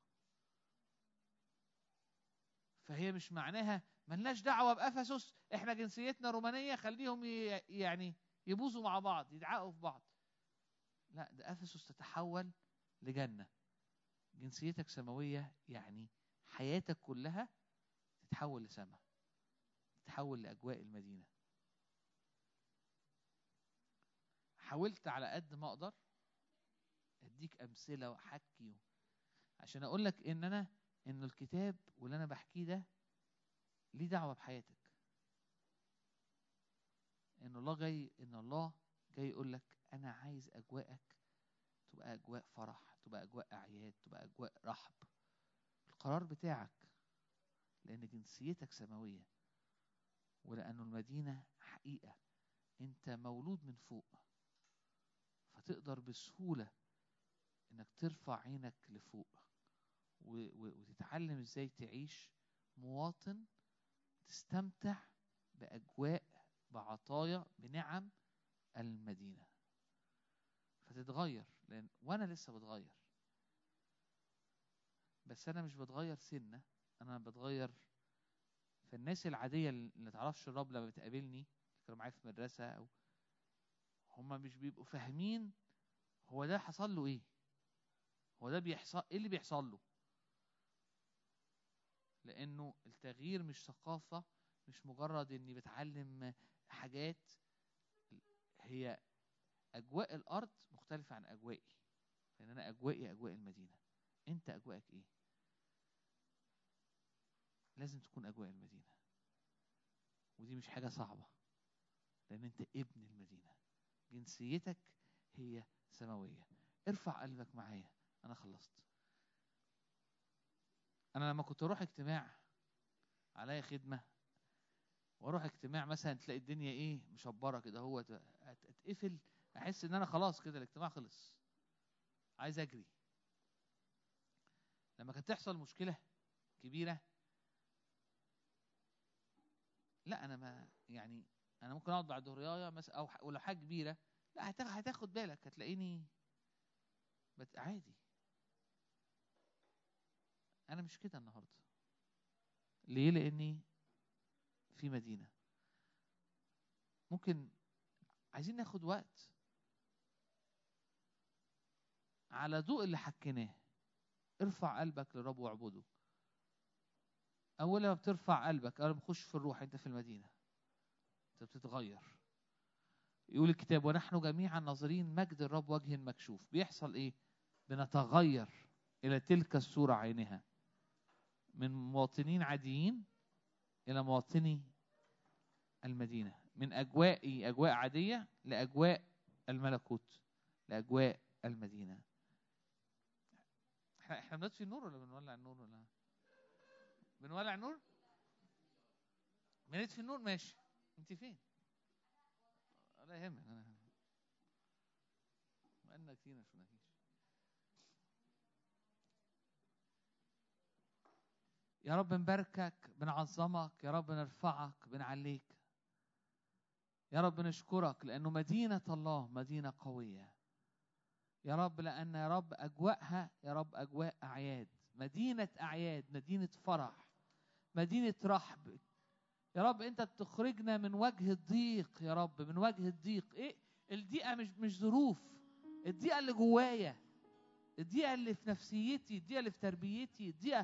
Speaker 5: فهي مش معناها ملناش دعوه بافسس، احنا جنسيتنا رومانيه خليهم يعني يبوظوا مع بعض، يدعقوا في بعض. لا، ده افسس تتحول لجنه. جنسيتك سماويه، يعني حياتك كلها تتحول لسماء، تتحول لاجواء المدينه. حاولت على قد ما اقدر اديك امثله واحكي عشان اقول لك ان الكتاب واللي انا بحكيه ده ليه دعوه بحياتك. ان الله جاي يقول لك انا عايز اجواءك تبقى اجواء فرح، تبقى اجواء اعياد، تبقى اجواء رحب. القرار بتاعك، لان جنسيتك سماويه، ولانه المدينه حقيقه، انت مولود من فوق، فتقدر بسهوله انك ترفع عينك لفوق وتتعلم ازاي تعيش مواطن، تستمتع باجواء، بعطايا، بنعم المدينه، فتتغير. وانا لسه بتغير، بس انا مش بتغير سنه، انا بتغير. فالناس العاديه اللي تعرفش الرب لما بتقابلني، كانوا معايا في مدرسه، او هم مش بيبقوا فاهمين هو ده حصل له ايه، هو ده بيحصل ايه اللي بيحصل له. لانه التغيير مش ثقافه، مش مجرد اني بتعلم حاجات، هي اجواء الارض مختلفه عن اجوائي، لان انا اجواء المدينه. انت اجواءك ايه؟ لازم تكون اجواء المدينه، ودي مش حاجه صعبه، لان انت ابن المدينه، جنسيتك هي سماويه. ارفع قلبك معايا، انا خلصت. انا لما كنت اروح اجتماع عليا خدمه، واروح اجتماع مثلا تلاقي الدنيا ايه مشبره كده، هو اتقفل، احس ان انا خلاص كده الاجتماع خلص، عايز اجري. لما كانت تحصل مشكله كبيره، لا انا ما يعني انا ممكن اقعد بعد ظهريه مثلا، او ولو حاجه كبيره، لا هتاخد بالك، هتلاقيني عادي. انا مش كده النهارده. ليه؟ لاني في مدينه. ممكن عايزين ناخد وقت على ضوء اللي حكيناه. ارفع قلبك للرب واعبده. اول ما بترفع قلبك، اول ما بتخش في الروح، انت في المدينه، انت بتتغير. يقول الكتاب ونحن جميعا ناظرين مجد الرب وجه مكشوف. بيحصل ايه؟ بنتغير الى تلك الصوره عينها، من مواطنين عاديين الى مواطني المدينه، من اجواء عاديه لاجواء الملكوت، لاجواء المدينه. احنا بنطفي النور ولا بنولع النور؟ ولا بنولع النور؟ بنطفي النور، ماشي. انت فين؟ ولا يهمك، انا بقالنا كتير ما شفناكيش. يا رب نباركك، بنعظمك، يا رب نرفعك، بنعليك، يا رب نشكرك، لأنه مدينة الله مدينة قوية يا رب، لأن يا رب أجواءها يا رب أجواء أعياد، مدينة أعياد، مدينة فرح، مدينة رحب. يا رب أنت بتخرجنا من وجه الضيق، يا رب من وجه الضيق. إيه الضيقة؟ مش ظروف، الضيقة اللي جوايا، الضيقة اللي في نفسيتي، الضيقة اللي في تربيتي، الضيق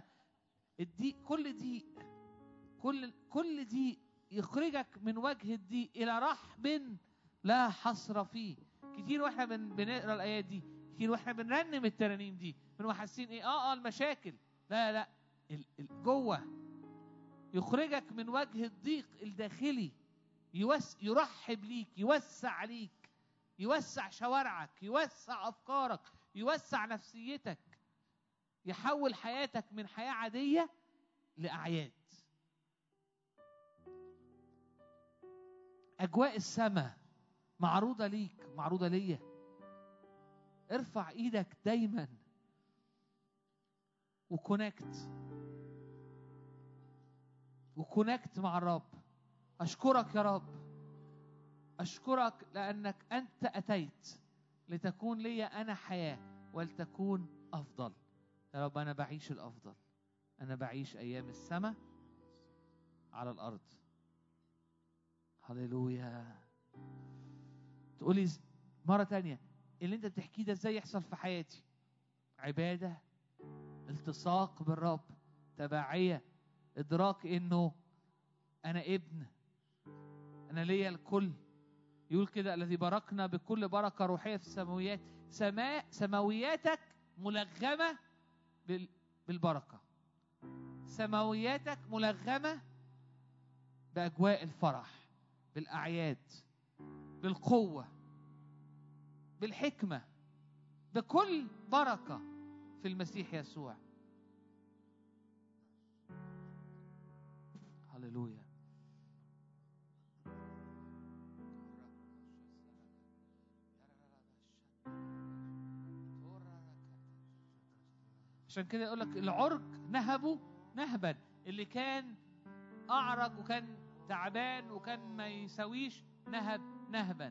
Speaker 5: كل ضيق يخرجك من وجه الضيق إلى رحب لا حصر فيه. كتير واحنا بنقرا الآيات دي، كتير واحنا بنرنم الترانيم دي، بنبقى حاسين ايه؟ المشاكل. لا جوه يخرجك من وجه الضيق الداخلي، يرحب ليك، يوسع ليك، يوسع شوارعك، يوسع أفكارك، يوسع نفسيتك، يحول حياتك من حياة عادية لأعياد. أجواء السماء معروضة ليك، معروضة ليا. ارفع ايدك دايما وكونكت وكونكت مع الرب. أشكرك يا رب، أشكرك لأنك أنت أتيت لتكون لي أنا حياة ولتكون أفضل. يا رب أنا بعيش الأفضل، أنا بعيش أيام السماء على الأرض. هللويا. تقولي مرة تانية اللي أنت بتحكيه ده إزاي يحصل في حياتي؟ عبادة، التصاق بالرب، تبعية، إدراك إنه أنا ابن، أنا ليا الكل. يقول كده الذي باركنا بكل بركة روحية في السماويات. سماوياتك ملغمة بالبركة، سماوياتك ملغمة بأجواء الفرح، بالأعياد، بالقوة، بالحكمة، بكل بركة في المسيح يسوع. هللويا. عشان كده يقول لك العرج نهبه نهبا، اللي كان أعرج وكان تعبان وكان ما يسويش نهب نهبا.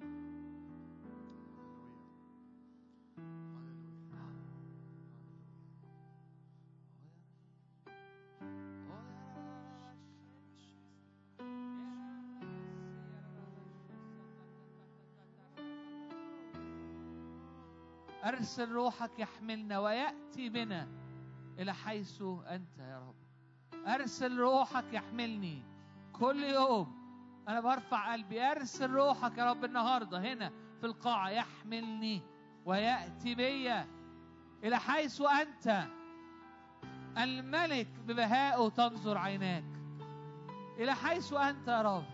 Speaker 5: أرسل روحك يحملنا ويأتي بنا إلى حيث أنت يا رب. أرسل روحك يحملني كل يوم. أنا برفع قلبي، أرسل روحك يا رب النهاردة هنا في القاعة يحملني ويأتي بي إلى حيث أنت الملك ببهائه تنظر عيناك. إلى حيث أنت يا رب.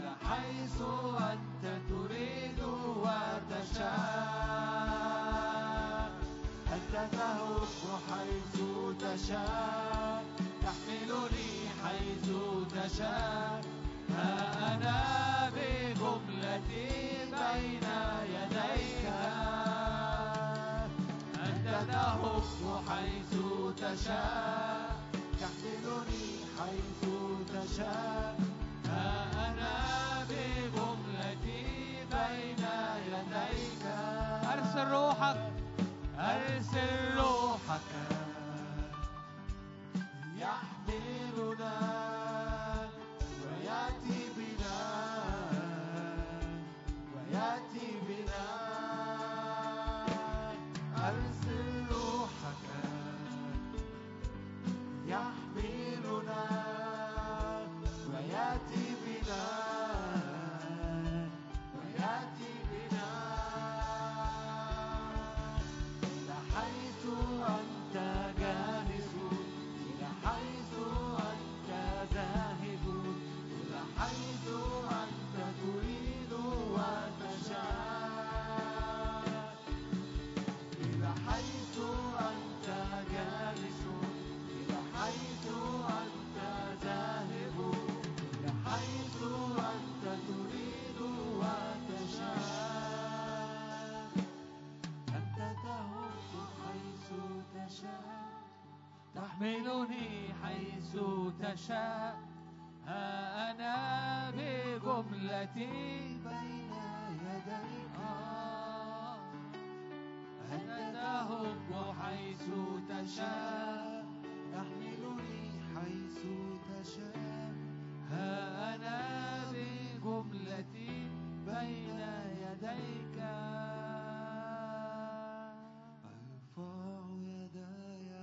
Speaker 3: حيث أنت تريد وتشاء.
Speaker 5: تشاء تحملني حيث تشاء ها أنا بجملتي بين يديك أنت تهب حيث تشاء تحملني حيث تشاء ها أنا بجملتي بين يديك أرسل روحك أرسل روحك يحملنا ويأتي بنا ويأتي بنا أرسل روحك يحملنا ويأتي بنا ويأتي بنا إلى حيث أنت جالس إلى حيث أنت ذاهب إلى حيث أنت تريد وتشاء إلى حيث أنت جالس إلى حيث أنت ذاهب إلى حيث أنت تريد وتشاء أنت تهب حيث تشاء تحملني حيث تشاء ها أنا بجملتي بين يديك أنت تهب حيث تشاء تحملني حيث تشاء ها أنا بجملتي بين يديك أرفع يداي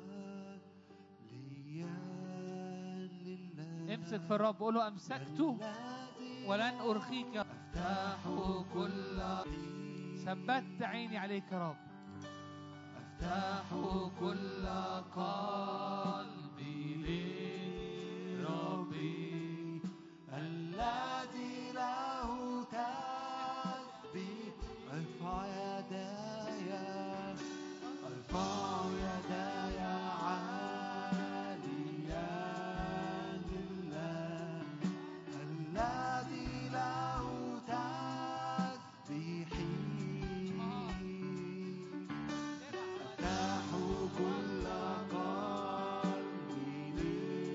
Speaker 5: عاليا لله
Speaker 6: امسك في الرب قول له أمسكته ولن أرخيك.
Speaker 5: أفتح كل
Speaker 6: ثبت عيني عليك يا رب.
Speaker 5: أفتح كل قلبي لربي الذي له تسبيح أرفع يداي عاليا لله الذي له تسبيحي أفتح كل قلبي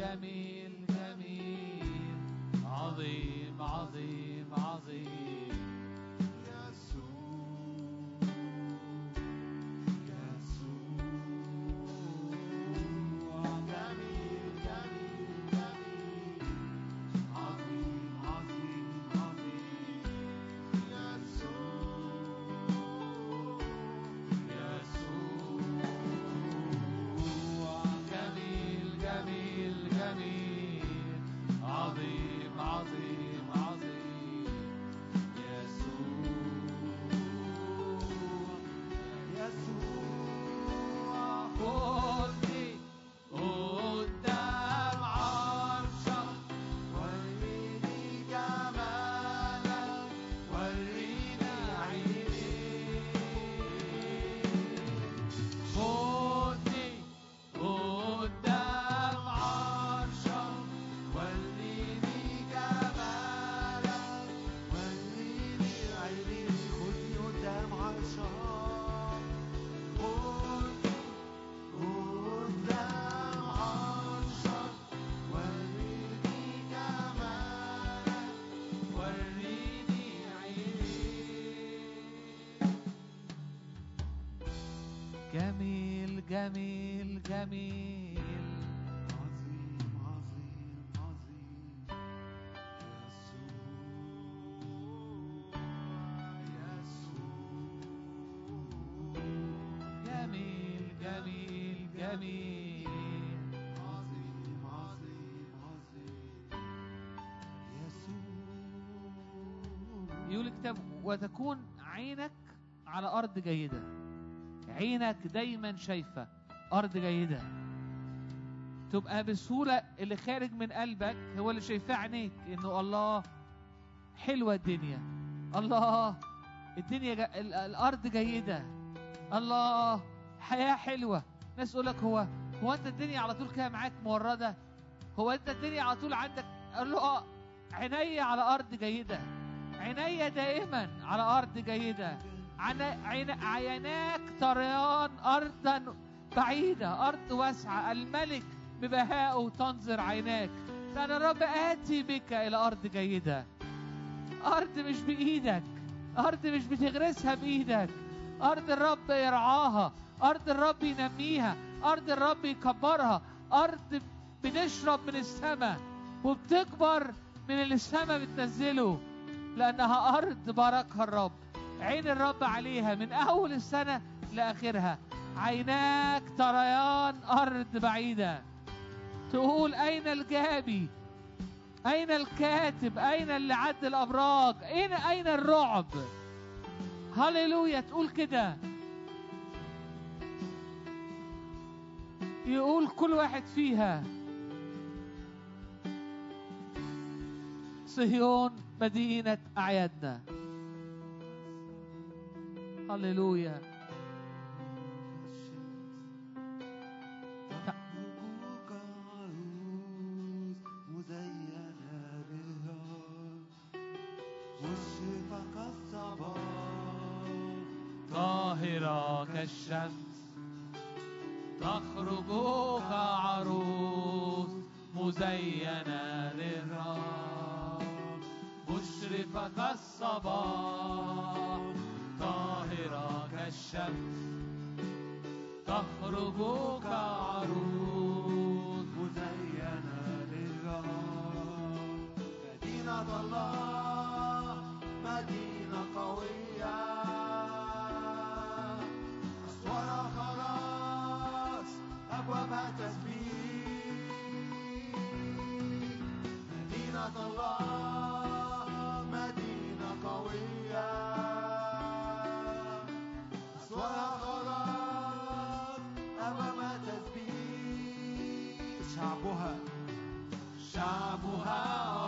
Speaker 5: جميل جميل عظيم عظيم عظيم جميل جميل جميل
Speaker 3: عظيم عظيم عظيم
Speaker 5: جميل جميل جميل
Speaker 3: عظيم عظيم عظيم يسوع.
Speaker 5: يقول الكتاب وتكون عينك على أرض جيدة. عينك دايما شايفة أرض جيدة، تبقى بسهولة اللي خارج من قلبك هو اللي شايفاه عينيك، إنه الله حلوة الدنيا، الله الدنيا الأرض جيدة، الله حياة حلوة. ناس يقولك هو أنت الدنيا على طول كده معاك موردة؟ هو أنت الدنيا على طول عندك؟ قال له عيني على أرض جيدة، عيني دائما على أرض جيدة. عيناك تريان أرضا بعيدة، أرض واسعة، الملك ببهائه تنظر عيناك، لأن الرب آتي بك إلى أرض جيدة. أرض مش بإيدك، أرض مش بتغرسها بإيدك، أرض الرب يرعاها، أرض الرب ينميها، أرض الرب يكبرها، أرض بتشرب من السماء وبتكبر من اللي السماء بتنزله، لأنها أرض باركها الرب. عين الرب عليها من أول السنة لآخرها. عيناك تريان أرض بعيدة. تقول أين الجابي؟ أين الكاتب؟ أين اللي عد الأبراج؟ أين الرعب؟ هللويا. تقول كده، يقول كل واحد فيها صهيون مدينة أعيادنا. هللويا.
Speaker 3: تخرج عروس مزينة بالرب، مشرقة كالصباح،
Speaker 5: طاهرة كالشمس، تخرج كعروس مزينة للرب، مشرقة كالصباح، طاهرة كالشمس، تخرج كعروس
Speaker 3: مزينة للرب. مدينة الله مدينة قوية، أسوارها خلاص أبوابها تسبيح. مدينة الله مدينة قوية، أسوارها خلاص أبوابها تسبيح. شعبها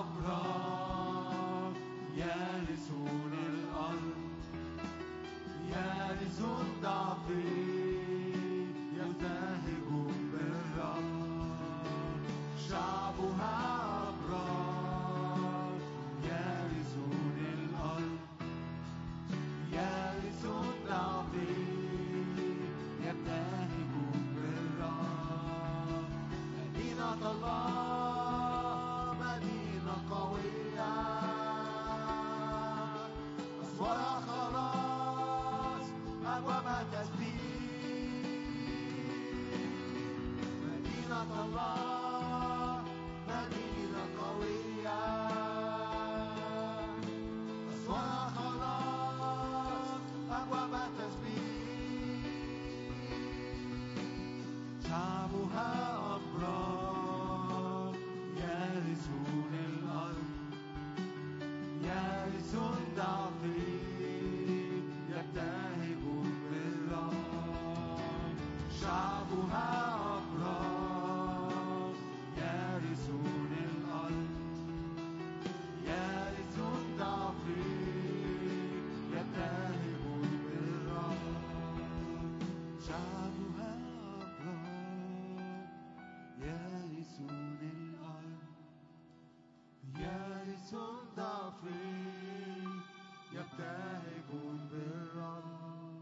Speaker 3: أبرار يرثون الأرض، يرثون ضعفين يبتهجون بالرب. شعبها أبرار يرثون الأرض، يرثون ضعفين يبتهجون بالرب. مدينة
Speaker 1: مدينة الله مدينة قوية أسوارها خلاص أبوابها تسبيح مدينة الله مدينة قوية أسوارها خلاص أبوابها تسبيح شعبها أبرار يرثون الأرض يرثون ضعفين يبتهجون بالرب شعبها أبرار يرثون الأرض يرثون ضعفين يبتهجون بالرب شعبها يرثون الأرض يرثون ضعفين يبتهجون بالرب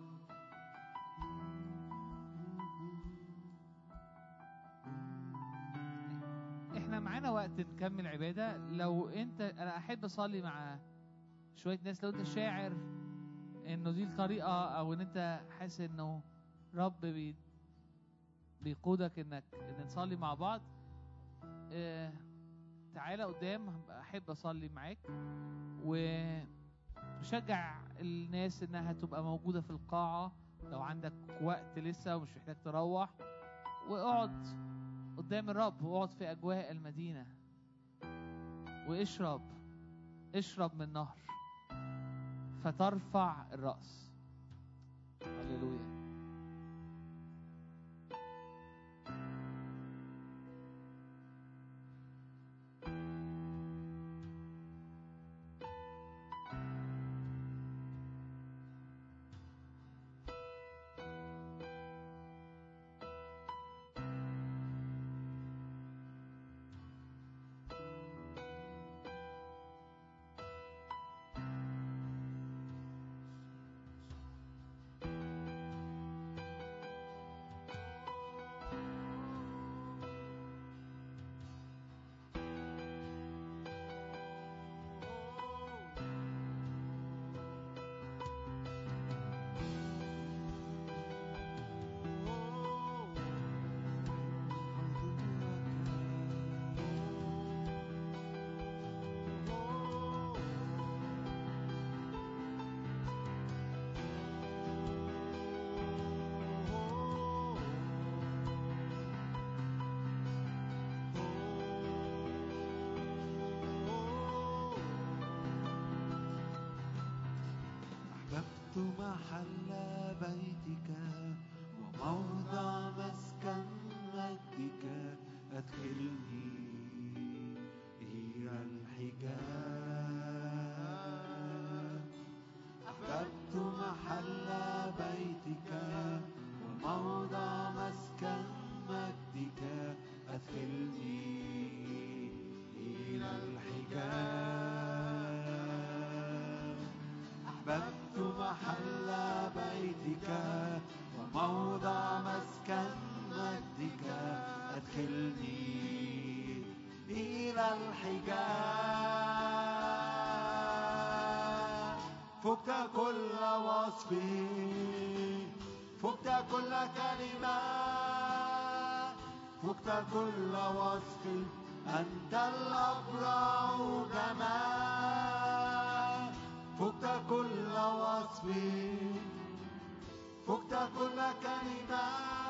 Speaker 5: احنا معانا وقت نكمل عبادة. لو انت، انا احب اصلي مع شوية ناس. لو انت شاعر انه دي الطريقة، او ان انت حاسس انه رب بيقودك ان نصلي مع بعض، تعالى قدام، احب اصلي معاك وشجع الناس انها تبقى موجودة في القاعة. لو عندك وقت لسه ومش محتاج تروح، واقعد قدام الرب واقعد في اجواء المدينة واشرب من نهر فترفع الرأس. هللويا.
Speaker 1: محل بيتك وموضع مسكن مجدك أدخلني إلى الحجاب أحببت محل بيتك وموضع مسكن مجدك أدخلني إلى الحجاب أحببت محل بيتك وموضع مسكن مجدك أدخلني إلى الحجاب فقت كل وصف فقت كل كلمة فقت كل وصف أنت الأبرع جمال فقت كل وصف فقت كل كلمة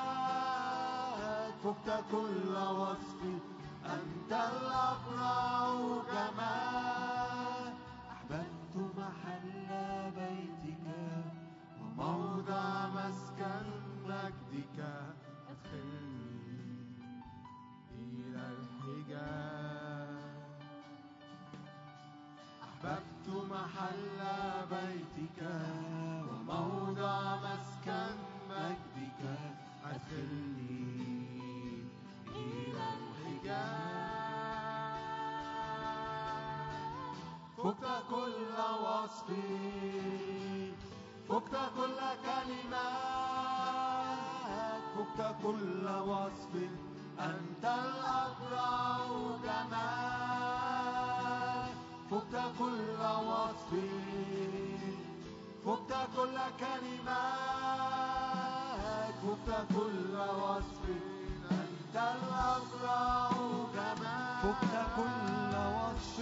Speaker 1: فقت كل وصف أنت الأبرع جمال أحببت محل بيتك وموضع مسكن مجدك أدخلني إلى الحجاب أحببت محل بيتك وموضع مسكن مجدك أدخلني إلى الحجاب فقت كل وصف فقت كل كلمة فقت كل وصف
Speaker 3: أنت الأبرع جمال فقت كل وصف فقت كل كلمات فقت كل وصف أنت الأبرع جمال فقت كل وصف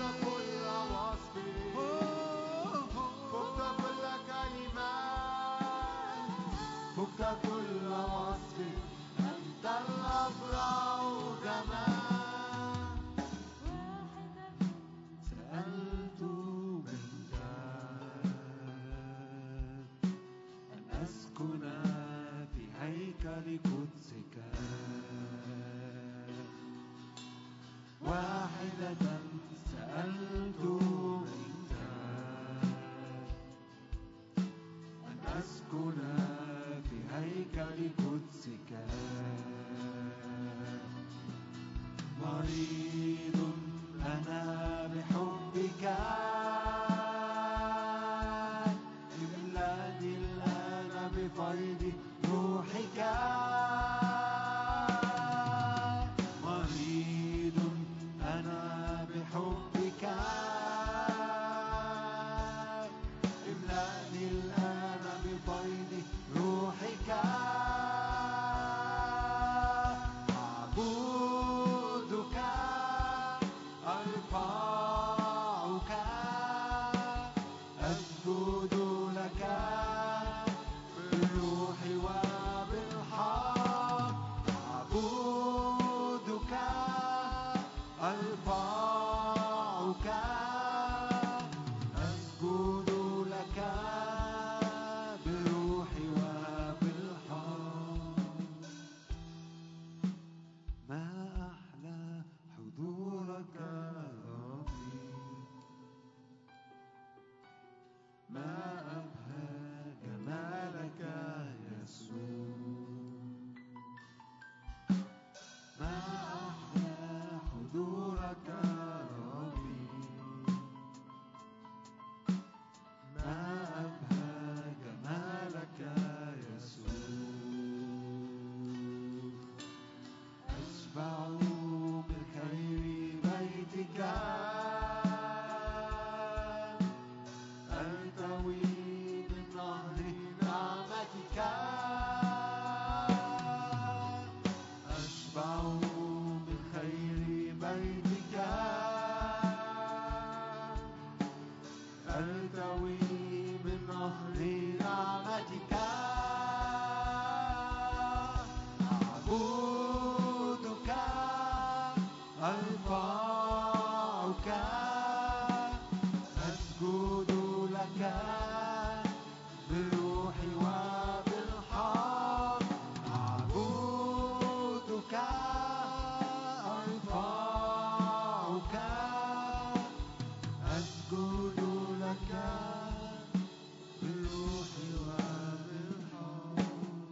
Speaker 3: فقت كل كلمات فقت كل وصف أنت الأبرع جمال سألت منك أن أسكن في هيكل قدسك واحدة سألت منك أن أسكن في هيكل قدسك مريض أنا بحبك املأني الآن بفيض روحك مريض أنا بحبك املأني الآن بفيض روحك أعبدك أرفعك أسجد لك بالروح وبالحق أعبدك أرفعك أسجد لك بالروح وبالحق ما أحلى حضورك ربي ما أبهى جمالك يسوع ما أحلى حضورك ربي ما أبهى جمالك يسوع أشبع من خير بيتك أرتوي من نهر نعمتك أشبع من خير بيتك أرتوي من نهر نعمتك أعبدك أرفعك أسجد لك بالروح وبالحق أعبدك أرفعك أسجد لك بالروح وبالحق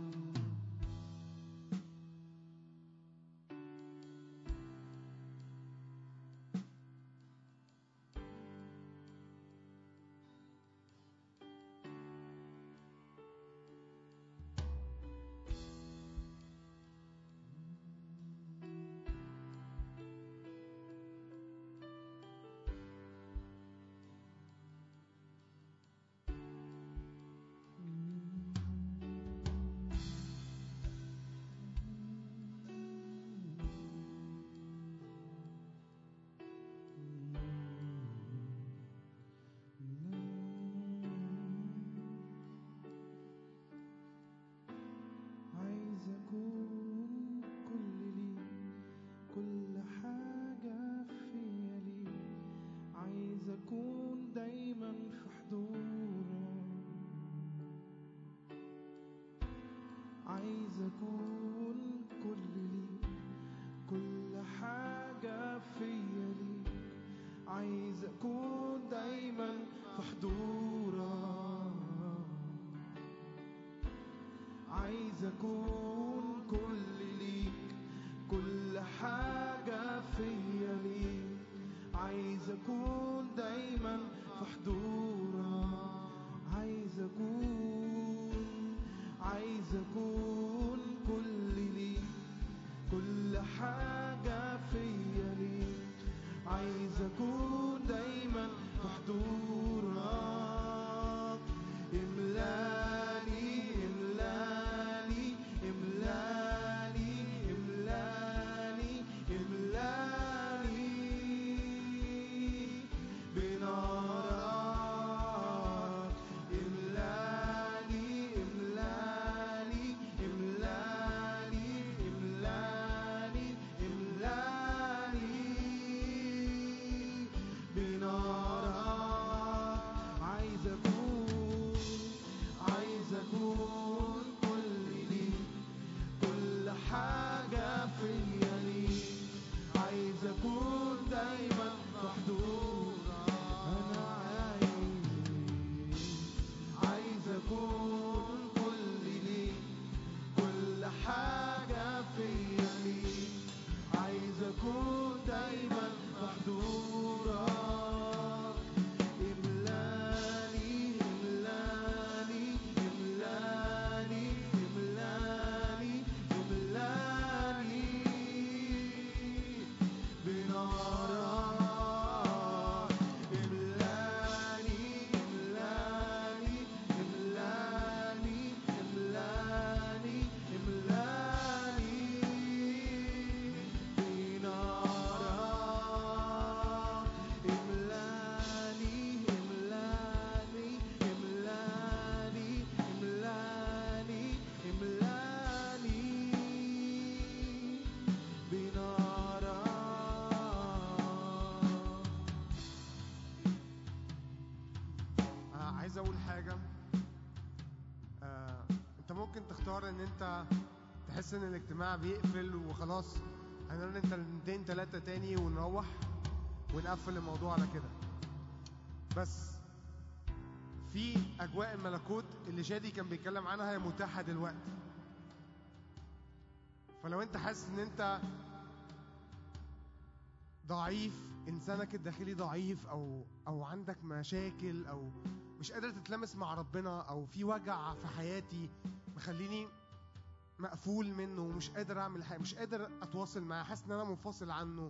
Speaker 3: عايز أكون كل ليك كل حاجة فيا ليك عايز أكون دايما في حضورك عايز أكون كل ليك كل حاجة فيا ليك عايز أكون دايما في حضورك عايز أكون كل ليك كل حاجة فيا ليك عايز أكون دايما في حضورك عايز أكون كل ليك كل
Speaker 7: تكون دايما محضورا. املاني املاني املاني املاني املاني بنارك. املاني املاني املاني املاني املاني بنارك. املاني املاني املاني املاني املاني بنارك.
Speaker 8: عايز اقول حاجه. انت ممكن تختار ان انت تحس ان الاجتماع بيقفل وخلاص هنقول انت 2 3 تاني ونروح ونقفل الموضوع على كده. بس في اجواء الملكوت اللي شادي كان بيتكلم عنها هي متاحه دلوقتي. فلو انت حاسس ان انت ضعيف، انسانك الداخلي ضعيف، او عندك مشاكل، او مش قادر تتلمس مع ربنا، او في وجع في حياتي مخليني مقفول منه ومش قادر اعمل حاجه، مش قادر اتواصل معاه، حاسس ان انا منفصل عنه،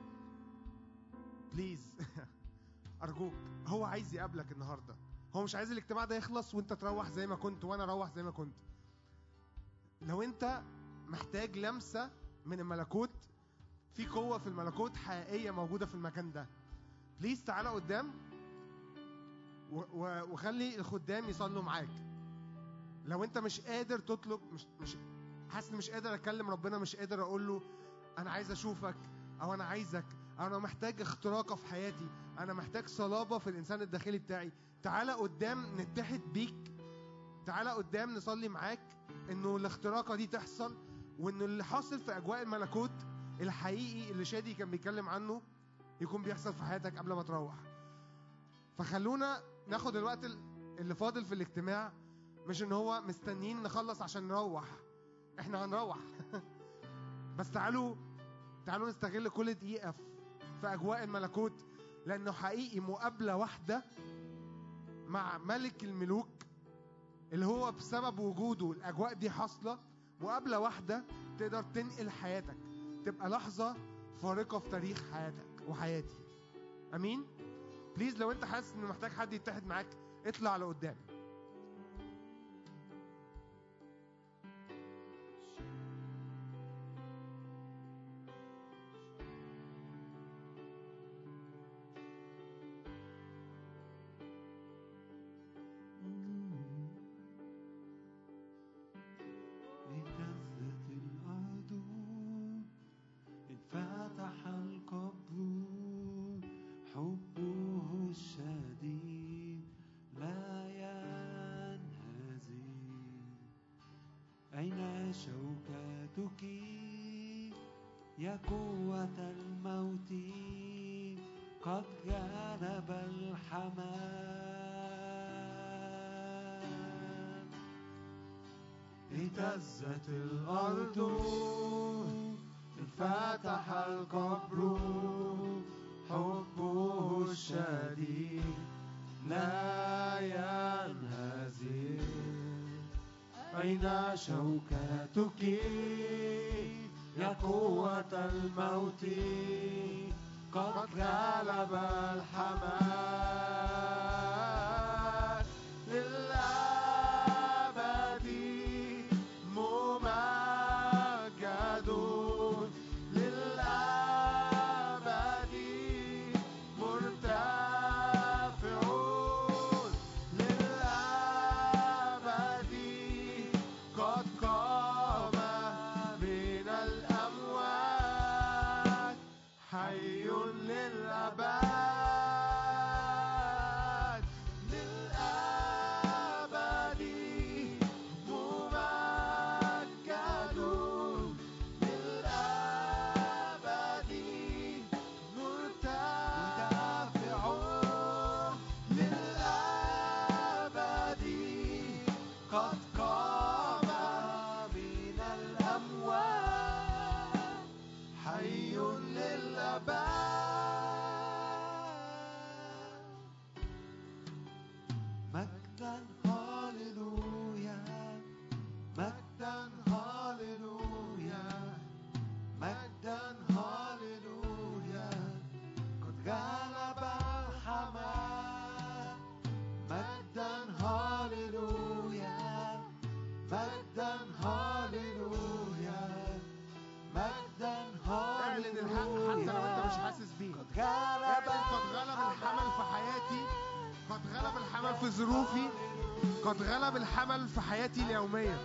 Speaker 8: بليز ارجوك، هو عايز يقابلك النهارده. هو مش عايز الاجتماع ده يخلص وانت تروح زي ما كنت وانا اروح زي ما كنت. لو انت محتاج لمسه من الملكوت، في قوه في الملكوت حقيقيه موجوده في المكان ده، بليز تعالى قدام وخلي الخدام يصلوا معاك. لو انت مش قادر تطلب، مش حاسس مش قادر اكلم ربنا، مش قادر اقول له انا عايز اشوفك، او انا عايزك، انا محتاج اختراقه في حياتي، انا محتاج صلابه في الانسان الداخلي بتاعي، تعالى قدام نتحد بيك، تعالى قدام نصلي معاك انه الاختراقه دي تحصل، وانه اللي حاصل في اجواء الملكوت الحقيقي اللي شادي كان بيتكلم عنه يكون بيحصل في حياتك قبل ما تروح. فخلونا ناخد الوقت اللي فاضل في الاجتماع، مش ان هو مستنيين نخلص عشان نروح، احنا هنروح بس تعالوا نستغل كل دقيقة في اجواء الملكوت، لانه حقيقي مقابلة واحدة مع ملك الملوك اللي هو بسبب وجوده الاجواء دي حاصلة، مقابلة واحدة تقدر تنقل حياتك، تبقى لحظة فارقة في تاريخ حياتك وحياتي. امين. بليز لو انت حاسس انه محتاج حد يتحد معاك اطلع لقدام.
Speaker 3: يا قوة الموت قد جانب الحمام. اهتزت الأرض انفتح القبر، حبه الشديد لا ينهزم. أين شوكتك يا قوة الموت قد غلب الحمام. للأبد ممجد، للأبد مرتفع، للأبد قد قام من الأموات، حي للأبد هاليلويا مجدا
Speaker 8: اعلن الحق حتى لو انت مش حاسس بيه. اعلن قد غلب الحمل في حياتي، قد غلب الحمل في ظروفي، قد غلب الحمل في حياتي اليومية.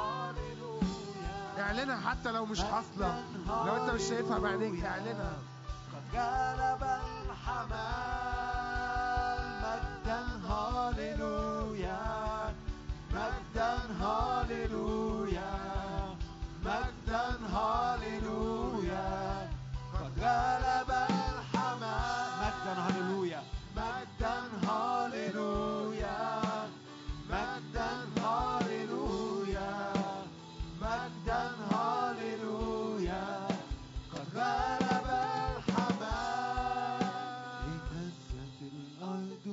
Speaker 8: اعلنها حتى لو مش حاصلة، لو انت مش شايفها بعينيك اعلنها.
Speaker 3: قد غلب الحمل مجدا هاليلويا مجدا هاليلويا مجدا هاليلويا قد غلب الحمل مجدا هاليلويا مجدا هاليلويا مجدا هاليلويا مجدا هاليلويا قد غلب الحمل اهتزت الأرض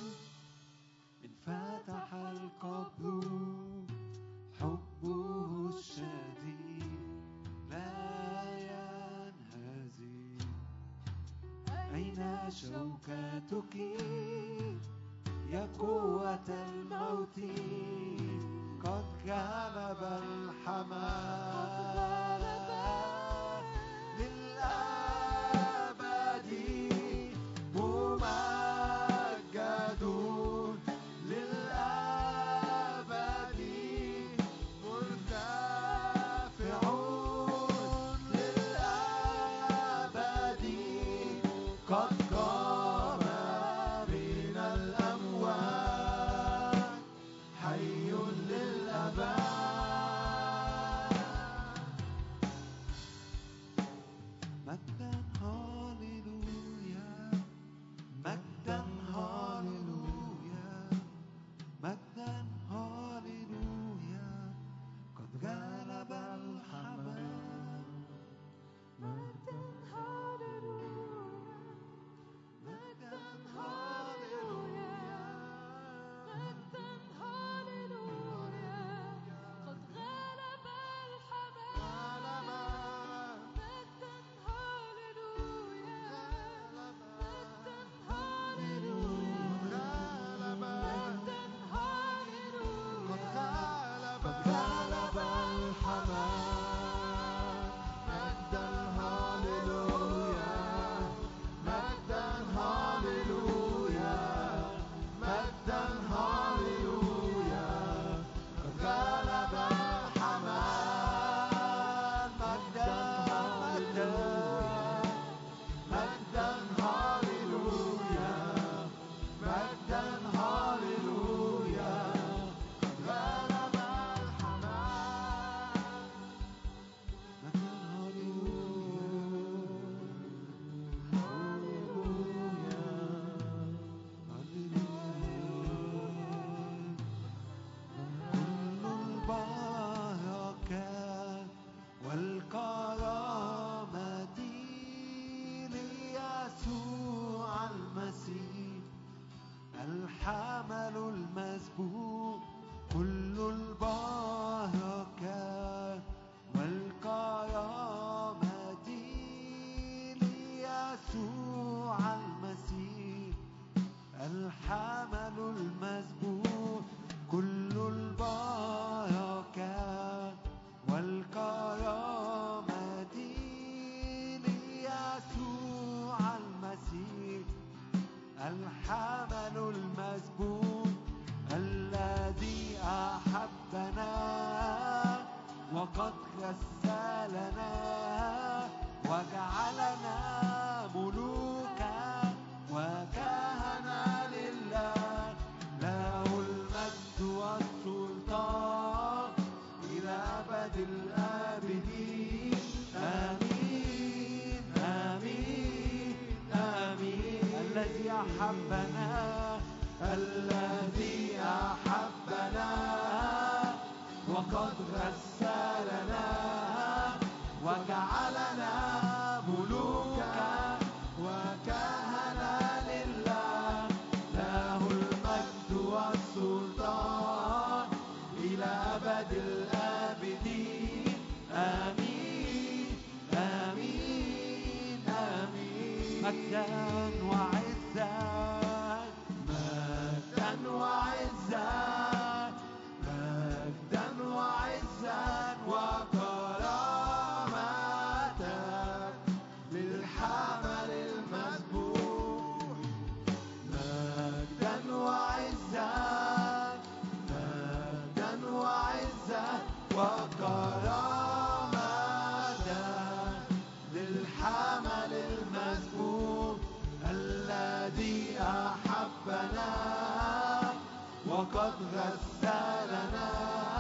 Speaker 3: انفتح القبر حبه الشديد لا ينهزم أين شوكتك يا قوة الموت قد غلب الحمل للأبد ممجدون للأبد مرتفعون للأبد قد قام من الأموات حي للأبد مجدا هاليلويا مجدا هاليلويا مجدا هاليلويا قد غلب الحمل مجدا هاليلويا مجدا هاليلويا مجدا هاليلويا قد غلب الحمل مجدا هاليلويا مجدا هاليلويا مجدا هاليلويا قد غلب الحمل مجدا هاليلويا مجدا هاليلويا مجدا هاليلويا قد غلب الحمل مجدا مجدا هاليلويا مجدا هاليلويا قد غلب الحمل مجدا كل البركات والكرامة ليسوع المسيح الحمل المسبوق كل البركات والكرامة ليسوع المسيح الحمل المسبوق كل البركات والكرامة ليسوع المسيح الحمل المسبوق الذي أحبنا وقد غسلنا وجعلنا ملوكا وكهنة لله له المجد والسلطان إلى أبد الآبدين آمين آمين آمين الذي أحبنا الذي أحبنا وقد غسلنا وجعلنا ملوكا وكهنة لله له المجد والسلطان إلى أبد الآبدين آمين آمين آمين مجدا وعزا مجدا وعزا مجدا وعزا
Speaker 7: وكرامتك للحمل المذبوح مجدا وعزة مجدا وعزة وكرامتك للحمل المذبوح الذي أحبنا وقد غسلنا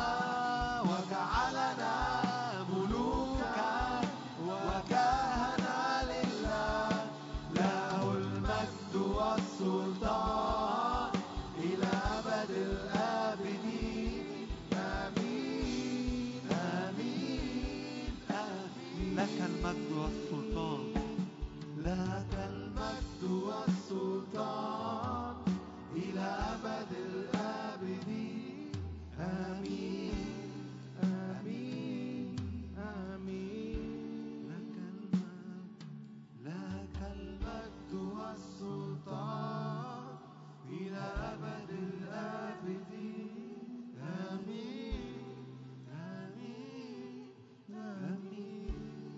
Speaker 7: وجعلنا ملوكا وكهنة لله له المجد والسلطان إلى أبد الآبدين آمين آمين آمين
Speaker 3: لك المجد والسلطان
Speaker 7: لك المجد والسلطان إلى أبد الآبدين آمين آمين آمين لك المجد والسلطان إلى أبد الآبدين آمين آمين آمين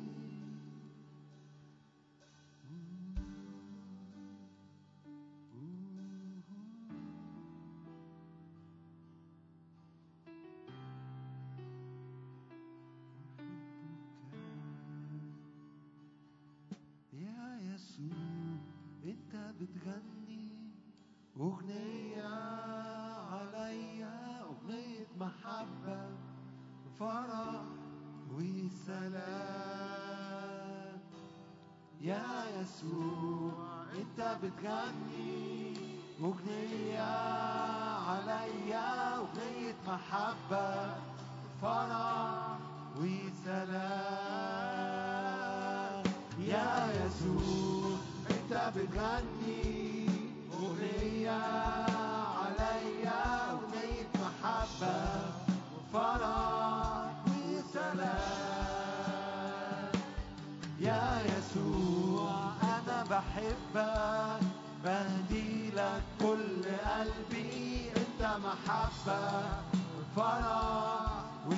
Speaker 3: يا يسوع انت بتغني اغنية عليا اغنية محبة فرح وسلام يا يسوع انت بتغني اغنية عليا اغنية محبة فرح وسلام يا يسوع انت بتغني اغنية عليا اغنية محبة فرح وسلام يا يسوع انا بحبك بهدي لك كل قلبي انت محبة فرح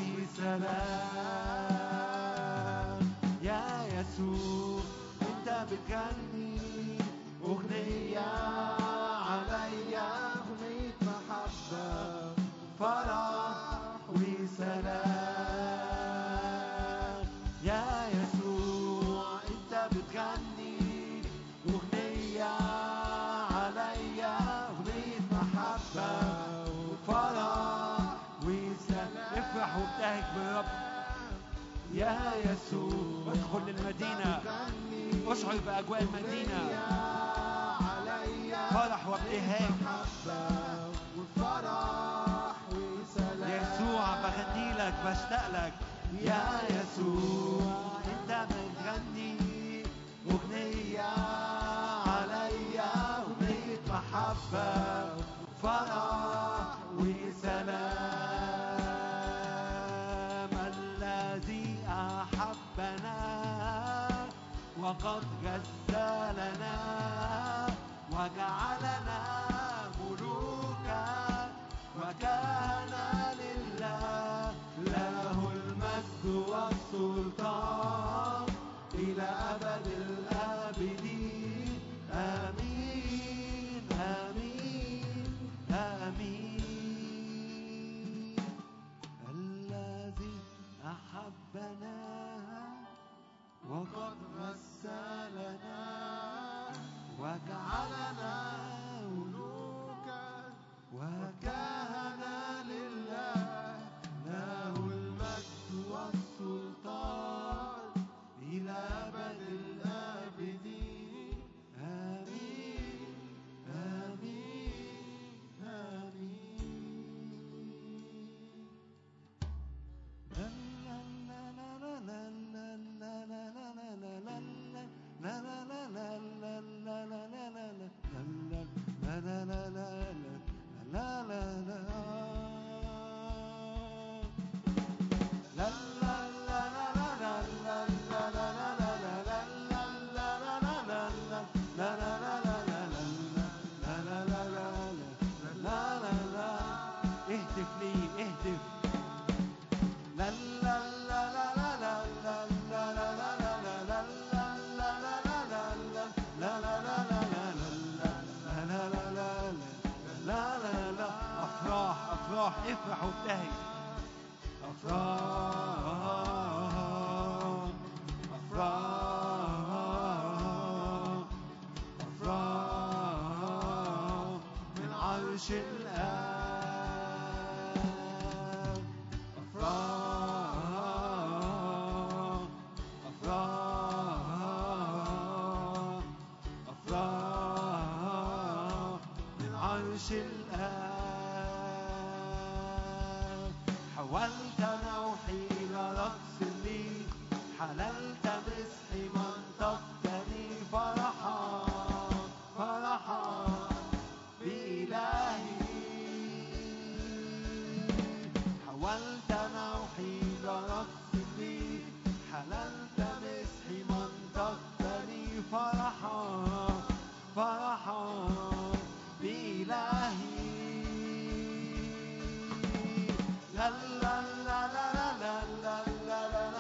Speaker 3: وسلام يا يسوع انت بتغني اغنية عليا اغنية محبة فرح وسلام يا يسوع انت بتغني اغنية عليا اغنية محبة وفرح وسلام افرح وابتهج بالرب يا يسوع ادخل للمدينة اشعر بأجواء المدينة فرح وابتهاج يسوع بغني لك بشتاق لك يا يسوع انت بتغني اغنية عليا اغنية محبة فرح وسلام الذي أحبنا وقد غسلنا وجعلنا ملوكا وكهنة لله له المجد والسلطان إلى أبد الآبدين آمين آمين آمين الذي أحبنا وقد غسلنا وجعلنا ملوكا وكهنة لله له المجد والسلطان إلى أبد الآبدين آمين آمين آمين عرش الآب أفراح أفراح أفراح من عرش الآب حولت نوحي إلى رقص لي حللت مسحي منطقتني فرحا فرحا بإلهي حولت نوحي إلى رقص لي حللت مسحي منطقتني فرحا فرحا بإلهي لا لا لا لا لا لا لا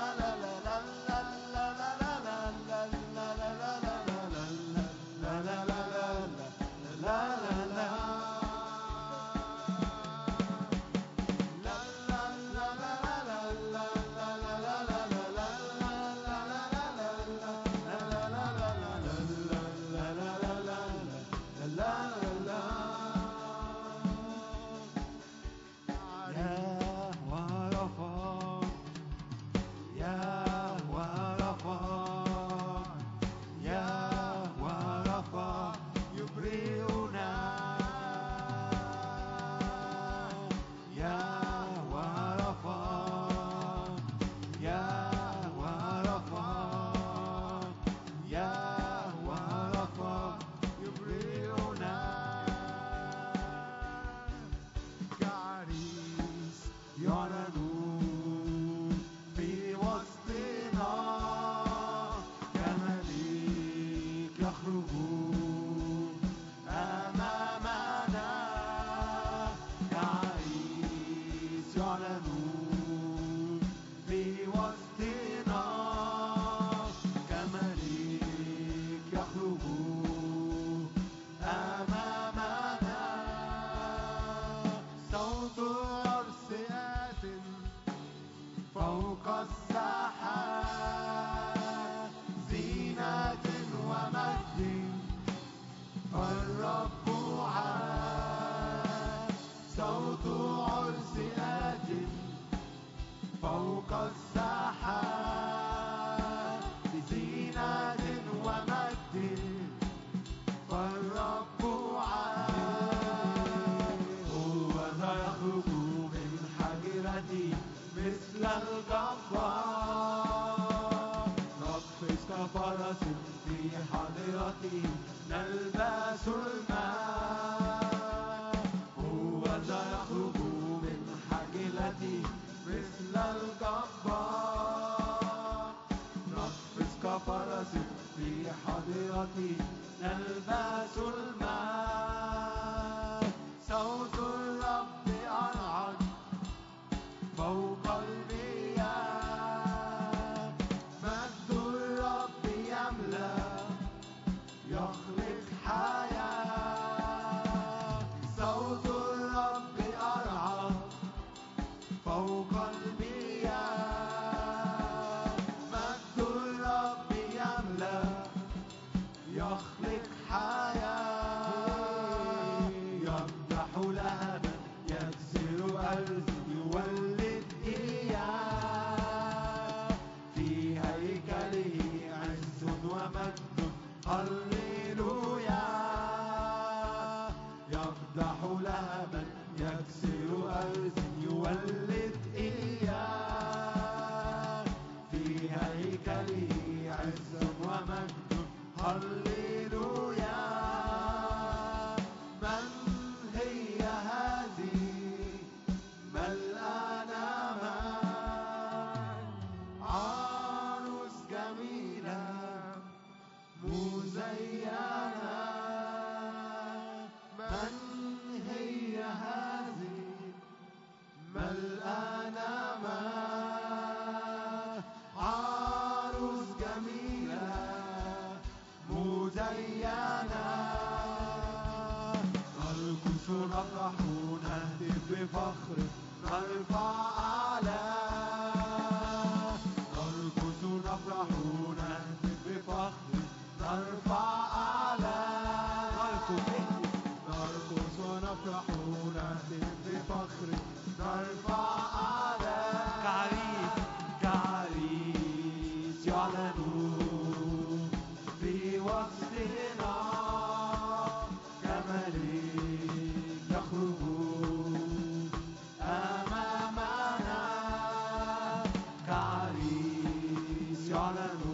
Speaker 3: نلبس الماء هو ذا يخرج من حجلتي مثل الجبار نقفز كفرس في حضرتي نلبس الماء صوت الرب أرعد فوق المياه مجد الرب يملأ يخلق حياة صوت الرب أرعد فوق المياه مجد الرب يملأ يخلق حياة يمدح لهبا يكسر أرض يولد إياه في هيكله عز ومجد هللويا يمدح لهبا يكسر أرض يولد إياه في هيكله عز ومجد هللويا من هي هذه ملآنة عروس جميلة مزينة من هي هذه ملآنة عروس جميلة مزينة نرقص نفرح نهتف بفخر نرفع أعلى نرقص نفرح نهتف بفخر نرفع أعلى نرقص ونفرح يعلن في وسطنا كملك يخرج أمامنا كعريس يعلن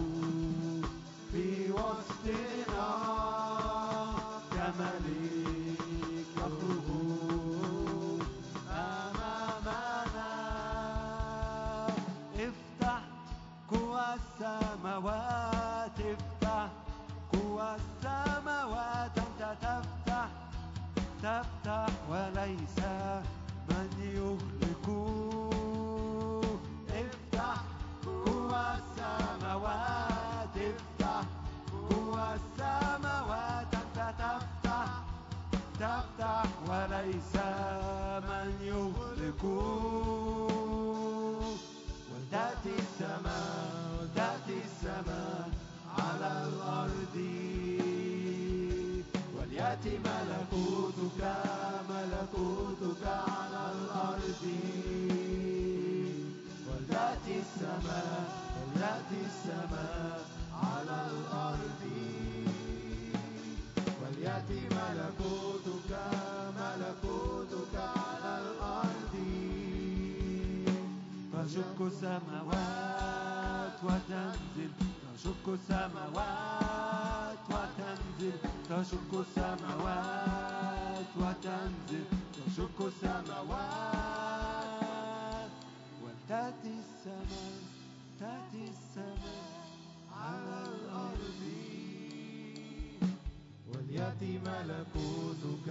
Speaker 3: في وسطنا كملك يخرج أمامنا افتح قوى السماوات افتح قوى السماوات أنت تفتح وليس من يغلق افتح قوى السماوات افتح قوى السماوات أنت تفتح وليس من يغلق وتأتي السماء على الأرض وليأتي ملكوتك على الأرض ولتأتي السماء على الأرض وليأتي ملكوتك على الأرض تشق السماوات وتنزل تشق السماوات وتنزل تشق السماوات وتنزل تشق السماوات وتأتي السماء على الأرض وليأتي ملكوتك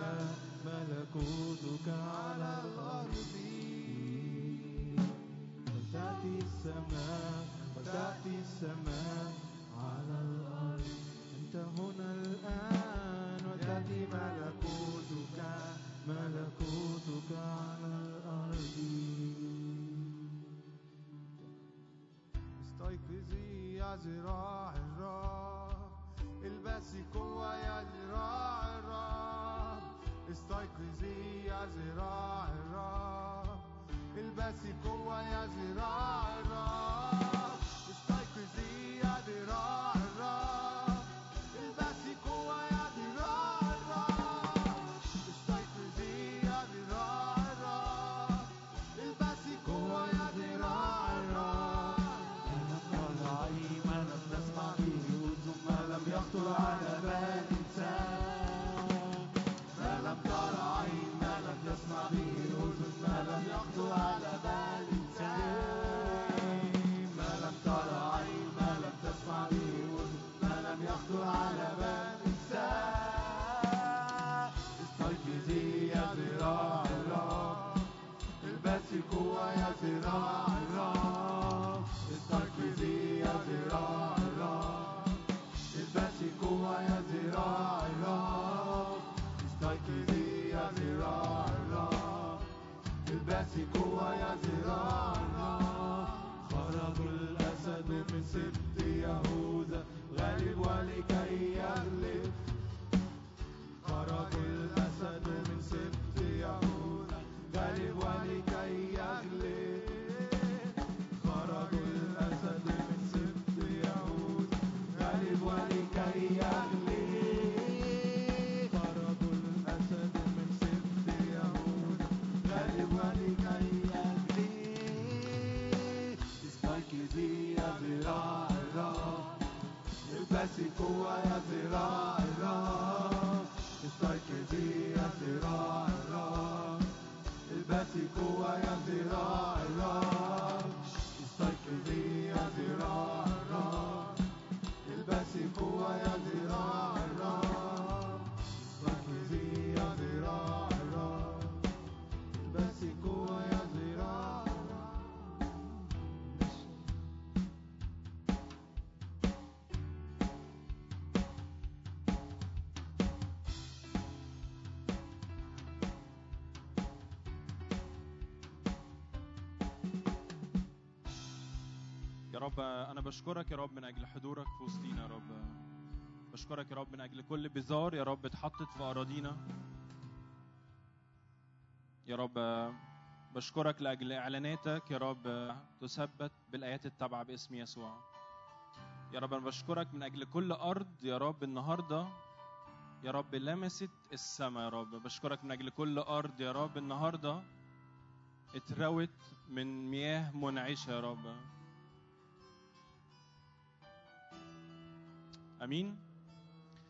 Speaker 3: على الأرض وتأتي السماء على الأرض أنت هنا الآن وتأتي ملكوتك على الأرض
Speaker 7: استيقظي يا ذراع الرب البسي قوة يا ذراع الرب استيقظي يا ذراع الرب البسي قوة يا ذراع الرب استيقظي يا ذراع الرب البسي قوة يا ذراع الرب استيقظي يا ذراع الرب البسي قوة يا ذراع الرب
Speaker 3: ما لم تسمع به أذن ما لم يخطر على بال إنسان ما لم ترى عين ما لم تسمع به أذن ما لم يخطر على بال إنسان ما لم ترى عين ما لم تسمع به أذن ما لم يخطر على بال إنسان استيقظي يا ذراع الرب البسي قوة يا ذراع الرب استيقظي يا ذراع الرب البسي قوة يا ذراع الرب استيقظي يا ذراع الرب البسي قوة يا ذراع الرب خرج الأسد من سبط يهوذا غالب ولكي يغلب خرج الأسد من سبط يهوذا غالب ولكي يغلب خرج الأسد من سبط يهوذا غالب ولكي يغلب خرج الأسد من سبط يهوذا غالب ولكي يغلب استيقظي يا ذراع الرب البسي قوة يا ذراع الرب استيقظي يا ذراع الرب البسي قوة يا ذراع الرب استيقظي يا ذراع الرب البسي قوة يا ذراع الرب استيقظي يا ذراع الرب البسي قوة يا ذراع الرب
Speaker 4: يا رب أنا بشكرك يا رب من أجل حضورك في وسطينا يا رب. بشكرك يا رب من أجل كل بذار يا رب اتحطت في أراضينا يا رب. بشكرك لأجل إعلاناتك يا رب تثبت بالآيات التابعة باسم يسوع. يا رب أنا بشكرك من أجل كل أرض يا رب النهاردة يا رب لمست السماء. يا رب بشكرك من أجل كل أرض يا رب النهاردة اتروت من مياه منعشة يا رب. أمين.